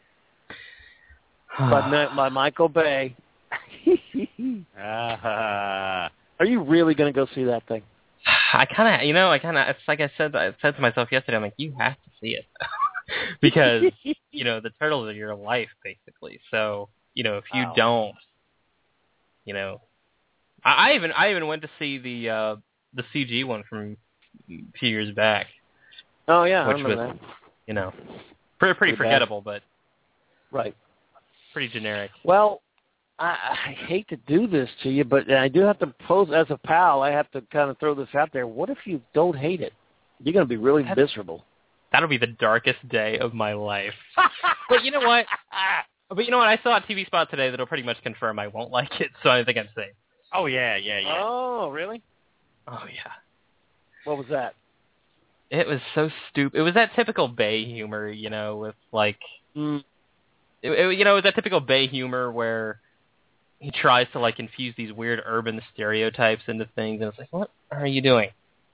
by, by Michael Bay. uh, Are you really going to go see that thing? I kind of, you know, I kind of, it's like I said, I said to myself yesterday, I'm like, you have to see it. Because, you know, the turtles are your life, basically. So, you know, if you Wow. don't, you know, I, I even I even went to see the uh, the C G one from a few years back. Oh, yeah, I which remember was, that. you know, pretty, pretty Pretty forgettable, but Right. pretty generic. Well, I, I hate to do this to you, but I do have to pose, as a pal, I have to kind of throw this out there. What if you don't hate it? You're going to be really That's, miserable. That'll be the darkest day of my life. But you know what? But you know what? I saw a T V spot today that'll pretty much confirm I won't like it, so I think I'm safe. oh, yeah, yeah, yeah. Oh, really? Oh, yeah. What was that? It was so stupid. It was that typical Bay humor, you know, with, like... Mm. It, it, you know, it was that typical Bay humor where he tries to like infuse these weird urban stereotypes into things, and it's like, what are you doing?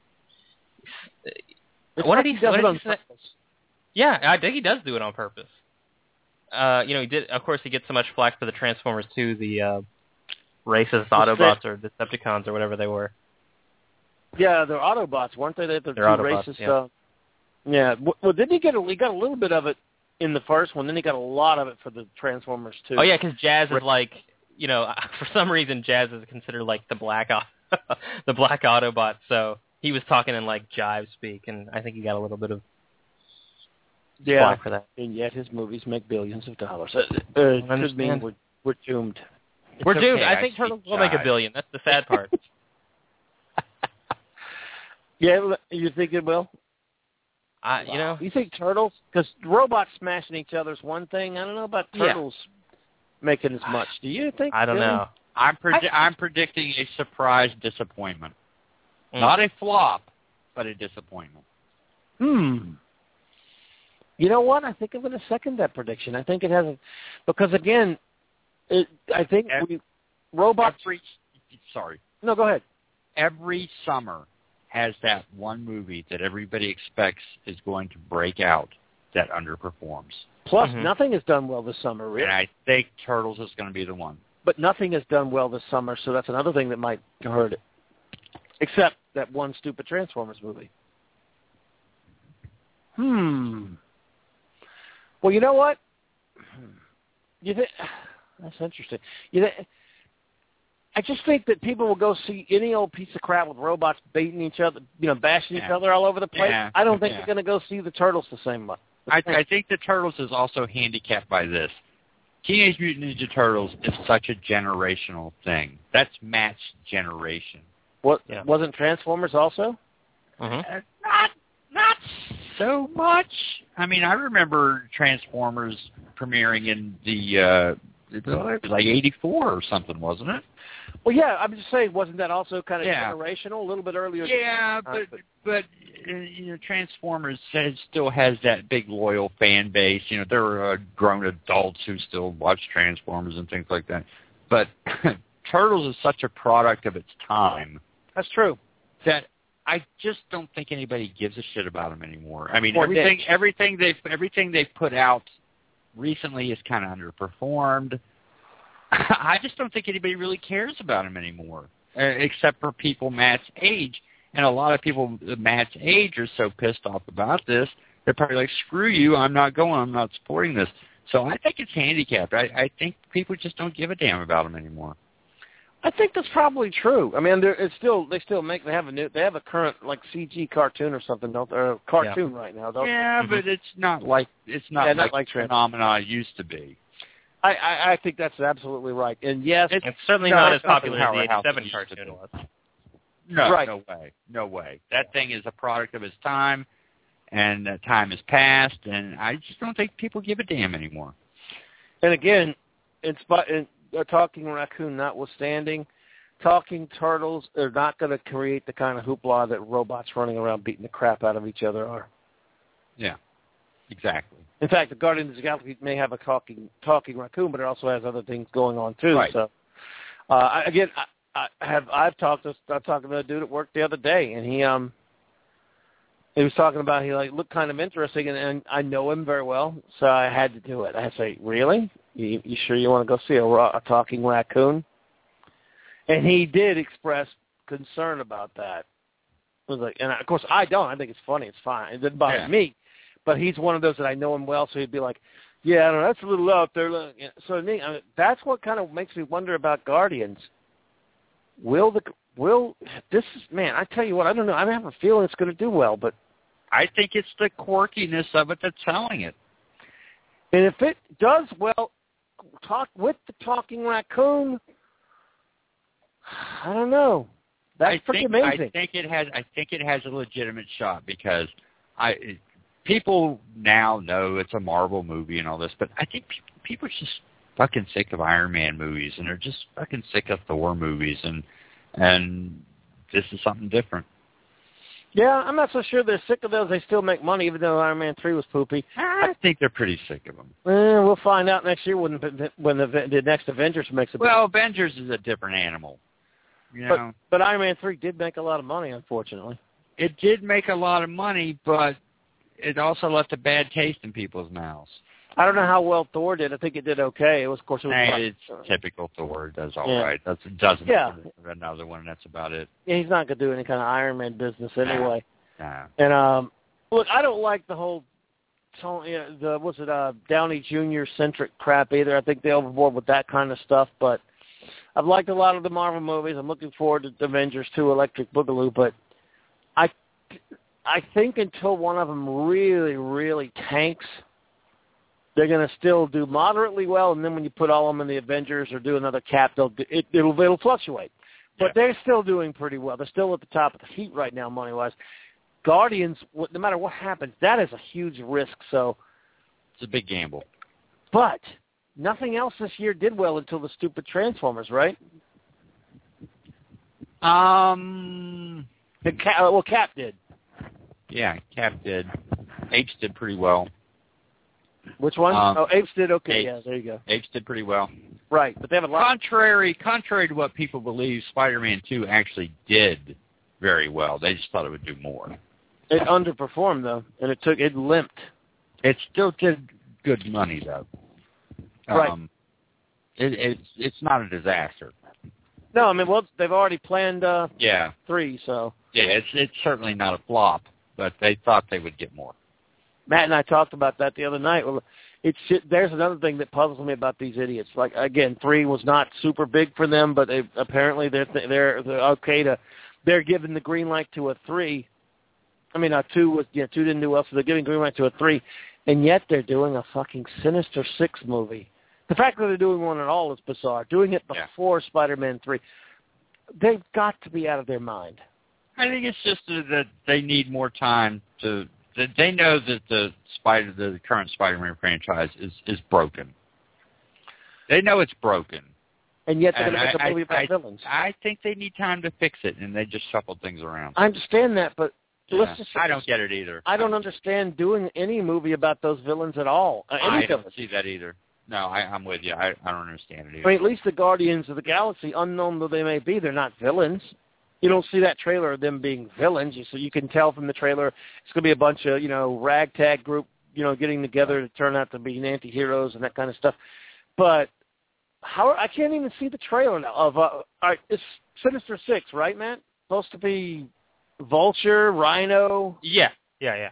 It's what like did he, he does what it did on he say? purpose. Yeah, I think he does do it on purpose. Uh, you know, he did. Of course, he gets so much flack for the Transformers two, the uh, racist Autobots or Decepticons or whatever they were. Yeah, they're Autobots, weren't they? They're, they're two Autobots, racist. yeah. Uh, yeah. Well, didn't he get a, he got a little bit of it in the first one? Then he got a lot of it for the Transformers two. Oh yeah, because Jazz is like, you know, for some reason Jazz is considered like the black the black Autobot. So he was talking in like jive speak, and I think he got a little bit of yeah flack for that. And yet his movies make billions of dollars. Uh, uh, could mean we're, we're doomed. We're It's doomed. okay, I I think speak Turtles will make a jive. billion. That's the sad part. Yeah, you think it will? I, you know, You think Turtles? Because robots smashing each other is one thing. I don't know about Yeah. Turtles making as much. Do you think? I don't really? know. I'm predi- I'm predicting a surprise disappointment. Mm. Not a flop, but a disappointment. Hmm. You know what? I think I'm going to second that prediction. I think it has a, because again, it, I think Every- we, robots. Every, sorry. No, go ahead. Every summer has that one movie that everybody expects is going to break out that underperforms. Plus, Mhm. nothing has done well this summer, really. And I think Turtles is going to be the one. But nothing has done well this summer, so that's another thing that might hurt it. Except that one stupid Transformers movie. Hmm. Well, you know what? You think that's interesting. You know, I just think that people will go see any old piece of crap with robots beating each other, you know, bashing Yeah. each other all over the place. Yeah. I don't think Yeah. they're going to go see the Turtles the same way. I, I think the Turtles is also handicapped by this. Teenage Mutant Ninja Turtles is such a generational thing. That's Matt's generation. What Yeah. wasn't Transformers also? Mm-hmm. Uh, not not so much. I mean, I remember Transformers premiering in the uh, it was like eighty-four or something, wasn't it? Well, yeah, I'm just saying, wasn't that also kind of Yeah. generational, a little bit earlier? Yeah, but but uh, you know, Transformers has, still has that big loyal fan base. You know, there are uh, grown adults who still watch Transformers and things like that. But Turtles is such a product of its time. That's true. That I just don't think anybody gives a shit about them anymore. I mean, Or everything niche. everything they've everything they've put out recently is kind of underperformed. I just don't think anybody really cares about them anymore, uh, except for people Matt's age. And a lot of people Matt's age are so pissed off about this, they're probably like, screw you, I'm not going, I'm not supporting this. So I think it's handicapped. I, I think people just don't give a damn about them anymore. I think that's probably true. I mean, they're, it's still they still make they have a new they have a current like C G cartoon or something, don't they? Or a cartoon Yeah. right now, don't Yeah, Mhm. but it's not like it's not Yeah, like, not like the Trans- phenomena it used to be. I, I I think that's absolutely right. And yes, It's certainly No, not it's as not popular the as the powerhouse it eighty-seven used to cartoon be. was. No, Right. no way, no way. That thing is a product of its time, and uh, time has passed, and I just don't think people give a damn anymore. and again, in, spot, in uh, Talking Raccoon notwithstanding, Talking Turtles are not going to create the kind of hoopla that robots running around beating the crap out of each other are. Yeah, exactly. In fact, the Guardians of the Galaxy may have a talking talking raccoon, but it also has other things going on too. Right. So, uh, I, again, I, I have I've talked to I talked to a dude at work the other day, and he um he was talking about he like looked kind of interesting, and, and I know him very well, so I had to do it. I say, really? You, you sure you want to go see a, ra- a talking raccoon? And he did express concern about that. I was like, and of course I don't. I think it's funny. It's fine. It doesn't bother Yeah. me. But he's one of those that I know him well, so he'd be like, yeah, I don't know, that's a little out there. Look. So to me, I mean, that's what kind of makes me wonder about Guardians. Will the will this is man? I tell you what, I don't know. I have a feeling it's going to do well, but I think it's the quirkiness of it that's selling it. and if it does well, talk with the talking raccoon. I don't know. That's I pretty think, amazing. I think it has. I think it has a legitimate shot because I it, people now know it's a Marvel movie and all this, but I think people, people are just fucking sick of Iron Man movies and they're just fucking sick of Thor movies, and and this is something different. Yeah, I'm not so sure they're sick of those. They still make money, even though Iron Man three was poopy. I think they're pretty sick of them. Eh, we'll find out next year when the, when the, the next Avengers makes a. Well, Avengers is a different animal. You know? But, but Iron Man three did make a lot of money, unfortunately. It did make a lot of money, but it also left a bad taste in people's mouths. I don't know how well Thor did. I think it did okay. It was, of course, it was. Hey, like, it's typical Thor. It does all yeah. right. That's it doesn't. Yeah. Another one. That's about it. Yeah, he's not gonna do any kind of Iron Man business anyway. Nah. And um, look, I don't like the whole, Tony, uh, the what's it, uh, Downey Junior centric crap either. I think they overboard with that kind of stuff. But I've liked a lot of the Marvel movies. I'm looking forward to the Avengers two, Electric Boogaloo. But I, I think until one of them really, really tanks, they're going to still do moderately well, and then when you put all of them in the Avengers or do another Cap, they'll do, it, it'll it'll fluctuate. But yeah. They're still doing pretty well. They're still at the top of the heap right now, money-wise. Guardians, no matter what happens, that is a huge risk. So it's a big gamble. But nothing else this year did well until the stupid Transformers, right? Um, the Cap, well, Cap did. Yeah, Cap did. Apes did pretty well. Which one? Um, oh, Apes did okay. Apes. Yeah, there you go. Apes did pretty well. Right, but they have a lot. Contrary, contrary to what people believe, Spider-Man two actually did very well. They just thought it would do more. It underperformed though, and it took it limped. It still did good money though. Right. Um, it, it's it's not a disaster. No, I mean, well, they've already planned uh, yeah three, so yeah, it's it's certainly not a flop, but they thought they would get more. Matt and I talked about that the other night. Well, it's there's another thing that puzzles me about these idiots. Like again, three was not super big for them, but they, apparently they're they're they're okay to they're giving the green light to a three. I mean, a two was yeah, two didn't do well, so they're giving green light to a three, and yet they're doing a fucking Sinister Six movie. The fact that they're doing one at all is bizarre. Doing it before yeah. Spider-Man three, they've got to be out of their mind. I think it's just that they need more time to. They know that the Spider, the current Spider-Man franchise is, is broken. They know it's broken, and yet they're going to make I, a movie about I, villains. I think they need time to fix it, and they just shuffle things around. I understand that, but yeah, let's just. I don't get it either. I don't understand doing any movie about those villains at all. Uh, any I villains. don't see that either. No, I, I'm with you. I, I don't understand it either. I mean, at least the Guardians of the Galaxy, unknown though they may be, they're not villains. You don't see that trailer of them being villains, so you can tell from the trailer it's going to be a bunch of, you know, ragtag group, you know, getting together to turn out to be anti-heroes and that kind of stuff. But how I can't even see the trailer now of, uh, all right, it's Sinister Six, right, Matt? Supposed to be Vulture, Rhino. Yeah, yeah,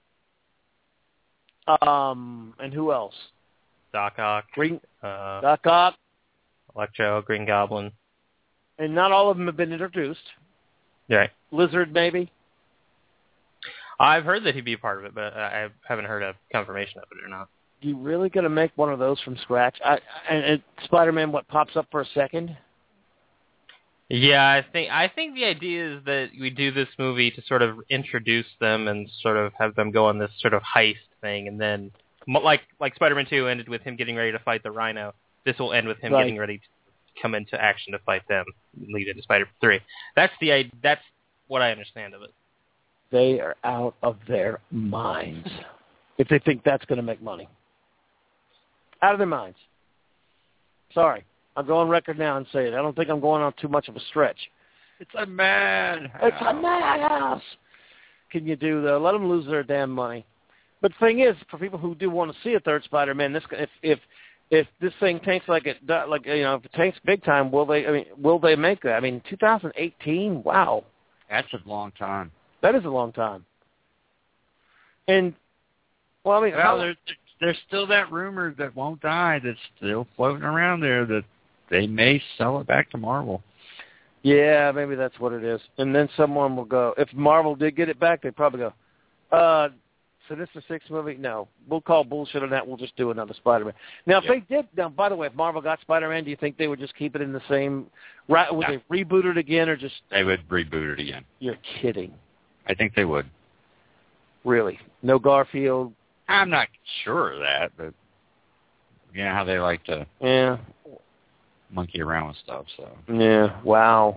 yeah. Um, and who else? Doc Ock. Green, uh, Doc Ock. Electro, Green Goblin. And not all of them have been introduced. Right. Lizard, maybe? I've heard that he'd be a part of it, but I haven't heard a confirmation of it or not. You really going to make one of those from scratch? I, and, and Spider-Man, what, pops up for a second? Yeah, I think I think the idea is that we do this movie to sort of introduce them and sort of have them go on this sort of heist thing, and then, like like Spider-Man two ended with him getting ready to fight the Rhino, this will end with him right. getting ready to come into action to fight them, lead into Spider-Man three. That's the that's what I understand of it. They are out of their minds if they think that's going to make money. Out of their minds. Sorry. I'll go on record now and say it. I don't think I'm going on too much of a stretch. It's a madhouse. It's a madhouse. Can you do the? Let them lose their damn money. But the thing is, for people who do want to see a third Spider-Man, this if if if this thing tanks like it like you know if it tanks big time, will they? I mean, will they make that? I mean, two thousand eighteen. Wow, that's a long time. That is a long time. And well, I mean, well, how, there's there's still that rumor that won't die that's still floating around there that they may sell it back to Marvel. Yeah, maybe that's what it is. And then someone will go, if Marvel did get it back, they'd probably go, uh, Sinister Six movie? No. We'll call bullshit on that. We'll just do another Spider-Man. Now, if yep. they did, now, by the way, if Marvel got Spider-Man, do you think they would just keep it in the same, right? Would no. they reboot it again or just? They would reboot it again. You're kidding. I think they would. Really? No Garfield? I'm not sure of that, but you know how they like to. Yeah. Monkey around with stuff, so. Yeah, wow.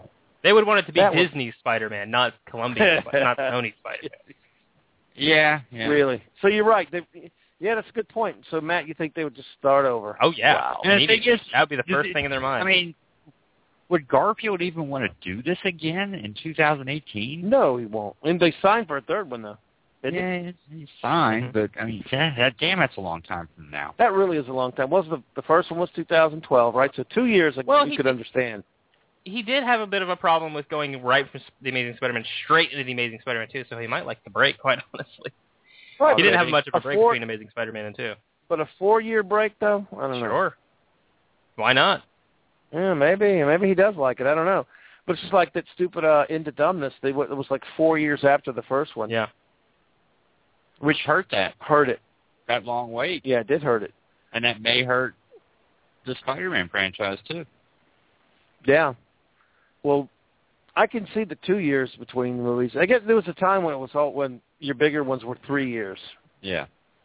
They would want it to be That was- Disney Spider-Man, not Columbia, not Sony Spider-Man. Yeah, yeah. Really. So you're right. They, yeah, that's a good point. So, Matt, you think they would just start over? Oh, yeah. Wow. And the thing is, that would be the is first it- thing in their mind. I mean, would Garfield even want to do this again in two thousand eighteen? No, he won't. And they signed for a third one, though. Didn't Yeah, they? he's fine, but I mean, that, that, damn, that's a long time from now. That really is a long time. Was the the first one was two thousand twelve, right? So two years, like, Well, you he could did- understand. He did have a bit of a problem with going right from The Amazing Spider-Man straight into The Amazing Spider-Man two, so he might like the break, quite honestly. Right, He didn't but have much of a break four, between Amazing Spider-Man and two. But a four-year break, though? I don't know. Sure. Why not? Yeah, maybe. Maybe he does like it. I don't know. But it's just like that stupid uh, Into Dumbness. They, it was like four years after the first one. Yeah. Which hurt that, Hurt it. that long wait. Yeah, it did hurt it. And that may hurt the Spider-Man franchise, too. Yeah. Well, I can see the two years between the movies. I guess there was a time when it was all when your bigger ones were three years. Yeah.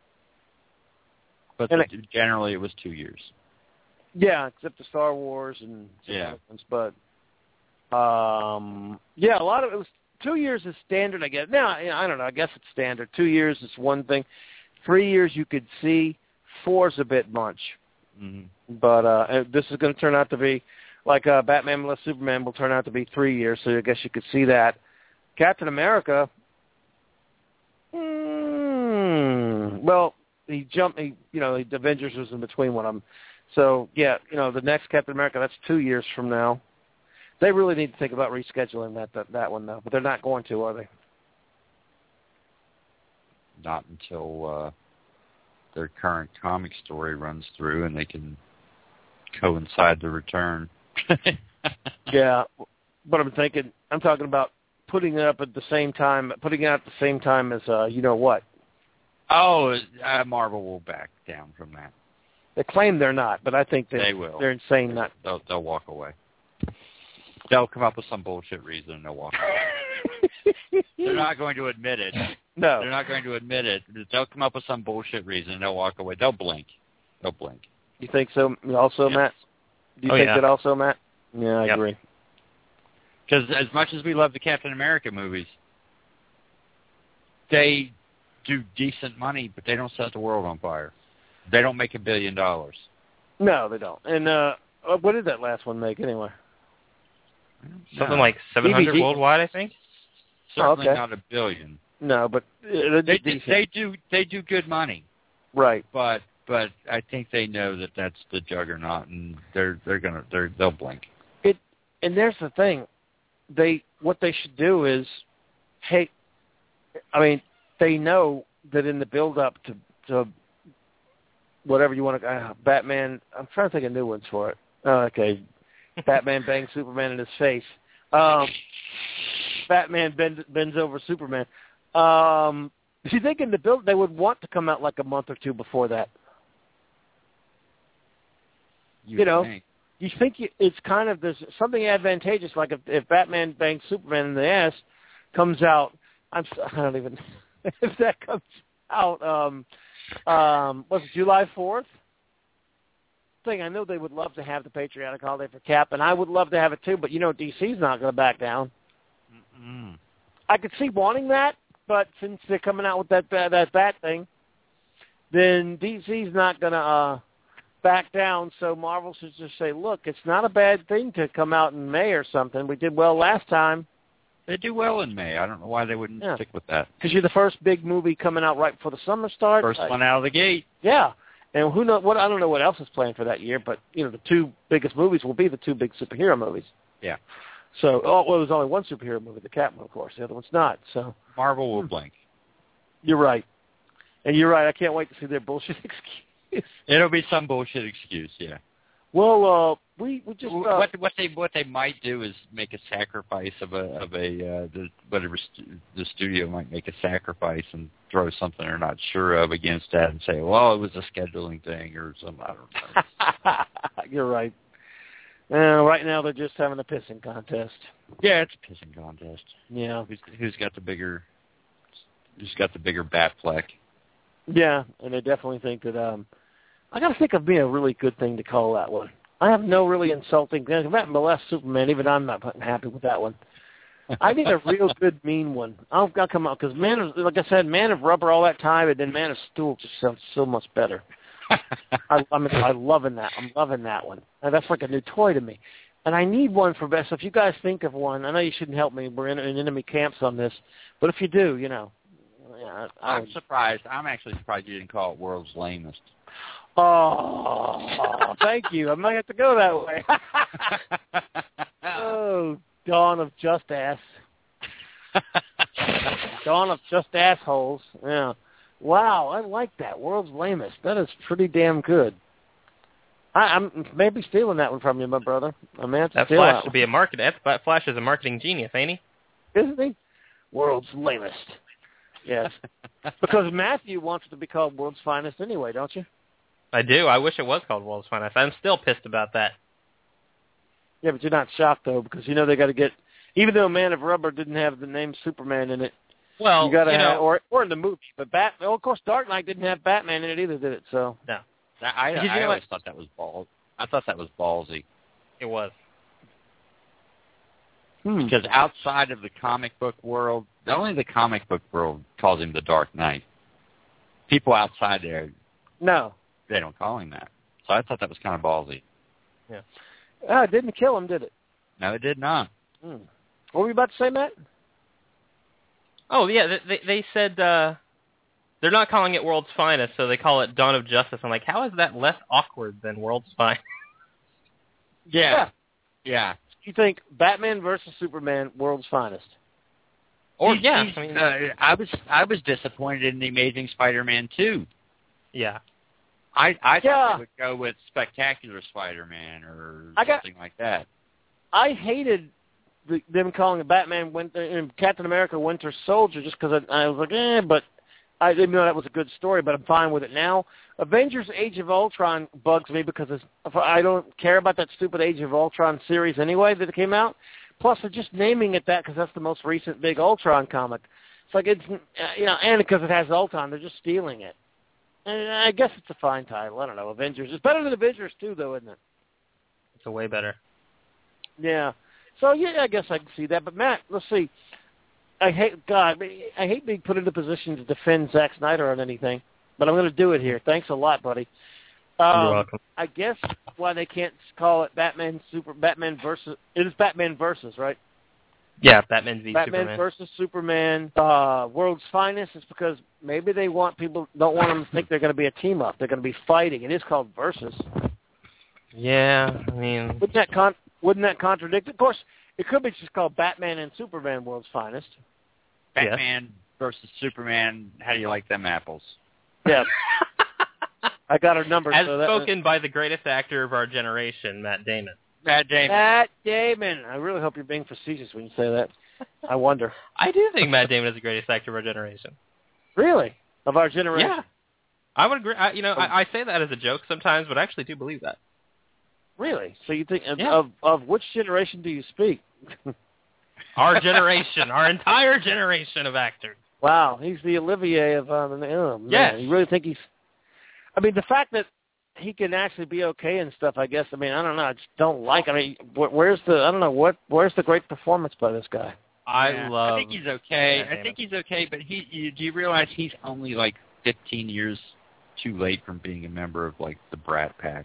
But And the, generally it was two years. Yeah, except the Star Wars and Yeah. ones, but um, yeah, a lot of it was two years is standard. I guess. Now I don't know. I guess it's standard. Two years is one thing. Three years you could see. Four's a bit much. Mm-hmm. But uh, this is going to turn out to be like uh, Batman vs Superman will turn out to be three years. So I guess you could see that. Captain America. Mm, well, he jumped. He, you know, the Avengers was in between one of them. So yeah, you know, the next Captain America, that's two years from now. They really need to think about rescheduling that that, that one though, but they're not going to, are they? Not until uh, their current comic story runs through and they can coincide the return. Yeah, but I'm thinking, I'm talking about putting it up at the same time, putting it out at the same time as uh, you know what? Oh, uh, Marvel will back down from that. They claim they're not, but I think They will. they're insane not. They'll, they'll walk away. They'll come up with some bullshit reason and they'll walk away. They're not going to admit it. No. They're not going to admit it. They'll come up with some bullshit reason and they'll walk away. They'll blink. They'll blink. You think so also, Yes. Matt? Do you Oh, think yeah. that also, Matt? Yeah, I Yep. agree. Because as much as we love the Captain America movies, they do decent money, but they don't set the world on fire. They don't make a billion dollars. No, they don't. And uh, uh, what did that last one make anyway? Something No. like seven hundred D V D. worldwide, I think. Certainly Oh, okay. not a billion. No, but uh, They, decent. they do they do good money, right. but but I think they know that that's the juggernaut, and they're they're gonna they're they'll blink. It and there's the thing, they what they should do is, hey, I mean, they know that in the build up to to whatever you want to, uh, Batman. I'm trying to think of new ones for it. Oh, okay, Batman bangs Superman in his face. Um, Batman bends, bends over Superman. Um, do you think in the build they would want to come out like a month or two before that? You, You know, think. You think you- it's kind of there's something advantageous, like if, if Batman bangs Superman in the ass, comes out. I'm s- I don't even if that comes out. Um, um, was it July fourth? Thing I know they would love to have the patriotic holiday for Cap, and I would love to have it too. But you know, D C's not going to back down. Mm-mm. I could see wanting that, but since they're coming out with that that, that bat thing, then D C's not going to uh, back down. So Marvel should just say, look, it's not a bad thing to come out in May or something. We did well last time. They do well in May. I don't know why they wouldn't Yeah. stick with that. Because you're the first big movie coming out right before the summer starts. First I- one out of the gate. Yeah. And who know what? I don't know what else is planned for that year, but you know the two biggest movies will be the two big superhero movies. Yeah. So, oh, well, there's only one superhero movie, the Catman, of course. The other one's not. So Marvel will Hmm. blink. you're right, and you're right. I can't wait to see their bullshit excuse. It'll be some bullshit excuse, yeah. Well, uh, we we just uh, what what they what they might do is make a sacrifice of a of a uh, the, whatever stu- the studio might make a sacrifice and throw something they're not sure of against that and say, well, it was a scheduling thing or something. I don't know. you're right. Uh, right now they're just having a pissing contest. Yeah, it's a pissing contest. Yeah, Who's who's got the bigger who's got the bigger bat fleck? yeah, and I definitely think that um, I got to think of being a really good thing to call that one. I have no really insulting things. Matt molest Superman. Even I'm not happy with that one. I need a real good mean one. I'll, I'll come out because Man of, like I said, Man of Rubber all that time, and then Man of Steel just sounds so much better. I, I mean, I'm loving that. I'm loving that one. And that's like a new toy to me. And I need one for best. So if you guys think of one, I know you shouldn't help me. We're in, in enemy camps on this, but if you do, you know, yeah, I, I'm surprised. I'm actually surprised you didn't call it World's Lamest. Oh, thank you. I might have to go that way. Oh, Dawn of Just Ass. Dawn of Just Assholes. Yeah. Wow, I like that. World's Lamest. That is pretty damn good. I, I'm maybe stealing that one from you, my brother. I mean, that steal Flash that should be a market. That Flash is a marketing genius, ain't he? Isn't he? World's Lamest. Yes. Because Matthew wants it to be called World's Finest anyway, don't you? I do. I wish it was called World's Finest. I'm still pissed about that. Yeah, but you're not shocked, though, because you know they got to get, even though Man of Rubber didn't have the name Superman in it, well, you got to you know, have, or, or in the movie, but Bat, well, of course, Dark Knight didn't have Batman in it either, did it? So no. I, I, Because, you I know always what? thought that was ball. I thought that was ballsy. It was. Hmm. Because outside of the comic book world, only the comic book world calls him the Dark Knight. People outside there, No. they don't call him that. So I thought that was kind of ballsy. Yeah. Ah, it didn't kill him, did it? No, it did not. Hmm. What were you about to say, Matt? Oh, yeah, they, they said uh, they're not calling it World's Finest, so they call it Dawn of Justice. I'm like, how is that less awkward than World's Finest? Yeah. Yeah. You think Batman versus Superman, World's Finest? Or, He's- yeah. he's, I mean, uh, I was I was disappointed in the Amazing Spider-Man two. yeah. I I thought Yeah. they would go with Spectacular Spider-Man or I got- something like that. I hated the, them calling it Batman Winter, and Captain America Winter Soldier just because I, I was like, eh, but I didn't know that was a good story, but I'm fine with it now. Avengers Age of Ultron bugs me because it's, I don't care about that stupid Age of Ultron series anyway that it came out. Plus, they're just naming it that because that's the most recent big Ultron comic. It's like it's, uh, you know, and because it has Ultron, they're just stealing it. And I guess it's a fine title. I don't know. Avengers. It's better than Avengers two, though, isn't it? It's a way better. Yeah. So, yeah, I guess I can see that. But, Matt, let's see. I hate, God, I hate being put in a position to defend Zack Snyder on anything, but I'm going to do it here. Thanks a lot, buddy. Um, You're welcome. I guess why they can't call it Batman Super Batman versus it is Batman versus, right? Yeah, Batman v Batman Superman. versus Superman, uh, World's Finest is because maybe they want people don't want them to think they're going to be a team up. They're going to be fighting. It is called versus. Yeah, I mean, Wouldn't that con- wouldn't that contradict? Of course, it could be just called Batman and Superman World's Finest. Batman versus Superman. How do you like them apples? Yeah. I got her number. as so that, spoken by the greatest actor of our generation, Matt Damon. Matt Damon. Matt Damon. I really hope you're being facetious when you say that. I wonder. I do think Matt Damon is the greatest actor of our generation. Really? Of our generation? Yeah. I would agree. I, you know, I, I say that as a joke sometimes, but I actually do believe that. Really? So you think, Yeah. of of which generation do you speak? Our generation, our entire generation of actors. Wow, he's the Olivier of, um, oh, man. Yes. You really think he's, I mean, the fact that he can actually be okay and stuff, I guess, I mean, I don't know, I just don't like, I mean, wh- where's the, I don't know, what, where's the great performance by this guy? I Yeah, love. I think he's okay. Matt I Damon. think he's okay, but he. You, do you realize he's only like fifteen years too late from being a member of like the Brat Pack?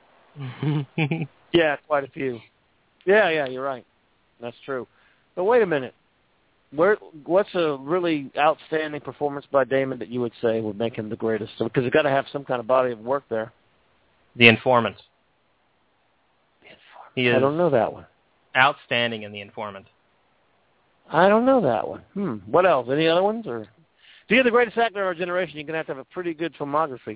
Yeah, quite a few. Yeah, yeah, you're right. That's true. But wait a minute. Where, what's a really outstanding performance by Damon that you would say would make him the greatest? So, because you've got to have some kind of body of work there. The Informant. He is I don't know that one. outstanding in The Informant. I don't know that one. Hmm. What else? Any other ones? Or to be the greatest actor of our generation, you're going to have to have a pretty good filmography.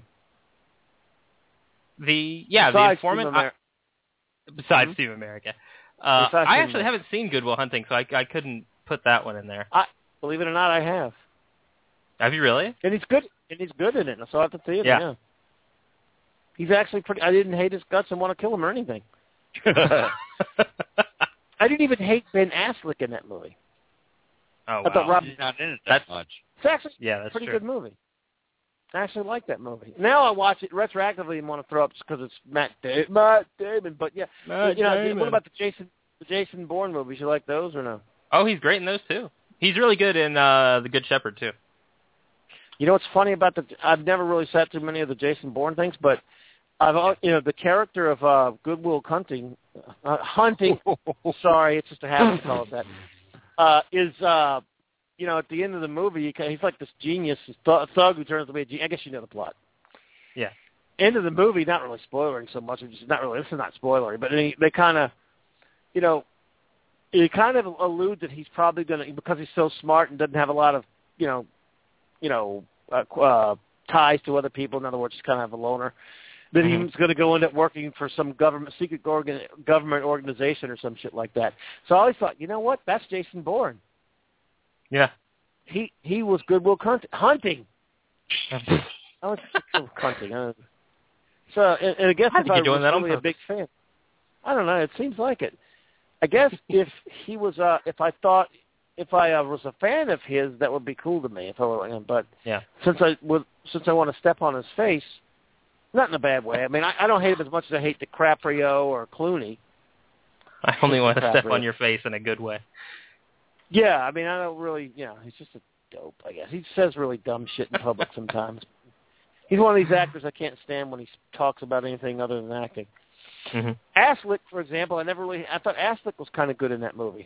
The yeah, Besides The Informant. Team Ameri- I, besides Mhm. Team America, uh, Besides I Team actually America. haven't seen Good Will Hunting, so I, I couldn't put that one in there. I, believe it or not, I have. Have you really? And he's good. And he's good in it. I saw it at the theater. Yeah. Yeah. He's actually pretty. I didn't hate his guts and want to kill him or anything. I didn't even hate Ben Affleck in that movie. Oh, I thought wow. Rob- He's not in it that That's- much. It's actually Yeah, a that's pretty true. good movie. I actually like that movie. Now I watch it retroactively and want to throw up just because it's Matt, da- Matt Damon. But yeah, Matt you know, Damon. what about the Jason the Jason Bourne movies? You like those or no? Oh, he's great in those too. He's really good in uh, The Good Shepherd too. You know what's funny about the? I've never really sat through many of the Jason Bourne things, but I've al- you know the character of uh, Good Will Hunting, uh, Hunting. Sorry, it's just a habit to call it that. Uh, is uh, you know at the end of the movie, he, he's like this genius this th- thug who turns to be a genius. I guess you know the plot. Yeah. End of the movie, not really spoiling so much. It's not really. This is not spoilery, but they, they kind of, you know, it kind of allude that he's probably going to, because he's so smart and doesn't have a lot of, you know, you know, uh, uh, ties to other people. In other words, he's kind of a loner. That Mm-hmm. he's going to go end up working for some government secret organ, government organization or some shit like that. So I always thought, you know what? That's Jason Bourne. Yeah. He he was Good Will Hunt, Hunting. I was hunting. Uh, so and, and I guess I if think I you're doing was that on really a purpose. big fan, I don't know. It seems like it. I guess if he was, uh, if I thought, if I uh, was a fan of his, that would be cool to me. If I were, but Yeah. since I would, since I want to step on his face, not in a bad way. I mean, I, I don't hate him as much as I hate DiCaprio or Clooney. I only want to step DiCaprio. on your face in a good way. Yeah, I mean, I don't really, you know, he's just a dope, I guess. He says really dumb shit in public sometimes. He's one of these actors I can't stand when he talks about anything other than acting. Mm-hmm. Aslick, for example, I never really, I thought Aslick was kind of good in that movie.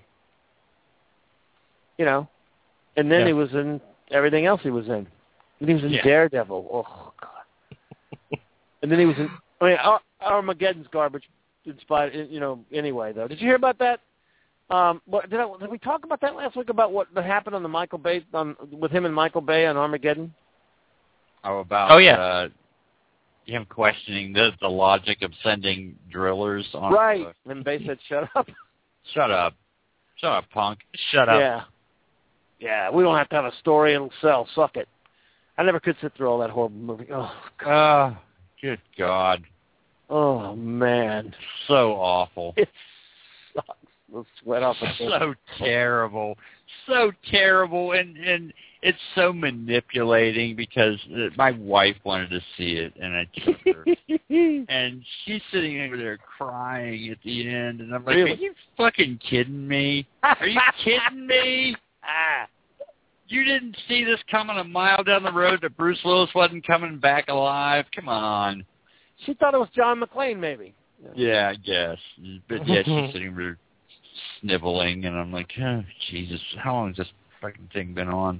You know? And then Yeah. he was in everything else he was in. And he was in Yeah. Daredevil. Oh, God. And then he was in, I mean, Ar- Armageddon's garbage, in spite, you know, anyway, though. Did you hear about that? Um, what, did, I, did we talk about that last week, about what happened on the Michael Bay, on, with him and Michael Bay on Armageddon? Oh, about Oh, yeah. uh, him questioning the the logic of sending drillers on. Right. The, And Bay said, shut up. shut up, shut up, punk. Shut up. Yeah. Yeah, we don't have to have a story. It'll sell. Suck it. I never could sit through all that horrible movie. Oh, God. Uh, good God. Oh, man. So awful. It sucks. The sweat off the So terrible. So terrible. And, and it's so manipulating because uh, my wife wanted to see it, and I took her. And she's sitting over there crying at the end, and I'm like, Really? are you fucking kidding me? Are you kidding me? Ah. You didn't see this coming a mile down the road that Bruce Willis wasn't coming back alive? Come on. She thought it was John McClane, maybe. Yeah, I guess. But yeah, she's sitting there sniveling, and I'm like, oh, Jesus, how long has this fucking thing been on?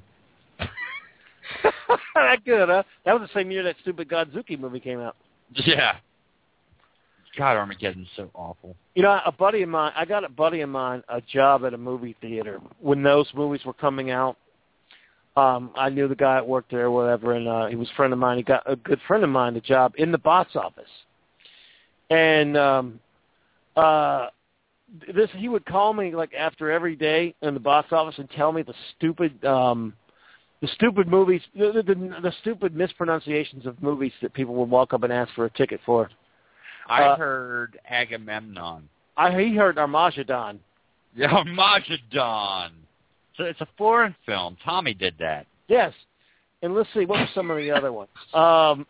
That good, huh? That was the same year that stupid Godzuki movie came out. Yeah. God, Armageddon's so awful. You know, a buddy of mine, I got a buddy of mine a job at a movie theater when those movies were coming out. Um, I knew the guy that worked there or whatever, and uh, he was a friend of mine. He got a good friend of mine a job in the box office. And um, uh, this he would call me like after every day in the box office and tell me the stupid um, the stupid movies, the, the, the stupid mispronunciations of movies that people would walk up and ask for a ticket for. I Uh, heard Agamemnon. I he heard Armageddon. Yeah, Armageddon. So it's a foreign film. Tommy did that. Yes. And let's see, what were some of the other ones? Um,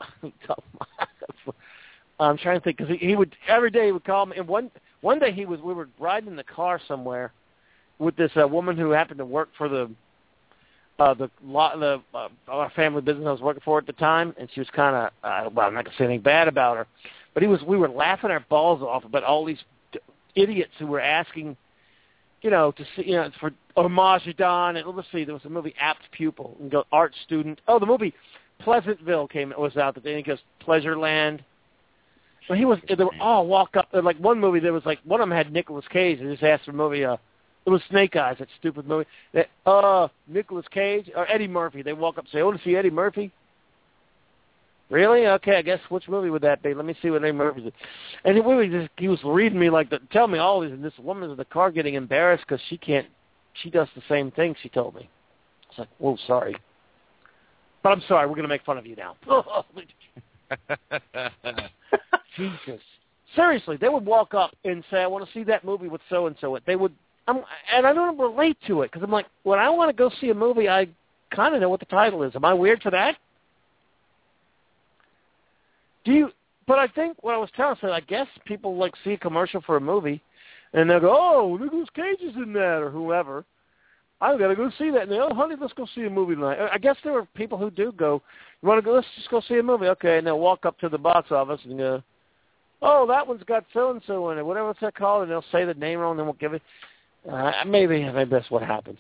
I'm trying to think, because he, he would, every day he would call me, and one one day he was, we were riding in the car somewhere with this uh, woman who happened to work for the, uh, the, lo- the uh, our family business I was working for at the time, and she was kind of, uh, well, I'm not going to say anything bad about her, but he was, we were laughing our balls off about all these d- idiots who were asking, you know, to see, you know, for Armageddon, and let's see, there was a movie, Apt Pupil, and go art student. Oh, the movie Pleasantville came, was out that day, and he goes, Pleasureland. Well, he was, they were all walk up, like one movie, there was like, one of them had Nicolas Cage, and just asked for a movie, uh, it was Snake Eyes, that stupid movie. That, uh, Nicolas Cage, or Eddie Murphy, they walk up and say, I want to see Eddie Murphy. Really? Okay, I guess which movie would that be? Let me see what Eddie Murphy's in. And he, really just, he was reading me like, the, tell me all these, and this woman's in the car getting embarrassed because she can't, she does the same thing, she told me. It's like, whoa, sorry. But I'm sorry, we're going to make fun of you now. Jesus. Seriously, they would walk up and say, I want to see that movie with so-and-so. They would, I'm, and I don't relate to it because I'm like, when I want to go see a movie, I kind of know what the title is. Am I weird for that? Do you? But I think what I was telling you, I guess people like see a commercial for a movie, and they'll go, "Oh, Nicolas Cage is in that," or whoever. I've got to go see that. And they, oh, honey, let's go see a movie tonight. I guess there are people who do go, you want to go, let's just go see a movie. Okay, and they'll walk up to the box office and go, oh, that one's got so-and-so in it, whatever it's that called, and they'll say the name wrong and then we'll give it. Uh, maybe, maybe that's what happens.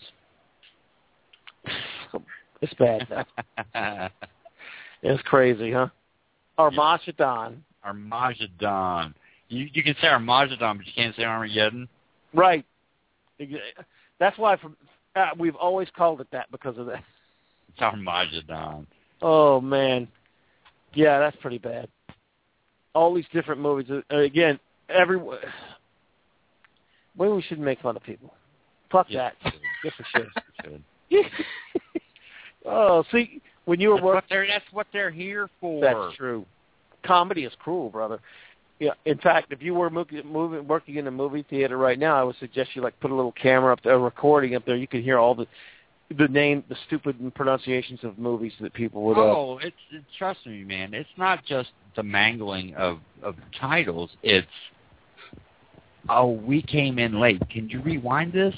It's bad, though. It's crazy, huh? Armageddon. Armageddon. You, you can say Armageddon, but you can't say Armageddon. Right. That's why from, uh, we've always called it that because of that. It's Armageddon. Oh, man. Yeah, that's pretty bad. All these different movies. Uh, again, every... Maybe we shouldn't make fun of people. Fuck yeah, that. Good for sure. Should. Oh, see, when you were that's working... What that's what they're here for. That's true. Comedy is cruel, brother. Yeah. In fact, if you were moving, moving, working in a movie theater right now, I would suggest you like put a little camera up there, a recording up there. You could hear all the the name, the stupid pronunciations of movies that people would. Oh, uh, it's it, trust me, man. It's not just the mangling of of titles. It's oh, we came in late. Can you rewind this?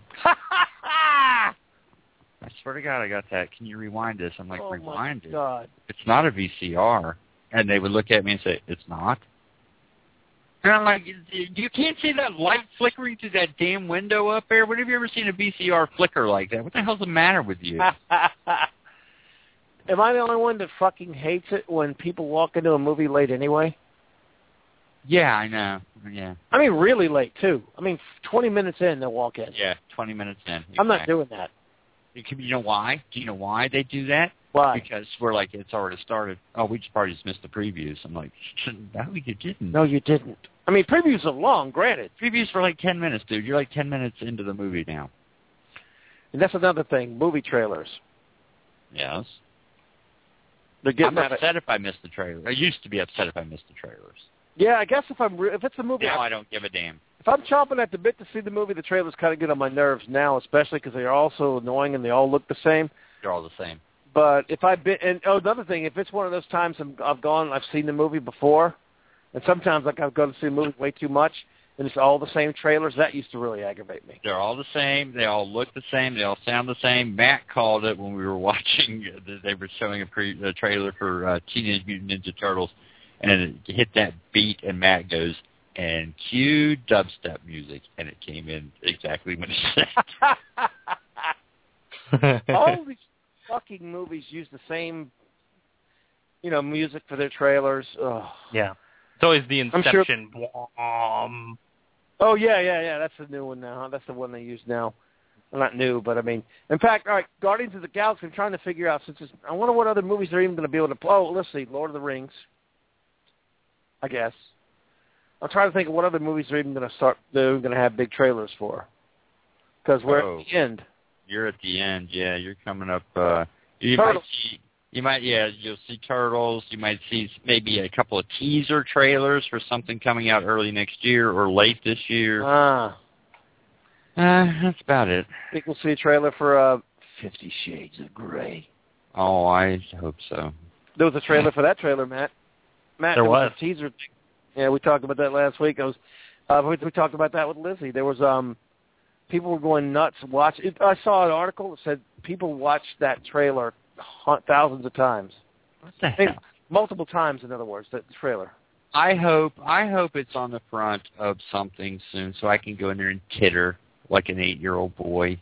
I swear to God, I got that. Can you rewind this? I'm like, oh rewind my it. God. It's not a V C R. And they would look at me and say, it's not? And I'm like, you can't see that light flickering through that damn window up there? When have you ever seen a V C R flicker like that? What the hell's the matter with you? Am I the only one that fucking hates it when people walk into a movie late anyway? Yeah, I know. Yeah. I mean, really late, too. I mean, twenty minutes in, they'll walk in. Yeah, twenty minutes in. Exactly. I'm not doing that. You know why? Do you know why they do that? Why? Because we're like, it's already started. Oh, we just probably just missed the previews. I'm like, no, you didn't. No, you didn't. I mean, previews are long, granted. Previews for like ten minutes, dude. You're like ten minutes into the movie now. And that's another thing, movie trailers. Yes. They're getting I'm upset if I missed the trailer. I used to be upset if I missed the trailers. Yeah, I guess if I'm re- if it's a movie, now I don't give a damn. If I'm chomping at the bit to see the movie, the trailers kind of get on my nerves now, especially because they're all so annoying and they all look the same. They're all the same. But if I've been, and oh, another thing, if it's one of those times I'm, I've gone, I've seen the movie before, and sometimes like I've gone to see a movie way too much, and it's all the same trailers, that used to really aggravate me. They're all the same. They all look the same. They all sound the same. Matt called it when we were watching. They were showing a, pre, a trailer for uh, Teenage Mutant Ninja Turtles, and it hit that beat, and Matt goes, and cue dubstep music, and it came in exactly when it said. All these fucking movies use the same, you know, music for their trailers. Ugh. Yeah. It's always the Inception. Sure... Oh, yeah, yeah, yeah. That's the new one now. Huh? That's the one they use now. Well, not new, but I mean, in fact, all right, Guardians of the Galaxy, I'm trying to figure out, since it's, I wonder what other movies they're even going to be able to play. Oh, let's see, Lord of the Rings, I guess. I'm trying to think of what other movies they're even going to start, they're going to have big trailers for. Because we're oh, at the end. You're at the end, yeah. You're coming up. Uh, you Turtles. might see, you might, yeah. You'll see Turtles. You might see maybe a couple of teaser trailers for something coming out early next year or late this year. Ah, uh, that's about it. think we'll see a trailer for uh, Fifty Shades of Grey. Oh, I hope so. There was a trailer for that trailer, Matt. Matt, there, there was. was a teaser thing. Yeah, we talked about that last week. I was, uh, we, we talked about that with Lizzie. There was um, people were going nuts. Watch. It, I saw an article that said people watched that trailer thousands of times. What the I mean, hell? multiple times, in other words, that trailer. I hope. I hope it's on the front of something soon, so I can go in there and titter like an eight-year-old boy.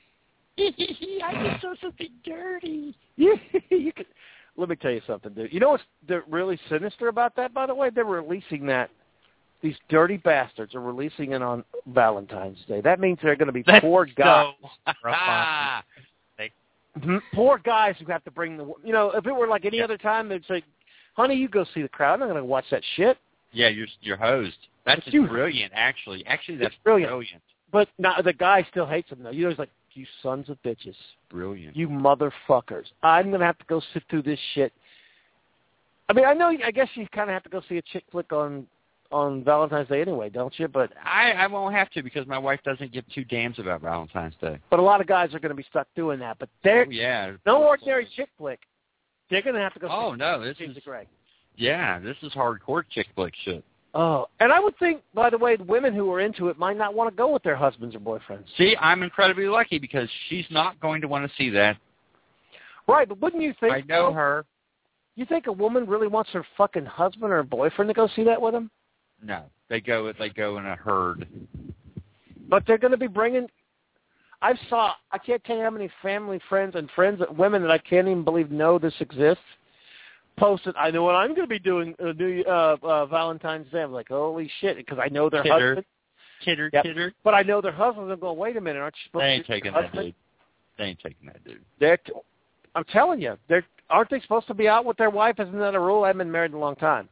I just saw something dirty. you could, let me tell you something, dude. You know what's really sinister about that, by the way? They're releasing that. These dirty bastards are releasing it on Valentine's Day. That means they're going to be That's poor guys. So rough. Poor guys who have to bring the... You know, if it were like any yeah. other time, they'd say, honey, you go see the crowd. I'm not going to watch that shit. Yeah, you're you're hosed. That's It's you. brilliant, actually. Actually, that's It's brilliant. brilliant. But now the guy still hates them, though. You know, he's like, you sons of bitches. Brilliant. You motherfuckers. I'm going to have to go sit through this shit. I mean, I know, I guess you kind of have to go see a chick flick on on Valentine's Day anyway, don't you? But I, I won't have to because my wife doesn't give two damns about Valentine's Day. But a lot of guys are going to be stuck doing that. But they're Oh, yeah. no ordinary chick flick. They're going to have to go Oh, see no. This Shades is, of Grey. Yeah, this is hardcore chick flick shit. Oh, and I would think, by the way, the women who are into it might not want to go with their husbands or boyfriends. See, I'm incredibly lucky because she's not going to want to see that. Right, but wouldn't you think... I know her. You think a woman really wants her fucking husband or boyfriend to go see that with them? No, they go they go in a herd. But they're going to be bringing... I saw... I can't tell you how many family friends and friends, women that I can't even believe know this exists, posted, I know what I'm going to be doing uh, New, uh, uh, Valentine's Day. I'm like, holy shit, because I know their Kidder. husband. Kidder, yep. kidder. But I know their husbands. I'm going, wait a minute, aren't you supposed They to ain't taking that dude. They ain't taking that dude. They're t- I'm telling you, they're aren't they supposed to be out with their wife? Isn't that a rule? I've been married a long time.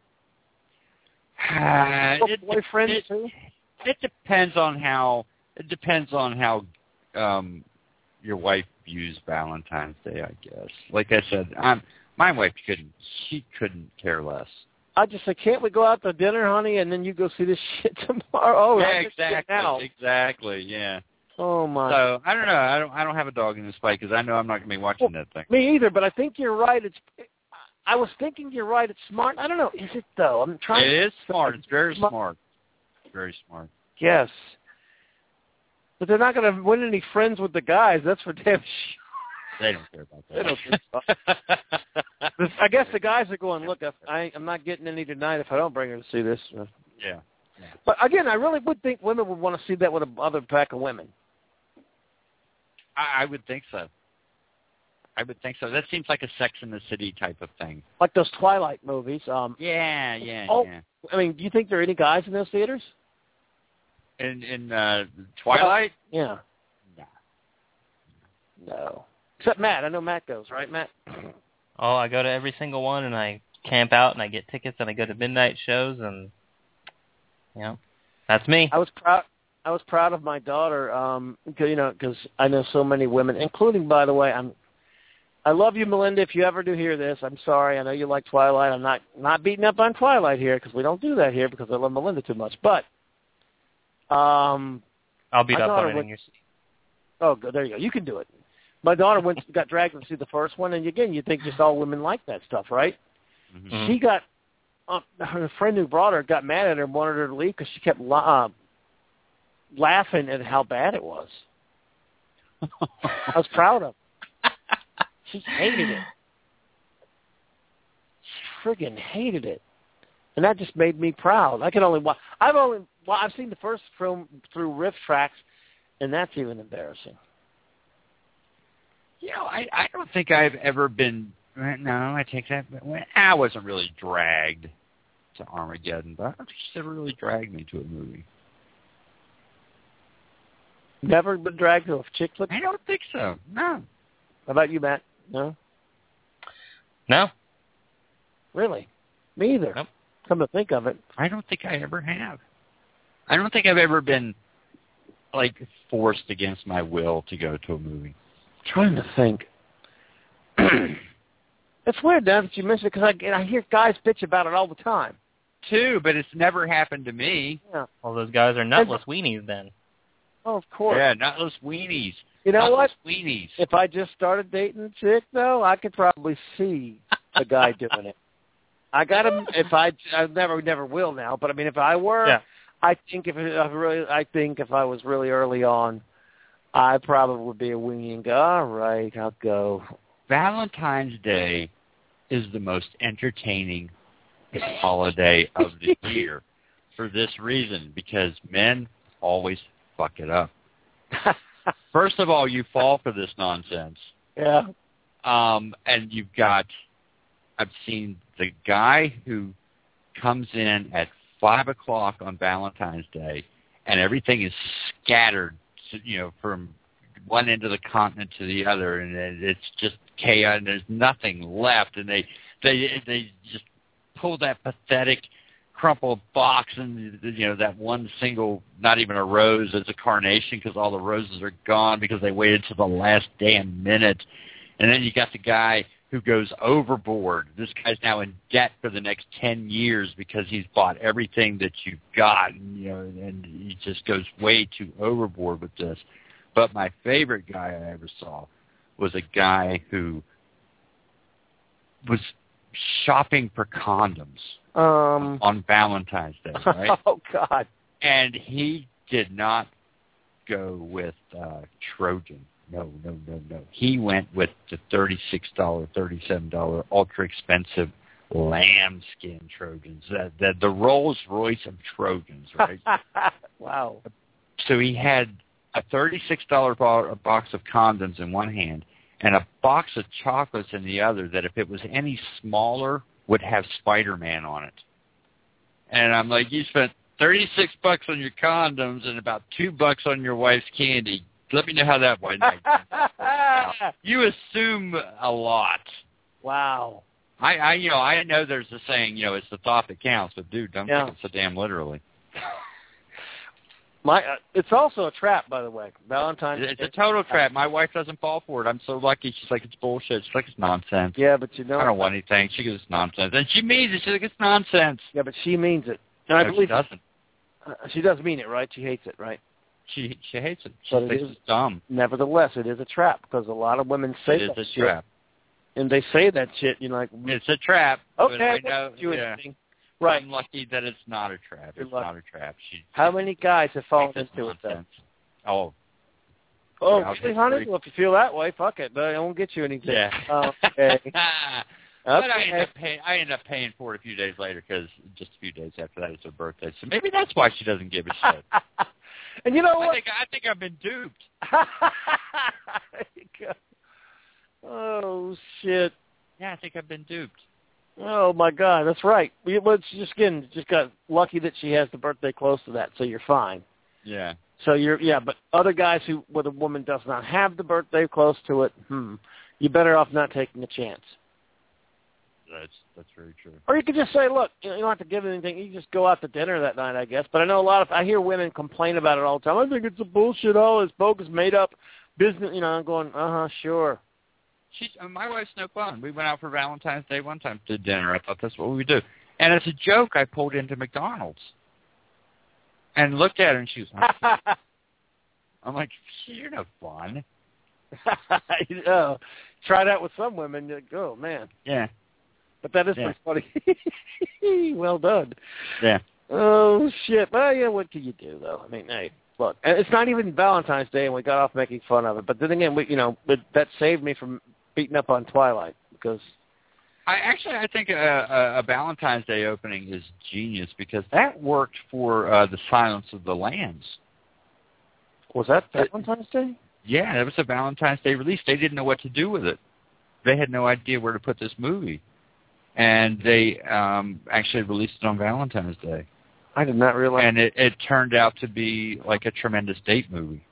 Uh, it, boyfriend it, too? It depends on how. It depends on how um, your wife views Valentine's Day, I guess. Like I said, I'm, my wife couldn't. She couldn't care less. I just say, can't we go out to dinner, honey, and then you go see this shit tomorrow? Oh, yeah, I'm exactly. Now. Exactly. Yeah. Oh my. So I don't know. I don't. I don't have a dog in this fight because I know I'm not going to be watching well, that thing. Me either. But I think you're right. It's. I was thinking you're right. It's smart. I don't know. Is it though? I'm trying. It to, is smart. It's very smart. Very smart. Yes. But they're not going to win any friends with the guys. That's for damn sure. They don't care about that. They don't care about I guess the guys are going, look, if I, I'm not getting any tonight if I don't bring her to see this. Yeah. yeah. But again, I really would think women would want to see that with a other pack of women. I, I would think so. I would think so. That seems like a Sex and the City type of thing. Like those Twilight movies. Um, yeah, yeah, oh, yeah. I mean, do you think there are any guys in those theaters? In in uh, Twilight? Uh, yeah. No. No. Except Matt. I know Matt goes, right, Matt? Oh, I go to every single one, and I camp out, and I get tickets, and I go to midnight shows, and, you know, that's me. I was proud. I was proud of my daughter, um, cause, you know, because I know so many women, including, by the way, I'm. I love you, Melinda. If you ever do hear this, I'm sorry. I know you like Twilight. I'm not not beating up on Twilight here because we don't do that here because I love Melinda too much. But um, I'll beat my up on it went, in your seat. Oh, good. There you go. You can do it. My daughter went got dragged to see the first one, and again, you think just all women like that stuff, right? Mm-hmm. She got uh, her friend who brought her got mad at her and wanted her to leave because she kept uh, laughing at how bad it was. I was proud of her. She hated it. She friggin' hated it, and that just made me proud. I can only watch. I've only well, I've seen the first film through riff tracks, and that's even embarrassing. You know, I I don't think I've ever been. No, I take that. I wasn't really dragged to Armageddon, but I don't think she's ever really dragged me to a movie. Never been dragged to a chick flick? I don't think so. No. How about you, Matt? No? No. Really? Me either. Nope. Come to think of it. I don't think I ever have. I don't think I've ever been, like, forced against my will to go to a movie. I'm trying to think. It's weird now that you mention it because I, I hear guys bitch about it all the time. Too, but it's never happened to me. Yeah. Well, those guys are nutless weenies then. Oh, of course. Yeah, nutless weenies. You know nutless what? Weenies. If I just started dating a chick, though, I could probably see a guy doing it. I got him. If I, I never, never will now. But I mean, if I were, yeah. I think if it, I really, I think if I was really early on, I probably would be a weenie and go, all right, I'll go. Valentine's Day is the most entertaining holiday of the year for this reason, because men always fuck it up. First of all, you fall for this nonsense. Yeah. Um, and you've got, I've seen the guy who comes in at five o'clock on Valentine's Day, and everything is scattered, you know, from one end of the continent to the other, and it's just chaos, and there's nothing left, and they they they just pull that pathetic crumpled box, and you know that one single, not even a rose, it's a carnation because all the roses are gone because they waited to the last damn minute, and then you got the guy who goes overboard. This guy's now in debt for the next ten years because he's bought everything that you've got, and, you know, and he just goes way too overboard with this. But my favorite guy I ever saw was a guy who was shopping for condoms Um. on Valentine's Day, right? Oh God. And he did not go with uh, Trojan. No, no, no, no. He went with the thirty-six dollars, thirty-seven dollars ultra expensive lambskin Trojans, the, the, the Rolls Royce of Trojans, right? Wow. So he had a thirty-six dollars bo- box of condoms in one hand and a box of chocolates in the other that if it was any smaller would have Spider-Man on it. And I'm like, you spent thirty-six bucks on your condoms and about two bucks on your wife's candy. Let me know how that went. You assume a lot. Wow. I, I, you know, I know there's a saying, you know, it's the thought that counts, but dude, don't Yeah. take it so damn literally. My, uh, it's also a trap, by the way. Valentine's. It's a total trap. My wife doesn't fall for it. I'm so lucky. She's like, it's bullshit. She's like, it's nonsense. Yeah, but you know. I don't want anything. She goes, it's nonsense. And she means it. She's like, it's nonsense. Yeah, but she means it. And I no, believe she doesn't. Uh, she does mean it, right? She hates it, right? She she hates it. She But it thinks is- it's dumb. Nevertheless, it is a trap because a lot of women say It is that a shit. trap. And they say that shit, you're like, It's a trap. but okay, I what's know, you yeah. anything? Right. I'm lucky that it's not a trap. You're It's lucky. not a trap. She, How many guys have fallen thinks it's into it, then? nonsense. Oh, Oh, I'll really, take honey? three. Well, if you feel that way, fuck it. But I won't get you anything. yeah. Okay. But I end Okay. up paying. I end up paying for it a few days later because just a few days after that it's her birthday. So maybe that's why she doesn't give a shit. And you know I what? think I think I've been duped. There you go. Oh shit! Yeah, I think I've been duped. Oh my God, that's right. We, well, she just again just got lucky that she has the birthday close to that, so you're fine. Yeah. So you're yeah, but other guys who where the woman does not have the birthday close to it, hmm, you're better off not taking a chance. That's that's very true. Or you could just say, look, you, know, you don't have to give anything. You just go out to dinner that night, I guess. But I know a lot of I hear women complain about it all the time. I think it's a bullshit. All this bogus, made up business. You know, I'm going, uh huh, sure. She's uh, my wife's no fun. We went out for Valentine's Day one time to dinner. I thought that's what we would do. And as a joke, I pulled into McDonald's and looked at her, and she was like, I'm like, you're no fun. you know, try that with some women. You go, oh, man. Yeah. But that is Yeah. pretty funny. Well done. Yeah. Oh, shit. Well, yeah, what can you do, though? I mean, hey, look, and it's not even Valentine's Day, and we got off making fun of it. But then again, we, you know, but that saved me from beating up on Twilight because I actually I think a, a, a Valentine's Day opening is genius because that worked for uh, the Silence of the Lambs. Was that Valentine's Day? Yeah, that was a Valentine's Day release. They didn't know what to do with it. They had no idea where to put this movie. And they um, actually released it on Valentine's Day. I did not realize. And it, it turned out to be like a tremendous date movie.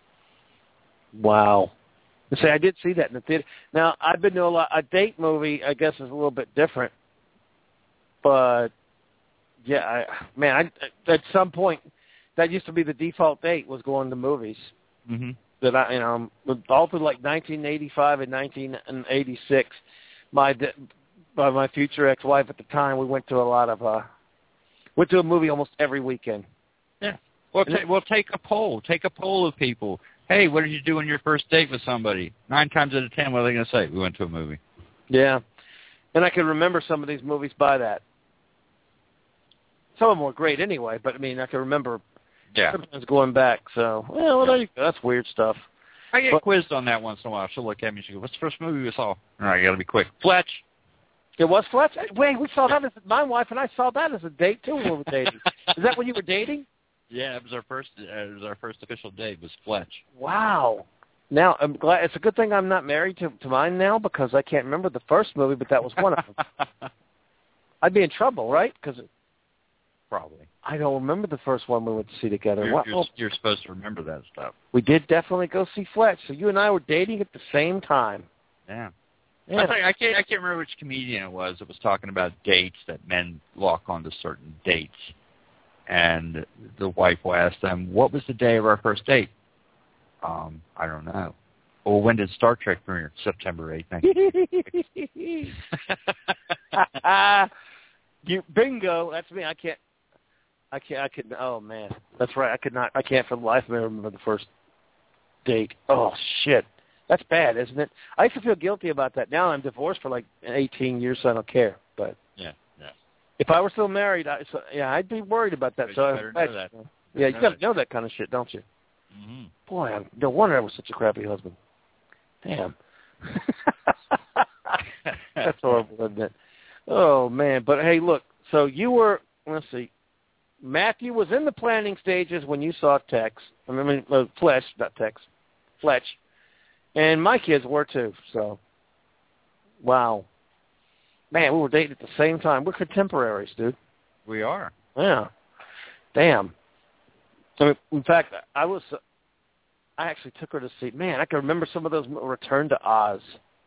Wow. You see, I did see that in the theater. Now, I've been to a lot. A date movie, I guess, is a little bit different. But, yeah, I, man, I, at some point, that used to be the default date was going to movies. Mm-hmm. That I, you know, all through like nineteen eighty-five and nineteen eighty-six, my by my future ex-wife at the time, we went to a lot of uh, went to a movie almost every weekend. Yeah. Well, ta- well, take a poll. Take a poll of people. Hey, what did you do on your first date with somebody? Nine times out of ten, what are they going to say? We went to a movie. Yeah, and I can remember some of these movies by that. Some of them were great anyway, but I mean, I can remember. Yeah. Sometimes going back, so well, well there you go. That's weird stuff. I get but, quizzed on that once in a while. She'll look at me and she'll go, "What's the first movie we saw?" All right, you got to be quick. Fletch. It was Fletch. Wait, we saw that as my wife and I saw that as a date too when we were dating. Is that when you were dating? Yeah, it was our first. Uh, it was our first official date. Was Fletch. Wow. Now I'm glad. It's a good thing I'm not married to to mine now because I can't remember the first movie, but that was one of them. I'd be in trouble, right? Because probably. I don't remember the first one we went to see together. You're, wow. you're, you're supposed to remember that stuff. We did definitely go see Fletch. So you and I were dating at the same time. Yeah. Yeah. I, think, I can't. I can't remember which comedian it was that was talking about dates that men lock onto certain dates, and the wife will ask them, "What was the day of our first date?" Um, I don't know. Well, when did Star Trek premiere? September eighth. You bingo. That's me. I can't. I can't. I could. Oh man, that's right. I could not. I can't for the life of me remember the first date. Oh shit. That's bad, isn't it? I used to feel guilty about that. Now I'm divorced for like eighteen years, so I don't care. But yeah, yeah. If I were still married, I, so, yeah, I'd be worried about that. But so you better know that. Yeah, you got to know that kind of shit, don't you? Mm-hmm. Boy, I'm, no wonder I was such a crappy husband. Damn. That's horrible, isn't it? Oh, man. But, hey, look, so you were, let's see, Matthew was in the planning stages when you saw Tex. I mean, uh, Fletch, not Tex. Fletch. And my kids were, too, so. Wow. Man, we were dating at the same time. We're contemporaries, dude. We are. Yeah. Damn. I mean, in fact, I was, uh, I actually took her to see, man, I can remember some of those Return to Oz.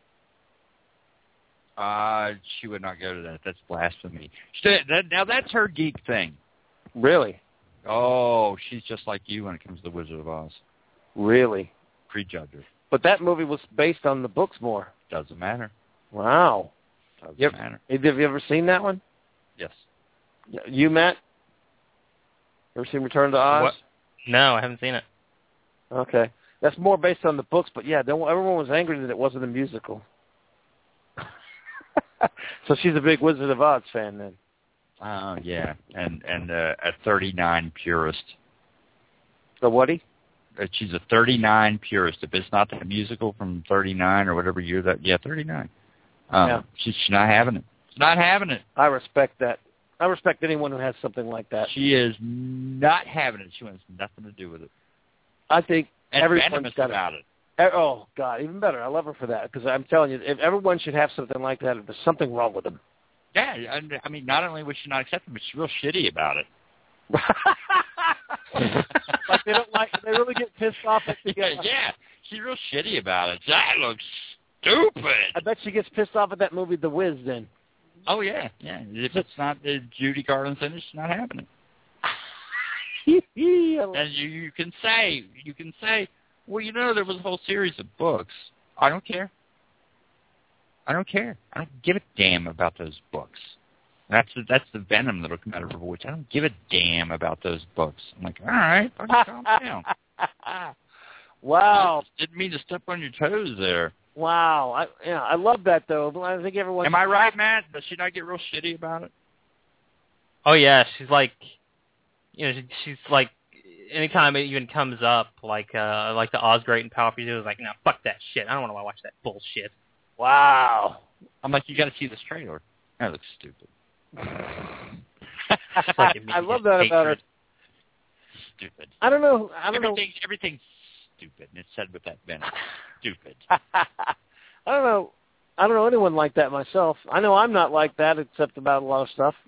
Uh, she would not go to that. That's blasphemy. She, that, now, that's her geek thing. Really? Oh, she's just like you when it comes to The Wizard of Oz. Really? Prejudge her. But that movie was based on the books more. Doesn't matter. Wow. Doesn't you ever, matter. Have you ever seen that one? Yes. You, Matt? Ever seen Return to Oz? What? No, I haven't seen it. Okay. That's more based on the books, but yeah, everyone was angry that it wasn't a musical. So she's a big Wizard of Oz fan then. Oh, uh, yeah. And and uh, a thirty-nine purist. The whaty? Uh, she's a thirty-nine purist. If it's not the musical from thirty-nine or whatever year that, yeah, thirty-nine. Um, yeah. She's, she's not having it. She's not having it. I respect that. I respect anyone who has something like that. She is not having it. She wants nothing to do with it. I think and everyone's got about it. Oh, God, even better. I love her for that because I'm telling you, if everyone should have something like that, there's something wrong with them. Yeah, I mean, not only was she not accepting, but she's real shitty about it. Like they don't like, they really get pissed off at the. Yeah, yeah, she's real shitty about it. That looks stupid. I bet she gets pissed off at that movie, The Wiz. Then. Oh yeah, yeah. If it's not uh, Judy Garland's in it, she's not having it. And you, you can say, you can say, well, you know, there was a whole series of books. I don't care. I don't care. I don't give a damn about those books. That's the, that's the venom that'll come out of her voice. I don't give a damn about those books. I'm like, all right, calm down. Wow. I didn't mean to step on your toes there. Wow. I, yeah, I love that, though. I think everyone... Am I right, Matt? Does she not get real shitty about it? Oh, yeah. She's like, you know, she, she's like, anytime it even comes up, like uh, like the Oz Great and Powerful, she was like, no, fuck that shit. I don't want to watch that bullshit. Wow. I'm like, you got to see this trailer. That looks stupid. Like I love that about her. Stupid. I don't know. I don't everything's, know. Everything's stupid, and it's said with that venom. Stupid. I don't know. I don't know anyone like that myself. I know I'm not like that, except about a lot of stuff.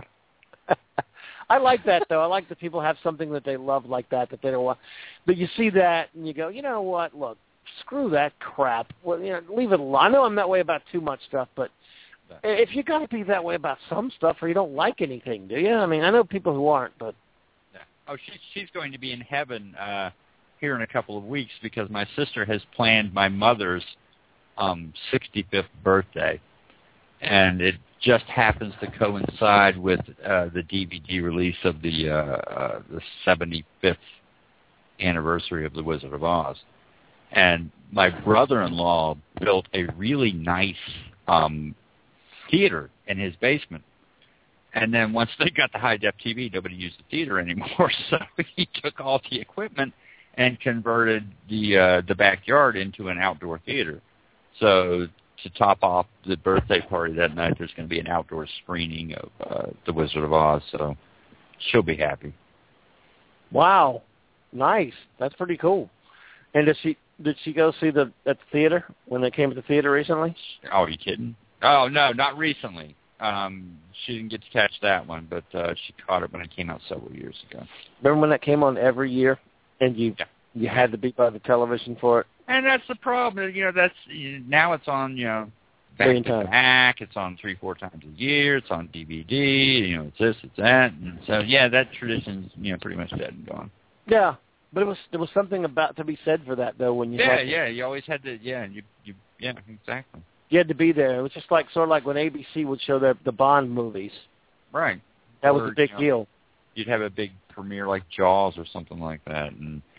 I like that, though. I like that people have something that they love like that, that they don't want. But you see that, and you go, you know what? Look, screw that crap. Well, you know, leave it alone. I know I'm that way about too much stuff, but if you got to be that way about some stuff, or you don't like anything, do you? I mean, I know people who aren't, but oh, she's she's going to be in heaven uh, here in a couple of weeks because my sister has planned my mother's um, sixty-fifth birthday, and it just happens to coincide with uh, the D V D release of the uh, uh, the seventy-fifth anniversary of The Wizard of Oz. And my brother-in-law built a really nice um, theater in his basement. And then once they got the high-def T V, nobody used the theater anymore, so he took all the equipment and converted the uh, the backyard into an outdoor theater. So to top off the birthday party that night, there's going to be an outdoor screening of uh, The Wizard of Oz, so she'll be happy. Wow. Nice. That's pretty cool. And did she did she go see the at the theater when they came to the theater recently? Oh, are you kidding? Oh, no, not recently. Um, she didn't get to catch that one, but uh, she caught it when it came out several years ago. Remember when that came on every year, and you yeah. you had to be by the television for it? And that's the problem. You know, that's now it's on. You know, back to back. It's on three, four times a year. It's on D V D. You know, it's this, it's that. And so, yeah, that tradition's you know pretty much dead and gone. Yeah, but it was there was something about to be said for that though when you yeah had yeah you always had to yeah you you yeah exactly. You had to be there. It was just like sort of like when A B C would show their the Bond movies. Right. That or, was a big you know, deal. You'd have a big premiere like Jaws or something like that, and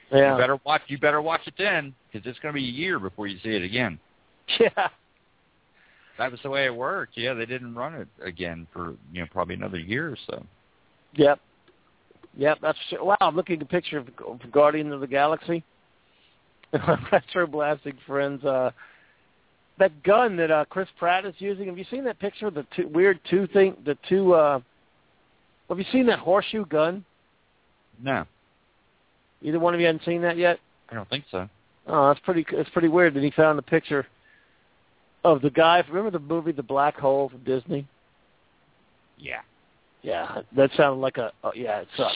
Yeah. You better watch. You better watch it then, because it's going to be a year before you see it again. Yeah. That was the way it worked. Yeah, they didn't run it again for you know probably another year or so. Yep. Yep. That's wow. I'm looking at a picture of, of Guardian of the Galaxy. Retro blasting friends. Uh, that gun that uh, Chris Pratt is using. Have you seen that picture of the two, weird two thing? The two. Uh, have you seen that horseshoe gun? No. Either one of you hadn't seen that yet? I don't think so. Oh, that's pretty. It's pretty weird that he found a picture of the guy. Remember the movie The Black Hole from Disney? Yeah. Yeah, that sounded like a. Oh, yeah, it sucks.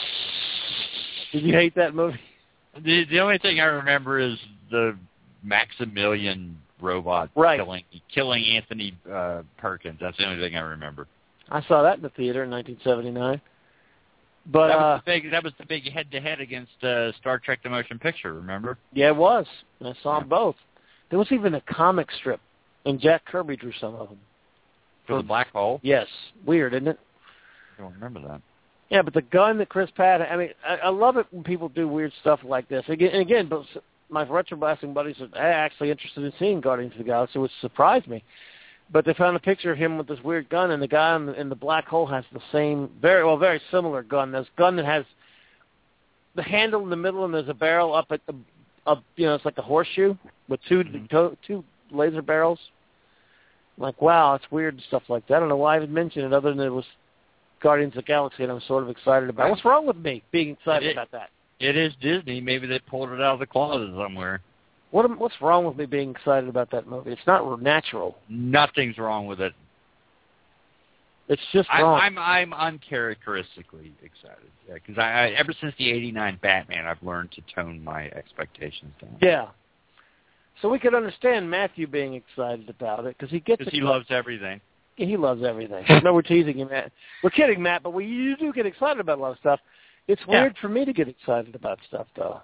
Did you hate that movie? The the only thing I remember is the Maximilian robot right. killing killing Anthony uh, Perkins. That's the only thing I remember. I saw that in the theater in nineteen seventy-nine. But that was uh, the big that was the big head to head against uh, Star Trek: The Motion Picture. Remember? Yeah, it was. I saw them both. There was even a comic strip, and Jack Kirby drew some of them. For the Black Hole? Yes. Weird, isn't it? I don't remember that. Yeah, but the gun that Chris Pratt, I mean, I, I love it when people do weird stuff like this. Again, and again, but my retro blasting buddies are actually interested in seeing Guardians of the Galaxy, which surprised me. But they found a picture of him with this weird gun, and the guy in the, in the black hole has the same, very well, very similar gun. This gun that has the handle in the middle, and there's a barrel up at the, up, you know, it's like a horseshoe with two mm-hmm. to, two laser barrels. I'm like, wow, it's weird and stuff like that. I don't know why I even mentioned it, other than it was Guardians of the Galaxy, and I'm sort of excited about it. What's wrong with me being excited it, about that? It is Disney. Maybe they pulled it out of the closet somewhere. What am, What's wrong with me being excited about that movie? It's not natural. Nothing's wrong with it. It's just I, wrong. I'm I'm uncharacteristically excited. Yeah, because I, I ever since the eighty-nine Batman, I've learned to tone my expectations down. Yeah. So we could understand Matthew being excited about it because he gets. Because he loves everything. He loves everything. No, we're teasing him, Matt. We're kidding, Matt, but we you do get excited about a lot of stuff. It's weird yeah. for me to get excited about stuff, though.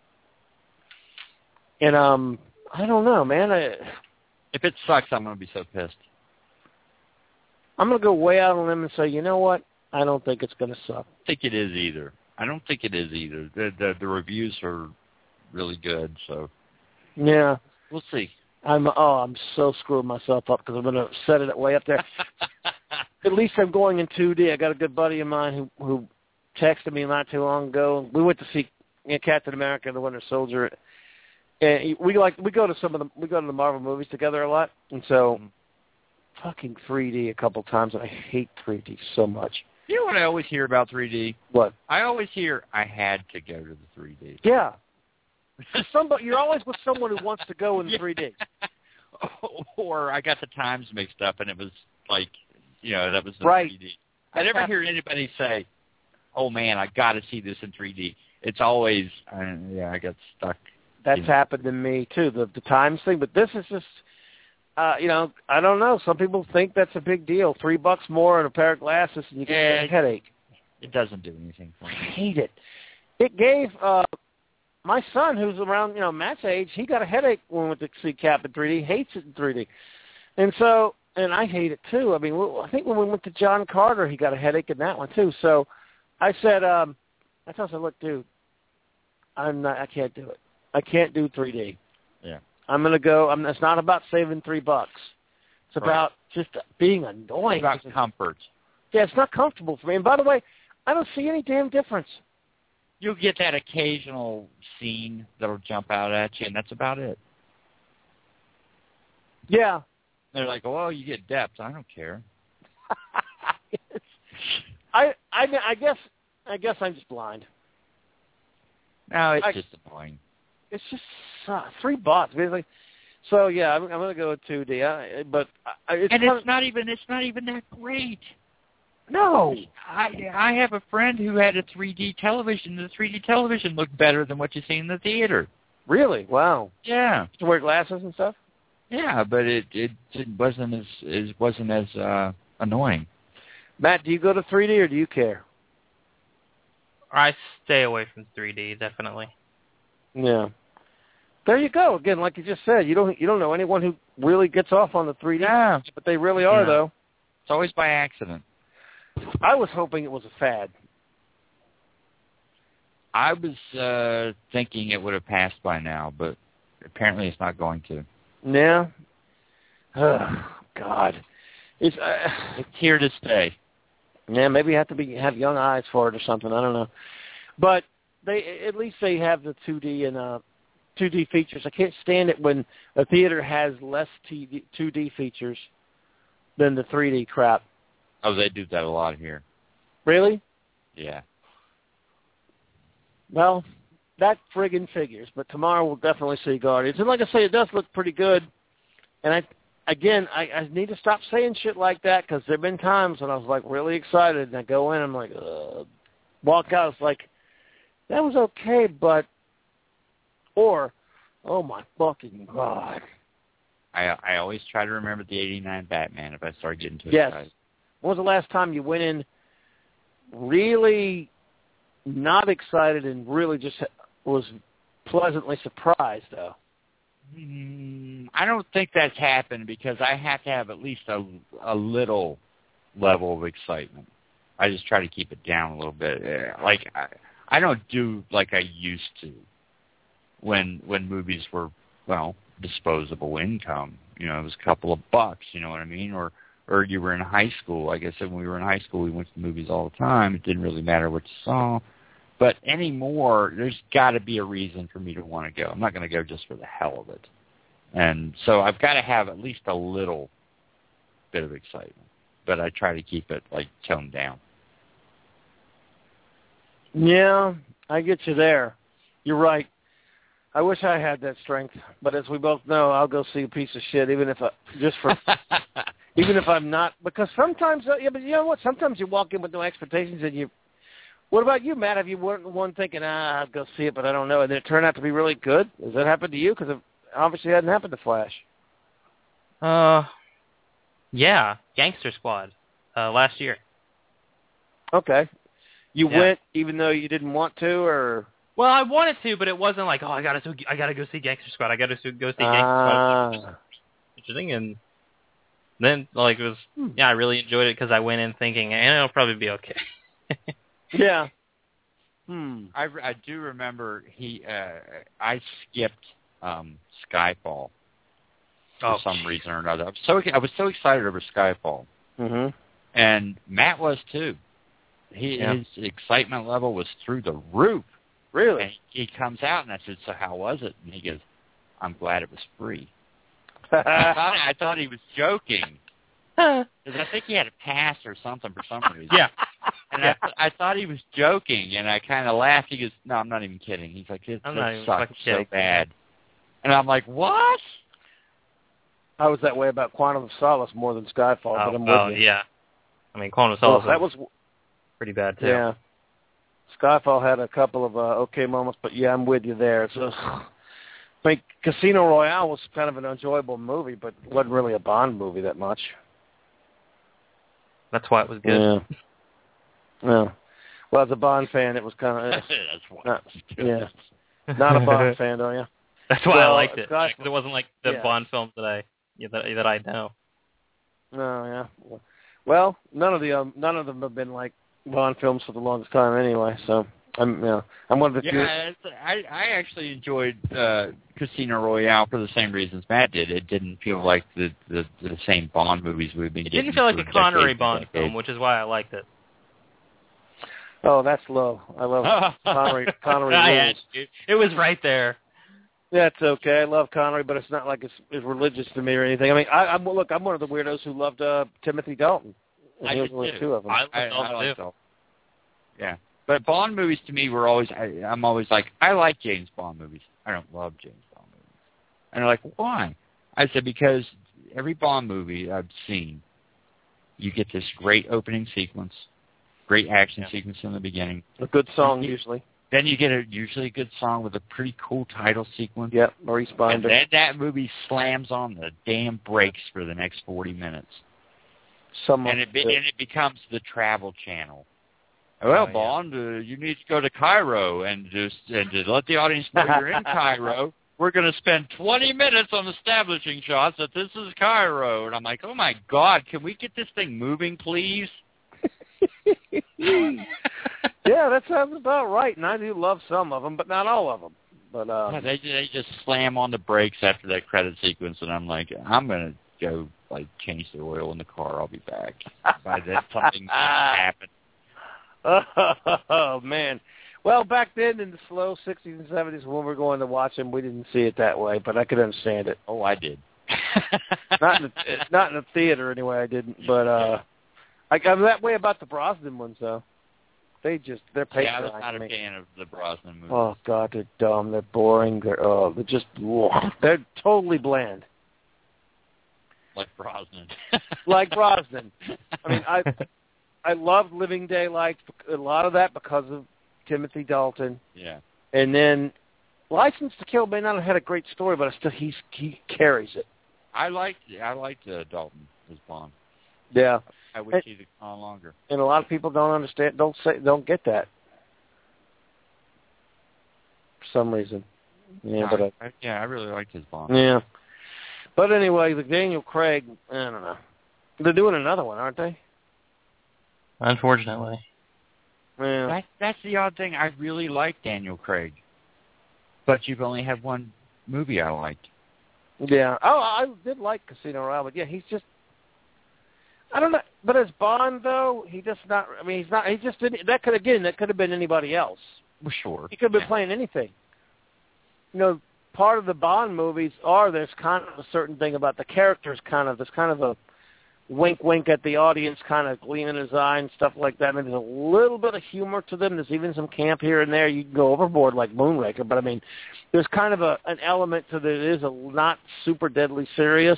And um, I don't know, man. I, if it sucks, I'm going to be so pissed. I'm going to go way out on a limb and say, you know what? I don't think it's going to suck. I think it is either. I don't think it is either. The the, the reviews are really good, so yeah, we'll see. I'm oh, I'm so screwing myself up because I'm going to set it way up there. At least I'm going in two D. I got a good buddy of mine who who texted me not too long ago. We went to see you know, Captain America: The Winter Soldier, and we like we go to some of the we go to the Marvel movies together a lot, and so mm-hmm. fucking three D a couple times. And I hate three D so much. You know what I always hear about three D? What? I always hear I had to go to the three D. Yeah. Somebody, you're always with someone who wants to go in three D. Or I got the times mixed up, and it was like, you know, that was the right. three D. I never hear anybody say, "Oh man, I got to see this in three D." It's always, uh, yeah, I got stuck. That's you know. happened to me too, the the times thing. But this is just, uh, you know, I don't know. Some people think that's a big deal. Three bucks more and a pair of glasses, and you get yeah, a headache. It doesn't do anything for me. I hate it. It gave. Uh, My son, who's around, you know, Matt's age, he got a headache when we went to see Cap in three D. He hates it in three D. And so, and I hate it too. I mean, I think when we went to John Carter, he got a headache in that one too. So I said, um, I told him, look, dude, I'm not, I can't do it. I can't do three D. Yeah. I'm going to go, I'm, it's not about saving three bucks. It's right. about just being annoying. It's about comfort. Yeah, it's not comfortable for me. And by the way, I don't see any damn difference. You'll get that occasional scene that'll jump out at you, and that's about it. Yeah. They're like, "Oh, you get depth." I don't care. I, I I guess I guess I'm just blind. No, it's I, just annoying. It's just uh, three bucks, basically. So yeah, I'm, I'm going to go with two D. I, but I, it's and kind it's of, not even it's not even that great. No, I I have a friend who had a three D television. The three D television looked better than what you see in the theater. Really? Wow. Yeah. To wear glasses and stuff. Yeah, but it it, it wasn't as it wasn't as uh, annoying. Matt, do you go to three D or do you care? I stay away from three D, definitely. Yeah. There you go. Again, like you just said, you don't you don't know anyone who really gets off on the three D. Yeah. But they really are, yeah. though. It's always by accident. I was hoping it was a fad. I was uh, thinking it would have passed by now, but apparently it's not going to. Yeah. Oh, God. It's, uh, it's here to stay. Yeah, maybe you have to be have young eyes for it or something. I don't know. But they at least they have the two D and uh, two D features. I can't stand it when a theater has less T V, two D features than the three D crap. Oh, they do that a lot here. Really? Yeah. Well, that friggin' figures. But tomorrow we'll definitely see Guardians. And like I say, it does look pretty good. And I, again, I, I need to stop saying shit like that because there have been times when I was like really excited and I go in and I'm like, ugh. Walk out, it's like, that was okay, but, or, oh my fucking God. I I always try to remember the eighty-nine Batman if I start getting too yes. excited. When was the last time you went in really not excited and really just was pleasantly surprised, though? Mm, I don't think that's happened because I have to have at least a, a little level of excitement. I just try to keep it down a little bit. Like, I, I don't do like I used to when when movies were, well, disposable income. You know, it was a couple of bucks, you know what I mean? Or or you were in high school. Like I said, when we were in high school, we went to movies all the time. It didn't really matter what you saw. But anymore, there's got to be a reason for me to want to go. I'm not going to go just for the hell of it. And so I've got to have at least a little bit of excitement. But I try to keep it, like, toned down. Yeah, I get you there. You're right. I wish I had that strength. But as we both know, I'll go see a piece of shit, even if I, just for... Even if I'm not, because sometimes, uh, yeah, but you know what? Sometimes you walk in with no expectations, and you. What about you, Matt? Have you one, one thinking, ah, I'll go see it, but I don't know, and then it turned out to be really good? Has that happened to you? Because it obviously hadn't happened to Flash. Uh, yeah, Gangster Squad, uh, last year. Okay, you yeah. went even though you didn't want to, or. Well, I wanted to, but it wasn't like, oh, I gotta, I gotta go see Gangster Squad. I gotta go see Gangster uh, Squad. Interesting, and. Then, like, it was, yeah, I really enjoyed it because I went in thinking, and it'll probably be okay. yeah. Hmm. I, I do remember he, uh, I skipped um, Skyfall for oh, some reason or another. I was so, I was so excited over Skyfall. Mm-hmm. And Matt was too. He, yeah. His excitement level was through the roof. Really? And he comes out, and I said, so how was it? And he goes, I'm glad it was free. I, thought, I thought he was joking. Because I think he had a pass or something for some reason. Yeah. And yeah. I, I thought he was joking, and I kind of laughed. He goes, no, I'm not even kidding. He's like, this, this sucks so kidding. bad. And I'm like, what? I was that way about Quantum of Solace more than Skyfall, oh, but I'm oh, with you. yeah. I mean, Quantum of Solace well, that was pretty bad, too. Yeah. Skyfall had a couple of uh, okay moments, but yeah, I'm with you there. So, I mean, Casino Royale was kind of an enjoyable movie, but it wasn't really a Bond movie that much. That's why it was good. Yeah. Yeah. Well, as a Bond fan, it was kind of... That's why not, it was good. Yeah. Not a Bond fan, are you? That's why well, I liked it. Sky... Because it wasn't like the yeah. Bond films that I yeah, that, that I know. No, yeah. Well, none of the um, none of them have been like Bond films for the longest time anyway, so... I'm, you know, I'm one of the few. Yeah, I, I actually enjoyed uh, Casino Royale for the same reasons Matt did. It didn't feel like the, the, the same Bond movies we've been It getting. didn't feel like a Connery Bond decades. film, which is why I liked it. Oh, that's low. I love Connery. Connery I rules. had It was right there. That's okay. I love Connery, but it's not like it's, it's religious to me or anything. I mean, I, I'm look. I'm one of the weirdos who loved uh, Timothy Dalton. I There did was too. two of them. I, I, I, I liked too. all. Yeah. But Bond movies to me were always, I, I'm always like, I like James Bond movies. I don't love James Bond movies. And they're like, why? I said, because every Bond movie I've seen, you get this great opening sequence, great action yeah. sequence in the beginning. A good song, you, usually. Then you get a usually a good song with a pretty cool title sequence. Yep, Maurice Binder. And then that movie slams on the damn brakes for the next forty minutes. Some and, it be, it. and it becomes the Travel Channel. Well, oh, yeah. Bond, uh, you need to go to Cairo, and just and to let the audience know you're in Cairo, we're going to spend twenty minutes on establishing shots that this is Cairo. And I'm like, oh, my God, can we get this thing moving, please? Yeah, Yeah, that sounds about right. And I do love some of them, but not all of them. But uh, yeah, they they just slam on the brakes after that credit sequence, and I'm like, I'm gonna go like change the oil in the car. I'll be back. By then, something happened. Oh man. Well, back then in the slow sixties and seventies when we were going to watch them, we didn't see it that way, but I could understand it. Oh, I did. not in the, not in the theater anyway. I didn't, but uh, I, I'm that way about the Brosnan ones though. They just they're Yeah, I was patronizing not a me. fan of the Brosnan movies. Oh God, they're dumb. They're boring. They're oh, they're just they're totally bland. Like Brosnan. Like Brosnan. I mean, I I loved Living Daylights. A lot of that because of Timothy Dalton. Yeah. And then License to Kill may not have had a great story, but still he's, he carries it. I liked I liked uh, Dalton as Bond. Yeah. I wish and, he'd have gone longer. And a lot of people don't understand, don't say, don't get that for some reason. Yeah, yeah but I, I, yeah, I really liked his Bond. Yeah. But anyway, the Daniel Craig, I don't know. They're doing another one, aren't they? Unfortunately. Yeah. That, that's the odd thing. I really like Daniel Craig, but you've only had one movie I liked. Yeah. Oh, I did like Casino Royale, but yeah, he's just. I don't know, but as Bond though, he just not. I mean, he's not. He just didn't. That could again. That could have been anybody else. Well, sure. He could have been yeah. playing anything. You know, part of the Bond movies are there's kind of a certain thing about the characters. Kind of there's kind of a wink, wink at the audience, kind of gleam in his eye and stuff like that. I mean, there's a little bit of humor to them. There's even some camp here and there. You can go overboard like Moonraker, but I mean, there's kind of a an element to that. It is a not super deadly serious.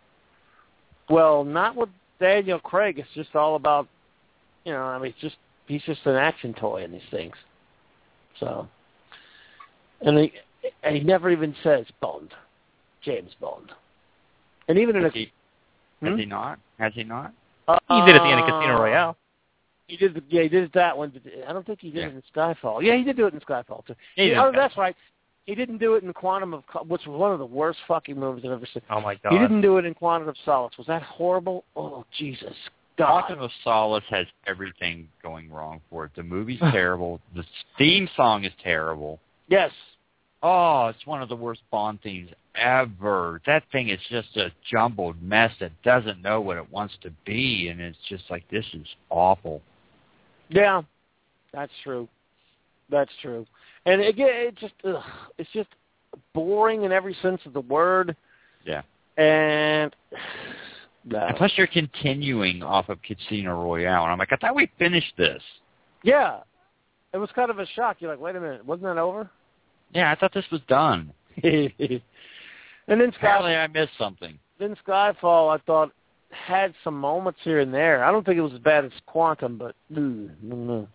Well, not with Daniel Craig. It's just all about, you know, I mean, it's just he's just an action toy in these things. So, and he and he never even says Bond, James Bond, and even in a. He, Has hmm? he not? Has he not? Uh, he did at the end of Casino Royale. He did. The, yeah, he did that one. I don't think he did yeah. it in Skyfall. Yeah, he did do it in Skyfall too. He yeah, oh, that's right. He didn't do it in Quantum of, which was one of the worst fucking movies I've ever seen. Oh my God. He didn't do it in Quantum of Solace. Was that horrible? Oh Jesus God. Quantum of Solace has everything going wrong for it. The movie's terrible. The theme song is terrible. Yes. Oh, it's one of the worst Bond themes ever. That thing is just a jumbled mess that doesn't know what it wants to be, and it's just like, this is awful. Yeah, that's true. That's true. And again, it just ugh, it's just boring in every sense of the word. Yeah. And, no. and plus, you're continuing off of Casino Royale, and I'm like, I thought we finished this. Yeah. It was kind of a shock. You're like, wait a minute, wasn't that over? Yeah, I thought this was done. And then Apparently Skyfall, I missed something. Then Skyfall, I thought, had some moments here and there. I don't think it was as bad as Quantum, but ooh, no, no.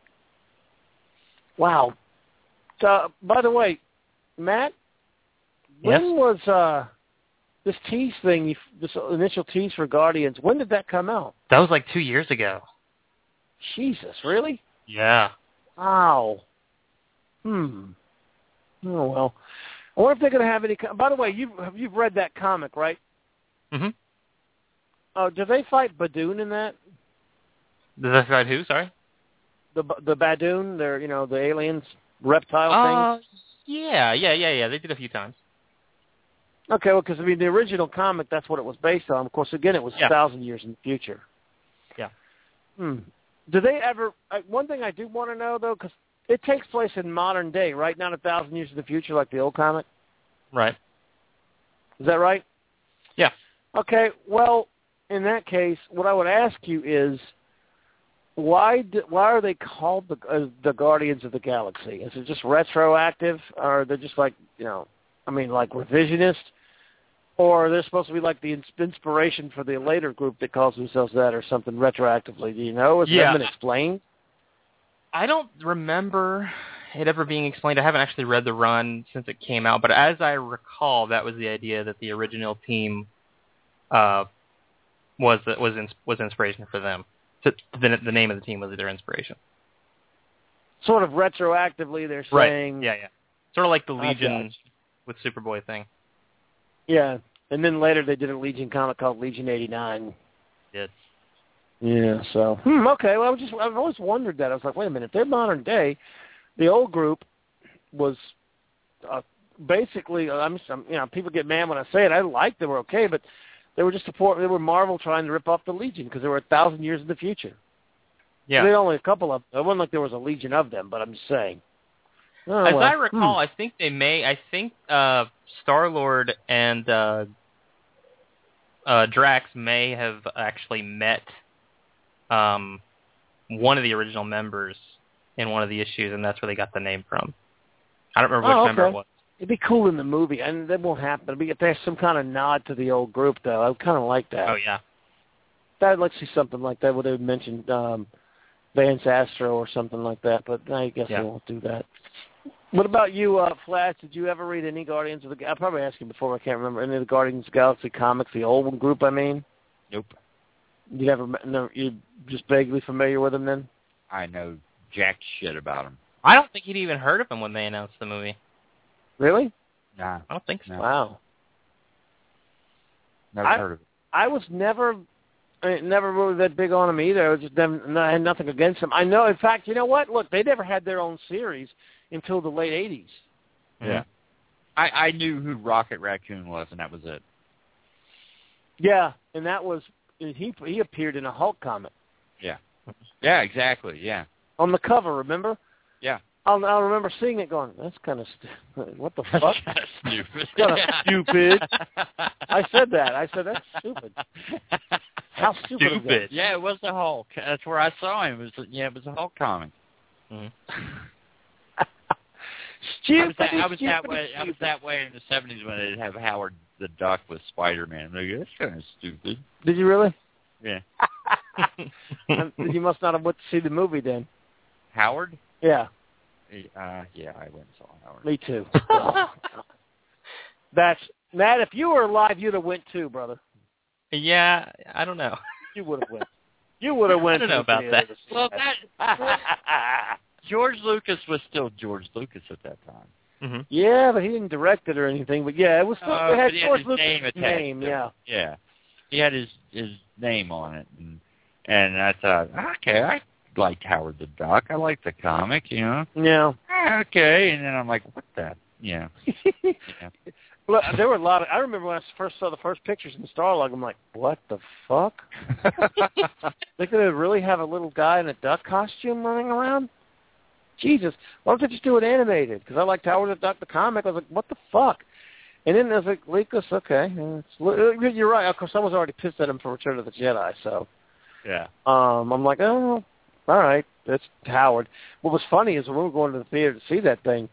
Wow. Uh, by the way, Matt, when yes? was uh, this tease thing, this initial tease for Guardians, when did that come out? That was like two years ago. Jesus, really? Yeah. Wow. Hmm. Oh, well. I wonder if they're going to have any... By the way, you've, you've read that comic, right? Mm-hmm. Oh, do they fight Badoon in that? Does that fight who, sorry? The the Badoon, they're, you know, the aliens, reptile uh, things? Yeah, yeah, yeah, yeah. They did a few times. Okay, well, because, I mean, the original comic, that's what it was based on. Of course, again, it was yeah. a thousand years in the future. Yeah. Hmm. Do they ever... Uh, one thing I do want to know, though, because it takes place in modern day, right? Not a thousand years in the future like the old comic? Right. Is that right? Yeah. Okay, well, in that case, what I would ask you is, why do, why are they called the uh, the Guardians of the Galaxy? Is it just retroactive, or are they just like, you know, I mean, like revisionist? Or are they supposed to be like the ins- inspiration for the later group that calls themselves that or something retroactively? Do you know? Has yeah. that been explained? I don't remember it ever being explained. I haven't actually read the run since it came out, but as I recall, that was the idea that the original team uh, was was was inspiration for them. So the, the name of the team was their inspiration. Sort of retroactively, they're right. saying... Yeah, yeah. Sort of like the I Legion with Superboy thing. Yeah, and then later they did a Legion comic called Legion eighty-nine. Yes. Yeah, so, hmm, okay, well, I was just, I've always wondered that. I was like, wait a minute, if they're modern day, the old group was uh, basically, I'm, I'm, you know, people get mad when I say it. I liked they were okay, but they were just support. They were Marvel trying to rip off the Legion because they were a thousand years in the future. Yeah. There were only a couple of them. It wasn't like there was a legion of them, but I'm just saying. Oh, As well. I recall, hmm. I think they may, I think uh, Star-Lord and uh, uh, Drax may have actually met um, one of the original members in one of the issues, and that's where they got the name from. I don't remember which oh, okay. member it was. It'd be cool in the movie, and that won't happen. It'd be, if there's some kind of nod to the old group, though, I would kind of like that. Oh, yeah. I'd like to see something like that where they would mention um, Vance Astro or something like that, but I guess yeah. they won't do that. What about you, uh, Flash? Did you ever read any Guardians of the Galaxy? I probably asked you before, I can't remember. Any of the Guardians of the Galaxy comics, the old one group, I mean? Nope. You never, no, you're just vaguely familiar with them then? I know jack shit about them. I don't think he'd even heard of him when they announced the movie. Really? Nah. I don't think so. No. Wow. Never I, heard of it. I was never... I mean, never really that big on them either. I was just never, I had nothing against them. I know, in fact, you know what? Look, they never had their own series until the late eighties. Yeah. I, I knew who Rocket Raccoon was, and that was it. Yeah, and that was, he he appeared in a Hulk comic. Yeah. Yeah, exactly, yeah. On the cover, remember? Yeah. I'll, I'll remember seeing it going, that's kind of, st- what the fuck? That's kind of stupid. kind of stupid. I said that. I said, that's stupid. How stupid, Stupid. Is that? Yeah, it was the Hulk. That's where I saw him. It was yeah, it was a Hulk comic. Mm-hmm. Stupid. I was, that, I was stupid, that way. I was stupid. that way in the seventies when they'd have Howard the Duck with Spider-Man. Like, that's kind of stupid. Did you really? Yeah. You must not have went to see the movie then. Howard? Yeah. Uh, yeah, I went and saw Howard. Me too. That's Matt. If you were alive, you'd have went too, brother. Yeah, I don't know. You would have went. You would have went. I don't know about that. Well, that George Lucas was still George Lucas at that time. Mm-hmm. Yeah, but he didn't direct it or anything. But yeah, it was still, Uh, it had but he had George his Lucas' name attached name. to it. Yeah. Yeah, he had his his name on it, and and I thought, okay, I liked Howard the Duck. I liked the comic, you know. Yeah. Okay, and then I'm like, what the? Yeah. yeah. Look, there were a lot of. I remember when I first saw the first pictures in Starlog. I'm like, what the fuck? They could really have a little guy in a duck costume running around? Jesus, why don't they just do it animated? Because I liked Howard the Duck, the comic. I was like, what the fuck? And then I was like, Lucas, okay. It's, you're right. Of course, I was already pissed at him for Return of the Jedi, so. Yeah. Um, I'm like, oh, all right, that's Howard. What was funny is when we were going to the theater to see that thing,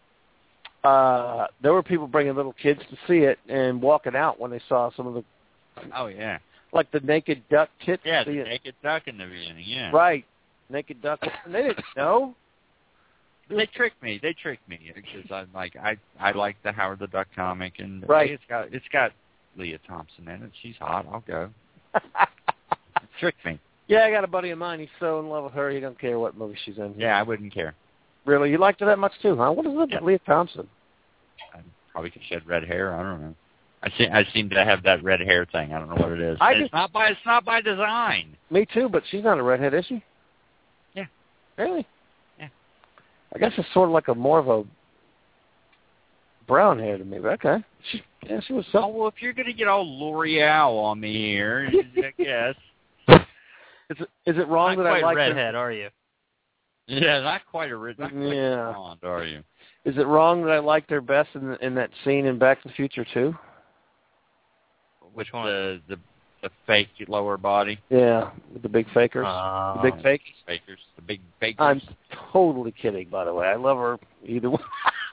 uh, there were people bringing little kids to see it and walking out when they saw some of the, Oh yeah. like the naked duck tits. Yeah, the see it. naked duck in the beginning. Yeah. Right, naked duck. And they didn't know. They tricked me. They tricked me because I'm like I I like the Howard the Duck comic, and Right. hey, it's got it's got Leah Thompson in it. She's hot. I'll go. Tricked me. Yeah, I got a buddy of mine. He's so in love with her, he don't care what movie she's in. Yeah, I wouldn't care. Really, you liked her that much too, huh? What is it Yeah. with Leah Thompson? I probably because she had red hair. I don't know. I seem I seem to have that red hair thing. I don't know what it is. I it's just- not by it's not by design. Me too, but she's not a redhead, is she? Yeah. Really? Yeah. I guess it's sort of like a more of a brown hair to me, but okay. She, yeah, she was Oh so. well, if you're gonna get all L'Oreal on me here, I guess. Is it, is it wrong Not that quite I like redhead, are you? Yeah, not quite a red. Not quite Yeah. blonde, are you? Is it wrong that I liked her best in the, in that scene in Back to the Future too? Which one? The the the fake lower body. Yeah, with the big fakers, Oh. the big fakers. Fakers, the big fakers. I'm totally kidding, by the way. I love her either way.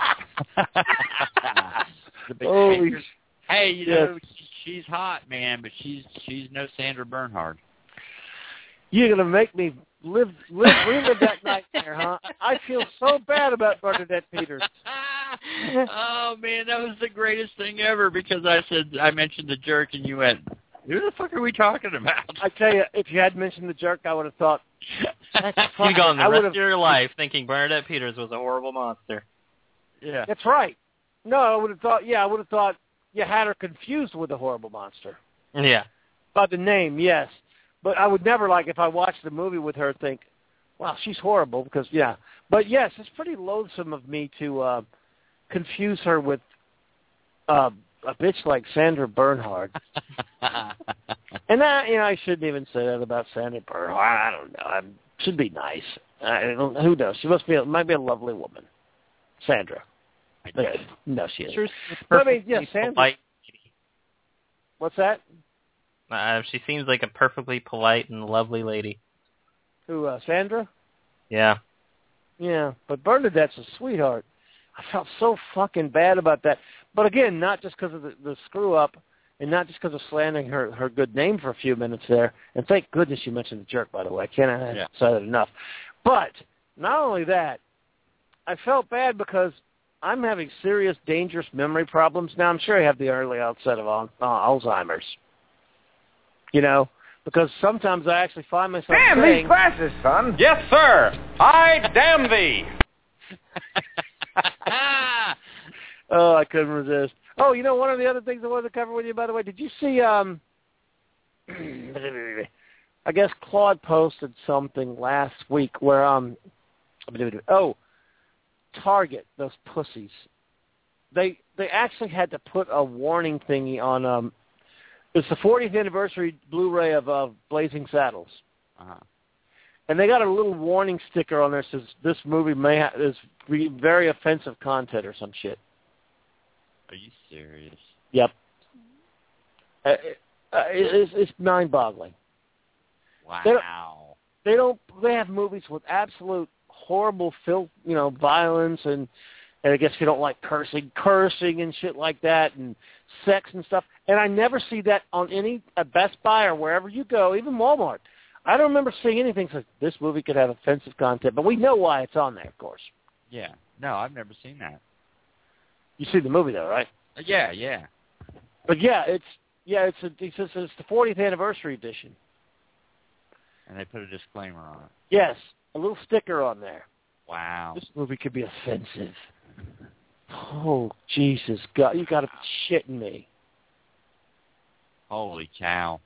the big Holy fakers. Hey, you yes. know she, she's hot, man, but she's she's no Sandra Bernhard. You're gonna make me live live relive that nightmare, huh? I feel so bad about Bernadette Peters. Oh man, that was the greatest thing ever because I said I mentioned the jerk and you went, who the fuck are we talking about? I tell you, if you had mentioned the jerk, I would have thought. You'd gone the I rest would've- of your life thinking Bernadette Peters was a horrible monster. Yeah. That's right. No, I would have thought. Yeah, I would have thought you had her confused with a horrible monster Yeah. by the name. Yes, but I would never, like, if I watched the movie with her, think, wow, she's horrible, because, yeah. But, yes, it's pretty loathsome of me to uh, confuse her with uh, a bitch like Sandra Bernhard. And, that, you know, I shouldn't even say that about Sandra Bernhard. I don't know. I should be nice. I don't, who knows? She must be a, might be a lovely woman. Sandra. Yeah, no, she isn't. But, I mean, yeah, Sandra. Polite. What's that? Uh, she seems like a perfectly polite and lovely lady. Who, uh, Sandra? Yeah. Yeah, but Bernadette's a sweetheart. I felt so fucking bad about that. But again, not just because of the, the screw-up, and not just because of slandering her, her good name for a few minutes there. And thank goodness you mentioned the jerk, by the way. I can't yeah. say that enough. But not only that, I felt bad because I'm having serious, dangerous memory problems. Now, I'm sure I have the early outset of uh, Alzheimer's. You know, because sometimes I actually find myself Damn saying, these glasses, son! Yes, sir! I damn thee! Oh, I couldn't resist. Oh, you know, one of the other things I wanted to cover with you, by the way, did you see, um, I guess Claude posted something last week where, um, oh, Target, those pussies, they they actually had to put a warning thingy on, um, it's the fortieth anniversary Blu-ray of uh, Blazing Saddles. Uh-huh. And they got a little warning sticker on there that says this movie may ha- is very offensive content or some shit. Are you serious? Yep. Uh, uh, it's, it's mind-boggling. Wow. They don't, they don't. They have movies with absolute horrible filth, you know, violence, and, and I guess if you don't like cursing, cursing and shit like that, and sex and stuff. And I never see that on any at Best Buy or wherever you go, even Walmart. I don't remember seeing anything like this movie could have offensive content, but we know why it's on there, of course. Yeah. No, I've never seen that. You see the movie, though, right? Uh, yeah, yeah. But yeah, it's yeah, it's a, it's, a, it's the fortieth anniversary edition. And they put a disclaimer on it. Yes, a little sticker on there. Wow. This movie could be offensive. Oh, Jesus, God, you got to be shitting me. Holy cow.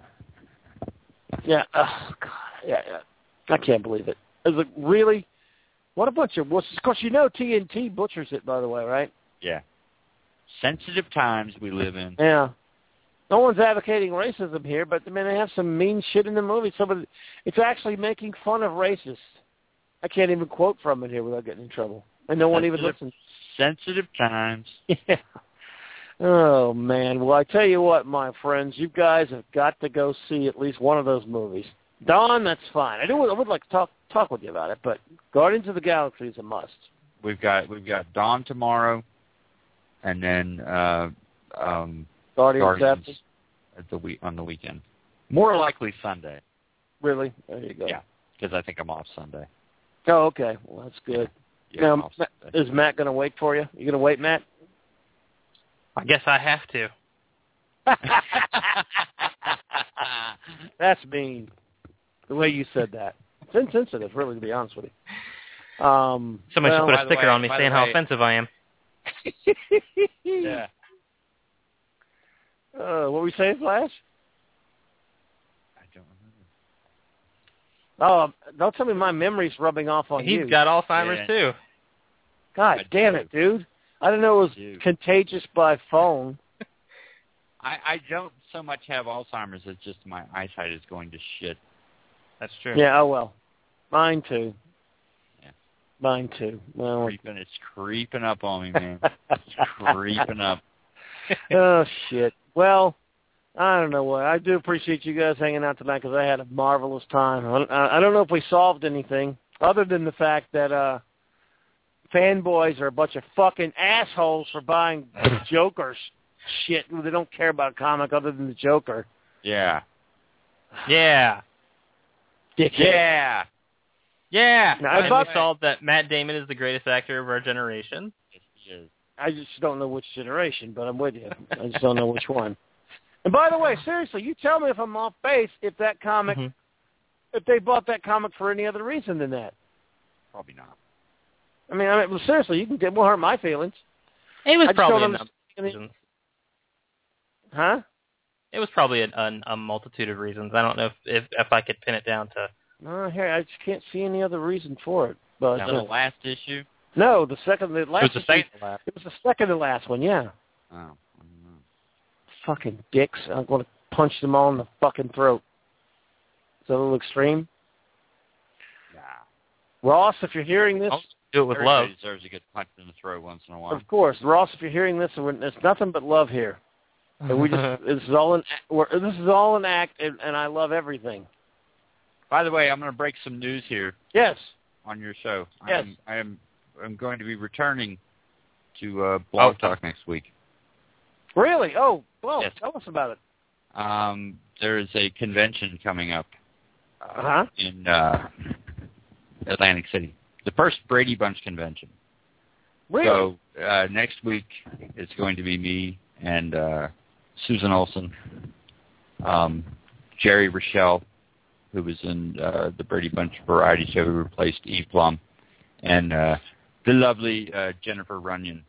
Yeah, oh, God, yeah, yeah. I can't believe it. It's like, really? What a bunch of wusses. Of course, you know T N T butchers it, by the way, right? Yeah. Sensitive times we live in. Yeah. No one's advocating racism here, but, I mean, they have some mean shit in the movie. Somebody, it's actually making fun of racists. I can't even quote from it here without getting in trouble. And no one even listens. Sensitive times. Yeah. Oh, man. Well, I tell you what, my friends, you guys have got to go see at least one of those movies. Dawn, that's fine. I do. I would like to talk talk with you about it, but Guardians of the Galaxy is a must. We've got we've got Dawn tomorrow, and then uh, um, Guardians, Guardians at the week on the weekend. More likely Sunday. Really? There you go. Yeah, because I think I'm off Sunday. Oh, okay. Well, that's good. Yeah, now, is Matt going to wait for you? You going to wait, Matt? I guess I have to. That's mean. The way you said that. It's insensitive, really, to be honest with you. Um, Somebody well, should put a sticker way, on me saying how way, offensive I am. Yeah. Uh, what were we saying, Flash? I don't remember. Oh, don't tell me my memory's rubbing off on He's you. got Alzheimer's, Yeah. too. God I damn do. it, dude. I didn't know it was do. contagious by phone. I, I don't so much have Alzheimer's, it's just my eyesight is going to shit. That's true. Yeah, oh well. Mine too. Yeah. Mine too. Well, Creeping, it's creeping up on me, man. It's creeping up. Oh, shit. Well, I don't know what. I do appreciate you guys hanging out tonight because I had a marvelous time. I, I don't know if we solved anything other than the fact that uh, fanboys are a bunch of fucking assholes for buying Joker's shit. They don't care about a comic other than the Joker. Yeah. Yeah. Dickhead. Yeah. Yeah. Now, and thought- we solved that Matt Damon is the greatest actor of our generation. Yes, he is. I just don't know which generation, but I'm with you. I just don't know which one. And by the way, seriously, you tell me if I'm off base if that comic, Mm-hmm. if they bought that comic for any other reason than that. Probably not. I mean, I mean, well, seriously, you can it won't hurt my feelings. It was I just probably don't enough. understand- Huh? It was probably a, a, a multitude of reasons. I don't know if, if if I could pin it down to. No, here I just can't see any other reason for it. But That uh, was the last issue? no, the second, the last. It was the issue- second to last. It was the second to last one. Yeah. Oh, I don't know. Fucking dicks! I'm going to punch them all in the fucking throat. Is that a little extreme? Nah. Ross, if you're hearing this, I'll do it with Everybody love. deserves a good punch in the throat once in a while. of course, Ross, if you're hearing this, we're- it's nothing but love here. And we just this is all an we're, this is all an act, and, and I love everything. By the way, I'm going to break some news here Yes. on your show. Yes. I'm, I am I'm going to be returning to uh, Blog Oh. Talk next week. Really? Oh, well, Yes. tell us about it. Um, there is a convention coming up Uh huh. in uh, Atlantic City. The first Brady Bunch convention. Really? So uh, next week it's going to be me and uh, Susan Olsen, um, Jerry Rochelle, who was in uh, the Brady Bunch variety show, who replaced Eve Plum, and uh, the lovely uh, Jennifer Runyon.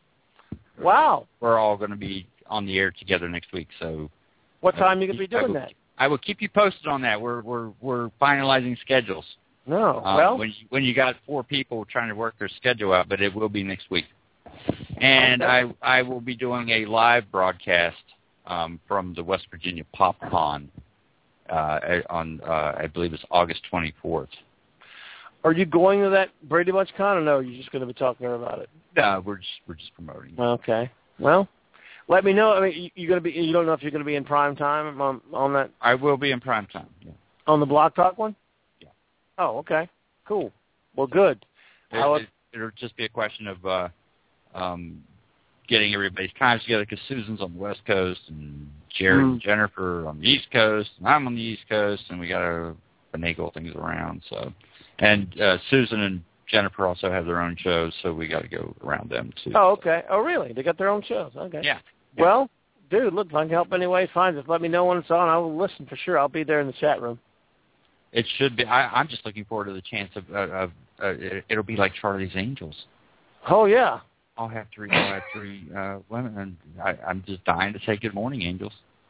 Wow. We're all going to be on the air together next week. So What time are you going to be I doing will, that? I will keep you posted on that. We're we're we're finalizing schedules. No. Um, well, when you, when you got four people trying to work their schedule out, but it will be next week. And Okay. I I will be doing a live broadcast um, from the West Virginia Pop Con uh, on uh, I believe it's August twenty-fourth. are you going to that Brady Bunch Con, or no? You're just going to be talking about it. No, we're just we're just promoting. Okay. Well, let me know. I mean, you, you're going to be. You don't know if you're going to be in prime time on on that I will be in prime time. Yeah. on the Block Talk one. Yeah. Oh, okay. Cool. Well, good. It, How- it, it'll just be a question of uh, um, getting everybody's times together, because Susan's on the West Coast and Jerry Mm. and Jennifer on the East Coast, and I'm on the East Coast, and we got to finagle things around. So, and uh, Susan and Jennifer also have their own shows, so we got to go around them too. Oh, okay. Oh, really? They got their own shows. Okay. Yeah. yeah. Well, dude, look, if I can help any way, fine. Just let me know when it's on. I will listen for sure. I'll be there in the chat room. It should be. I, I'm just looking forward to the chance of. Uh, of uh, it, it'll be like Charlie's Angels. Oh, yeah. I'll have three. I'll have three uh, women, and I, I'm just dying to say good morning, Angels.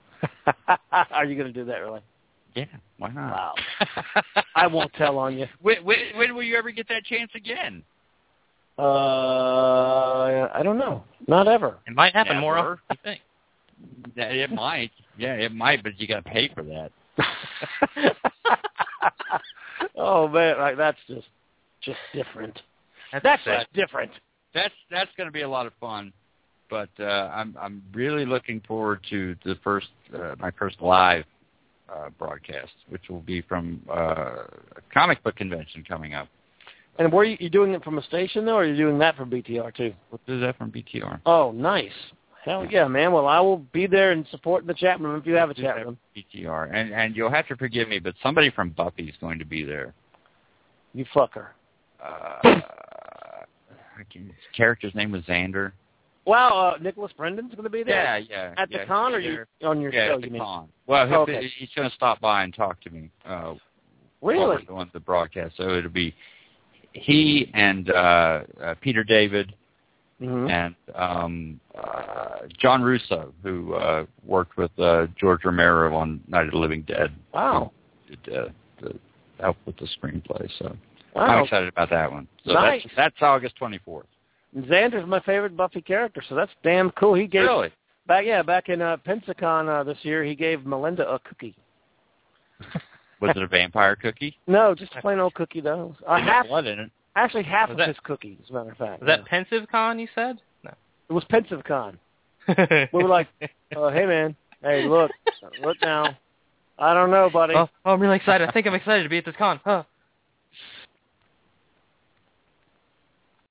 Are you going to do that, really? Yeah, why not? Wow. I won't tell on you. When, when, when will you ever get that chance again? Uh, I don't know. Not ever. It might happen more Never. often than you think. Yeah, it might. Yeah, it might, but you got to pay for that. Oh, man, like, that's just just different. That's, That's sad. just different. That's that's going to be a lot of fun. But uh, I'm I'm really looking forward to the first uh, my first live uh, broadcast, which will be from uh, a comic book convention coming up. And were you, you doing it from a station, though, or are you doing that from B T R, too? What is that from B T R? Oh, nice. Hell yeah, man. Well, I will be there and support the chat room if you have a chat room. B T R, and and you'll have to forgive me, but somebody from Buffy is going to be there. You fucker. Uh, I can, his character's name was Xander. Wow, uh, Nicholas Brendan's going to be there? Yeah, yeah. At yeah, the con, or he's you there. on your yeah, show, at the you mean? con. Well, he'll Oh, be- okay. he's going to stop by and talk to me. Uh, Really? While we're doing the broadcast, so it'll be he and uh, uh, Peter David Mm-hmm. and um, uh, John Russo, who uh, worked with uh, George Romero on Night of the Living Dead. Wow. Did, uh, to help with the screenplay, so Wow. I'm excited about that one. So Nice. that's, that's August twenty-fourth. Xander's my favorite Buffy character, so that's damn cool. He gave Really? back, yeah, back in uh, Pensacon uh, this year, he gave Melinda a cookie. Was it a vampire cookie? No, just a plain old cookie though. Uh, It had half, blood in it. actually, half Was of that- his cookie, as a matter of fact. Was that yeah. Pensive Con, you said? No. It was Pensacon. We were like, oh, hey man, hey look, look now. I don't know, buddy. Oh, oh, I'm really excited. I think I'm excited to be at this con. Huh.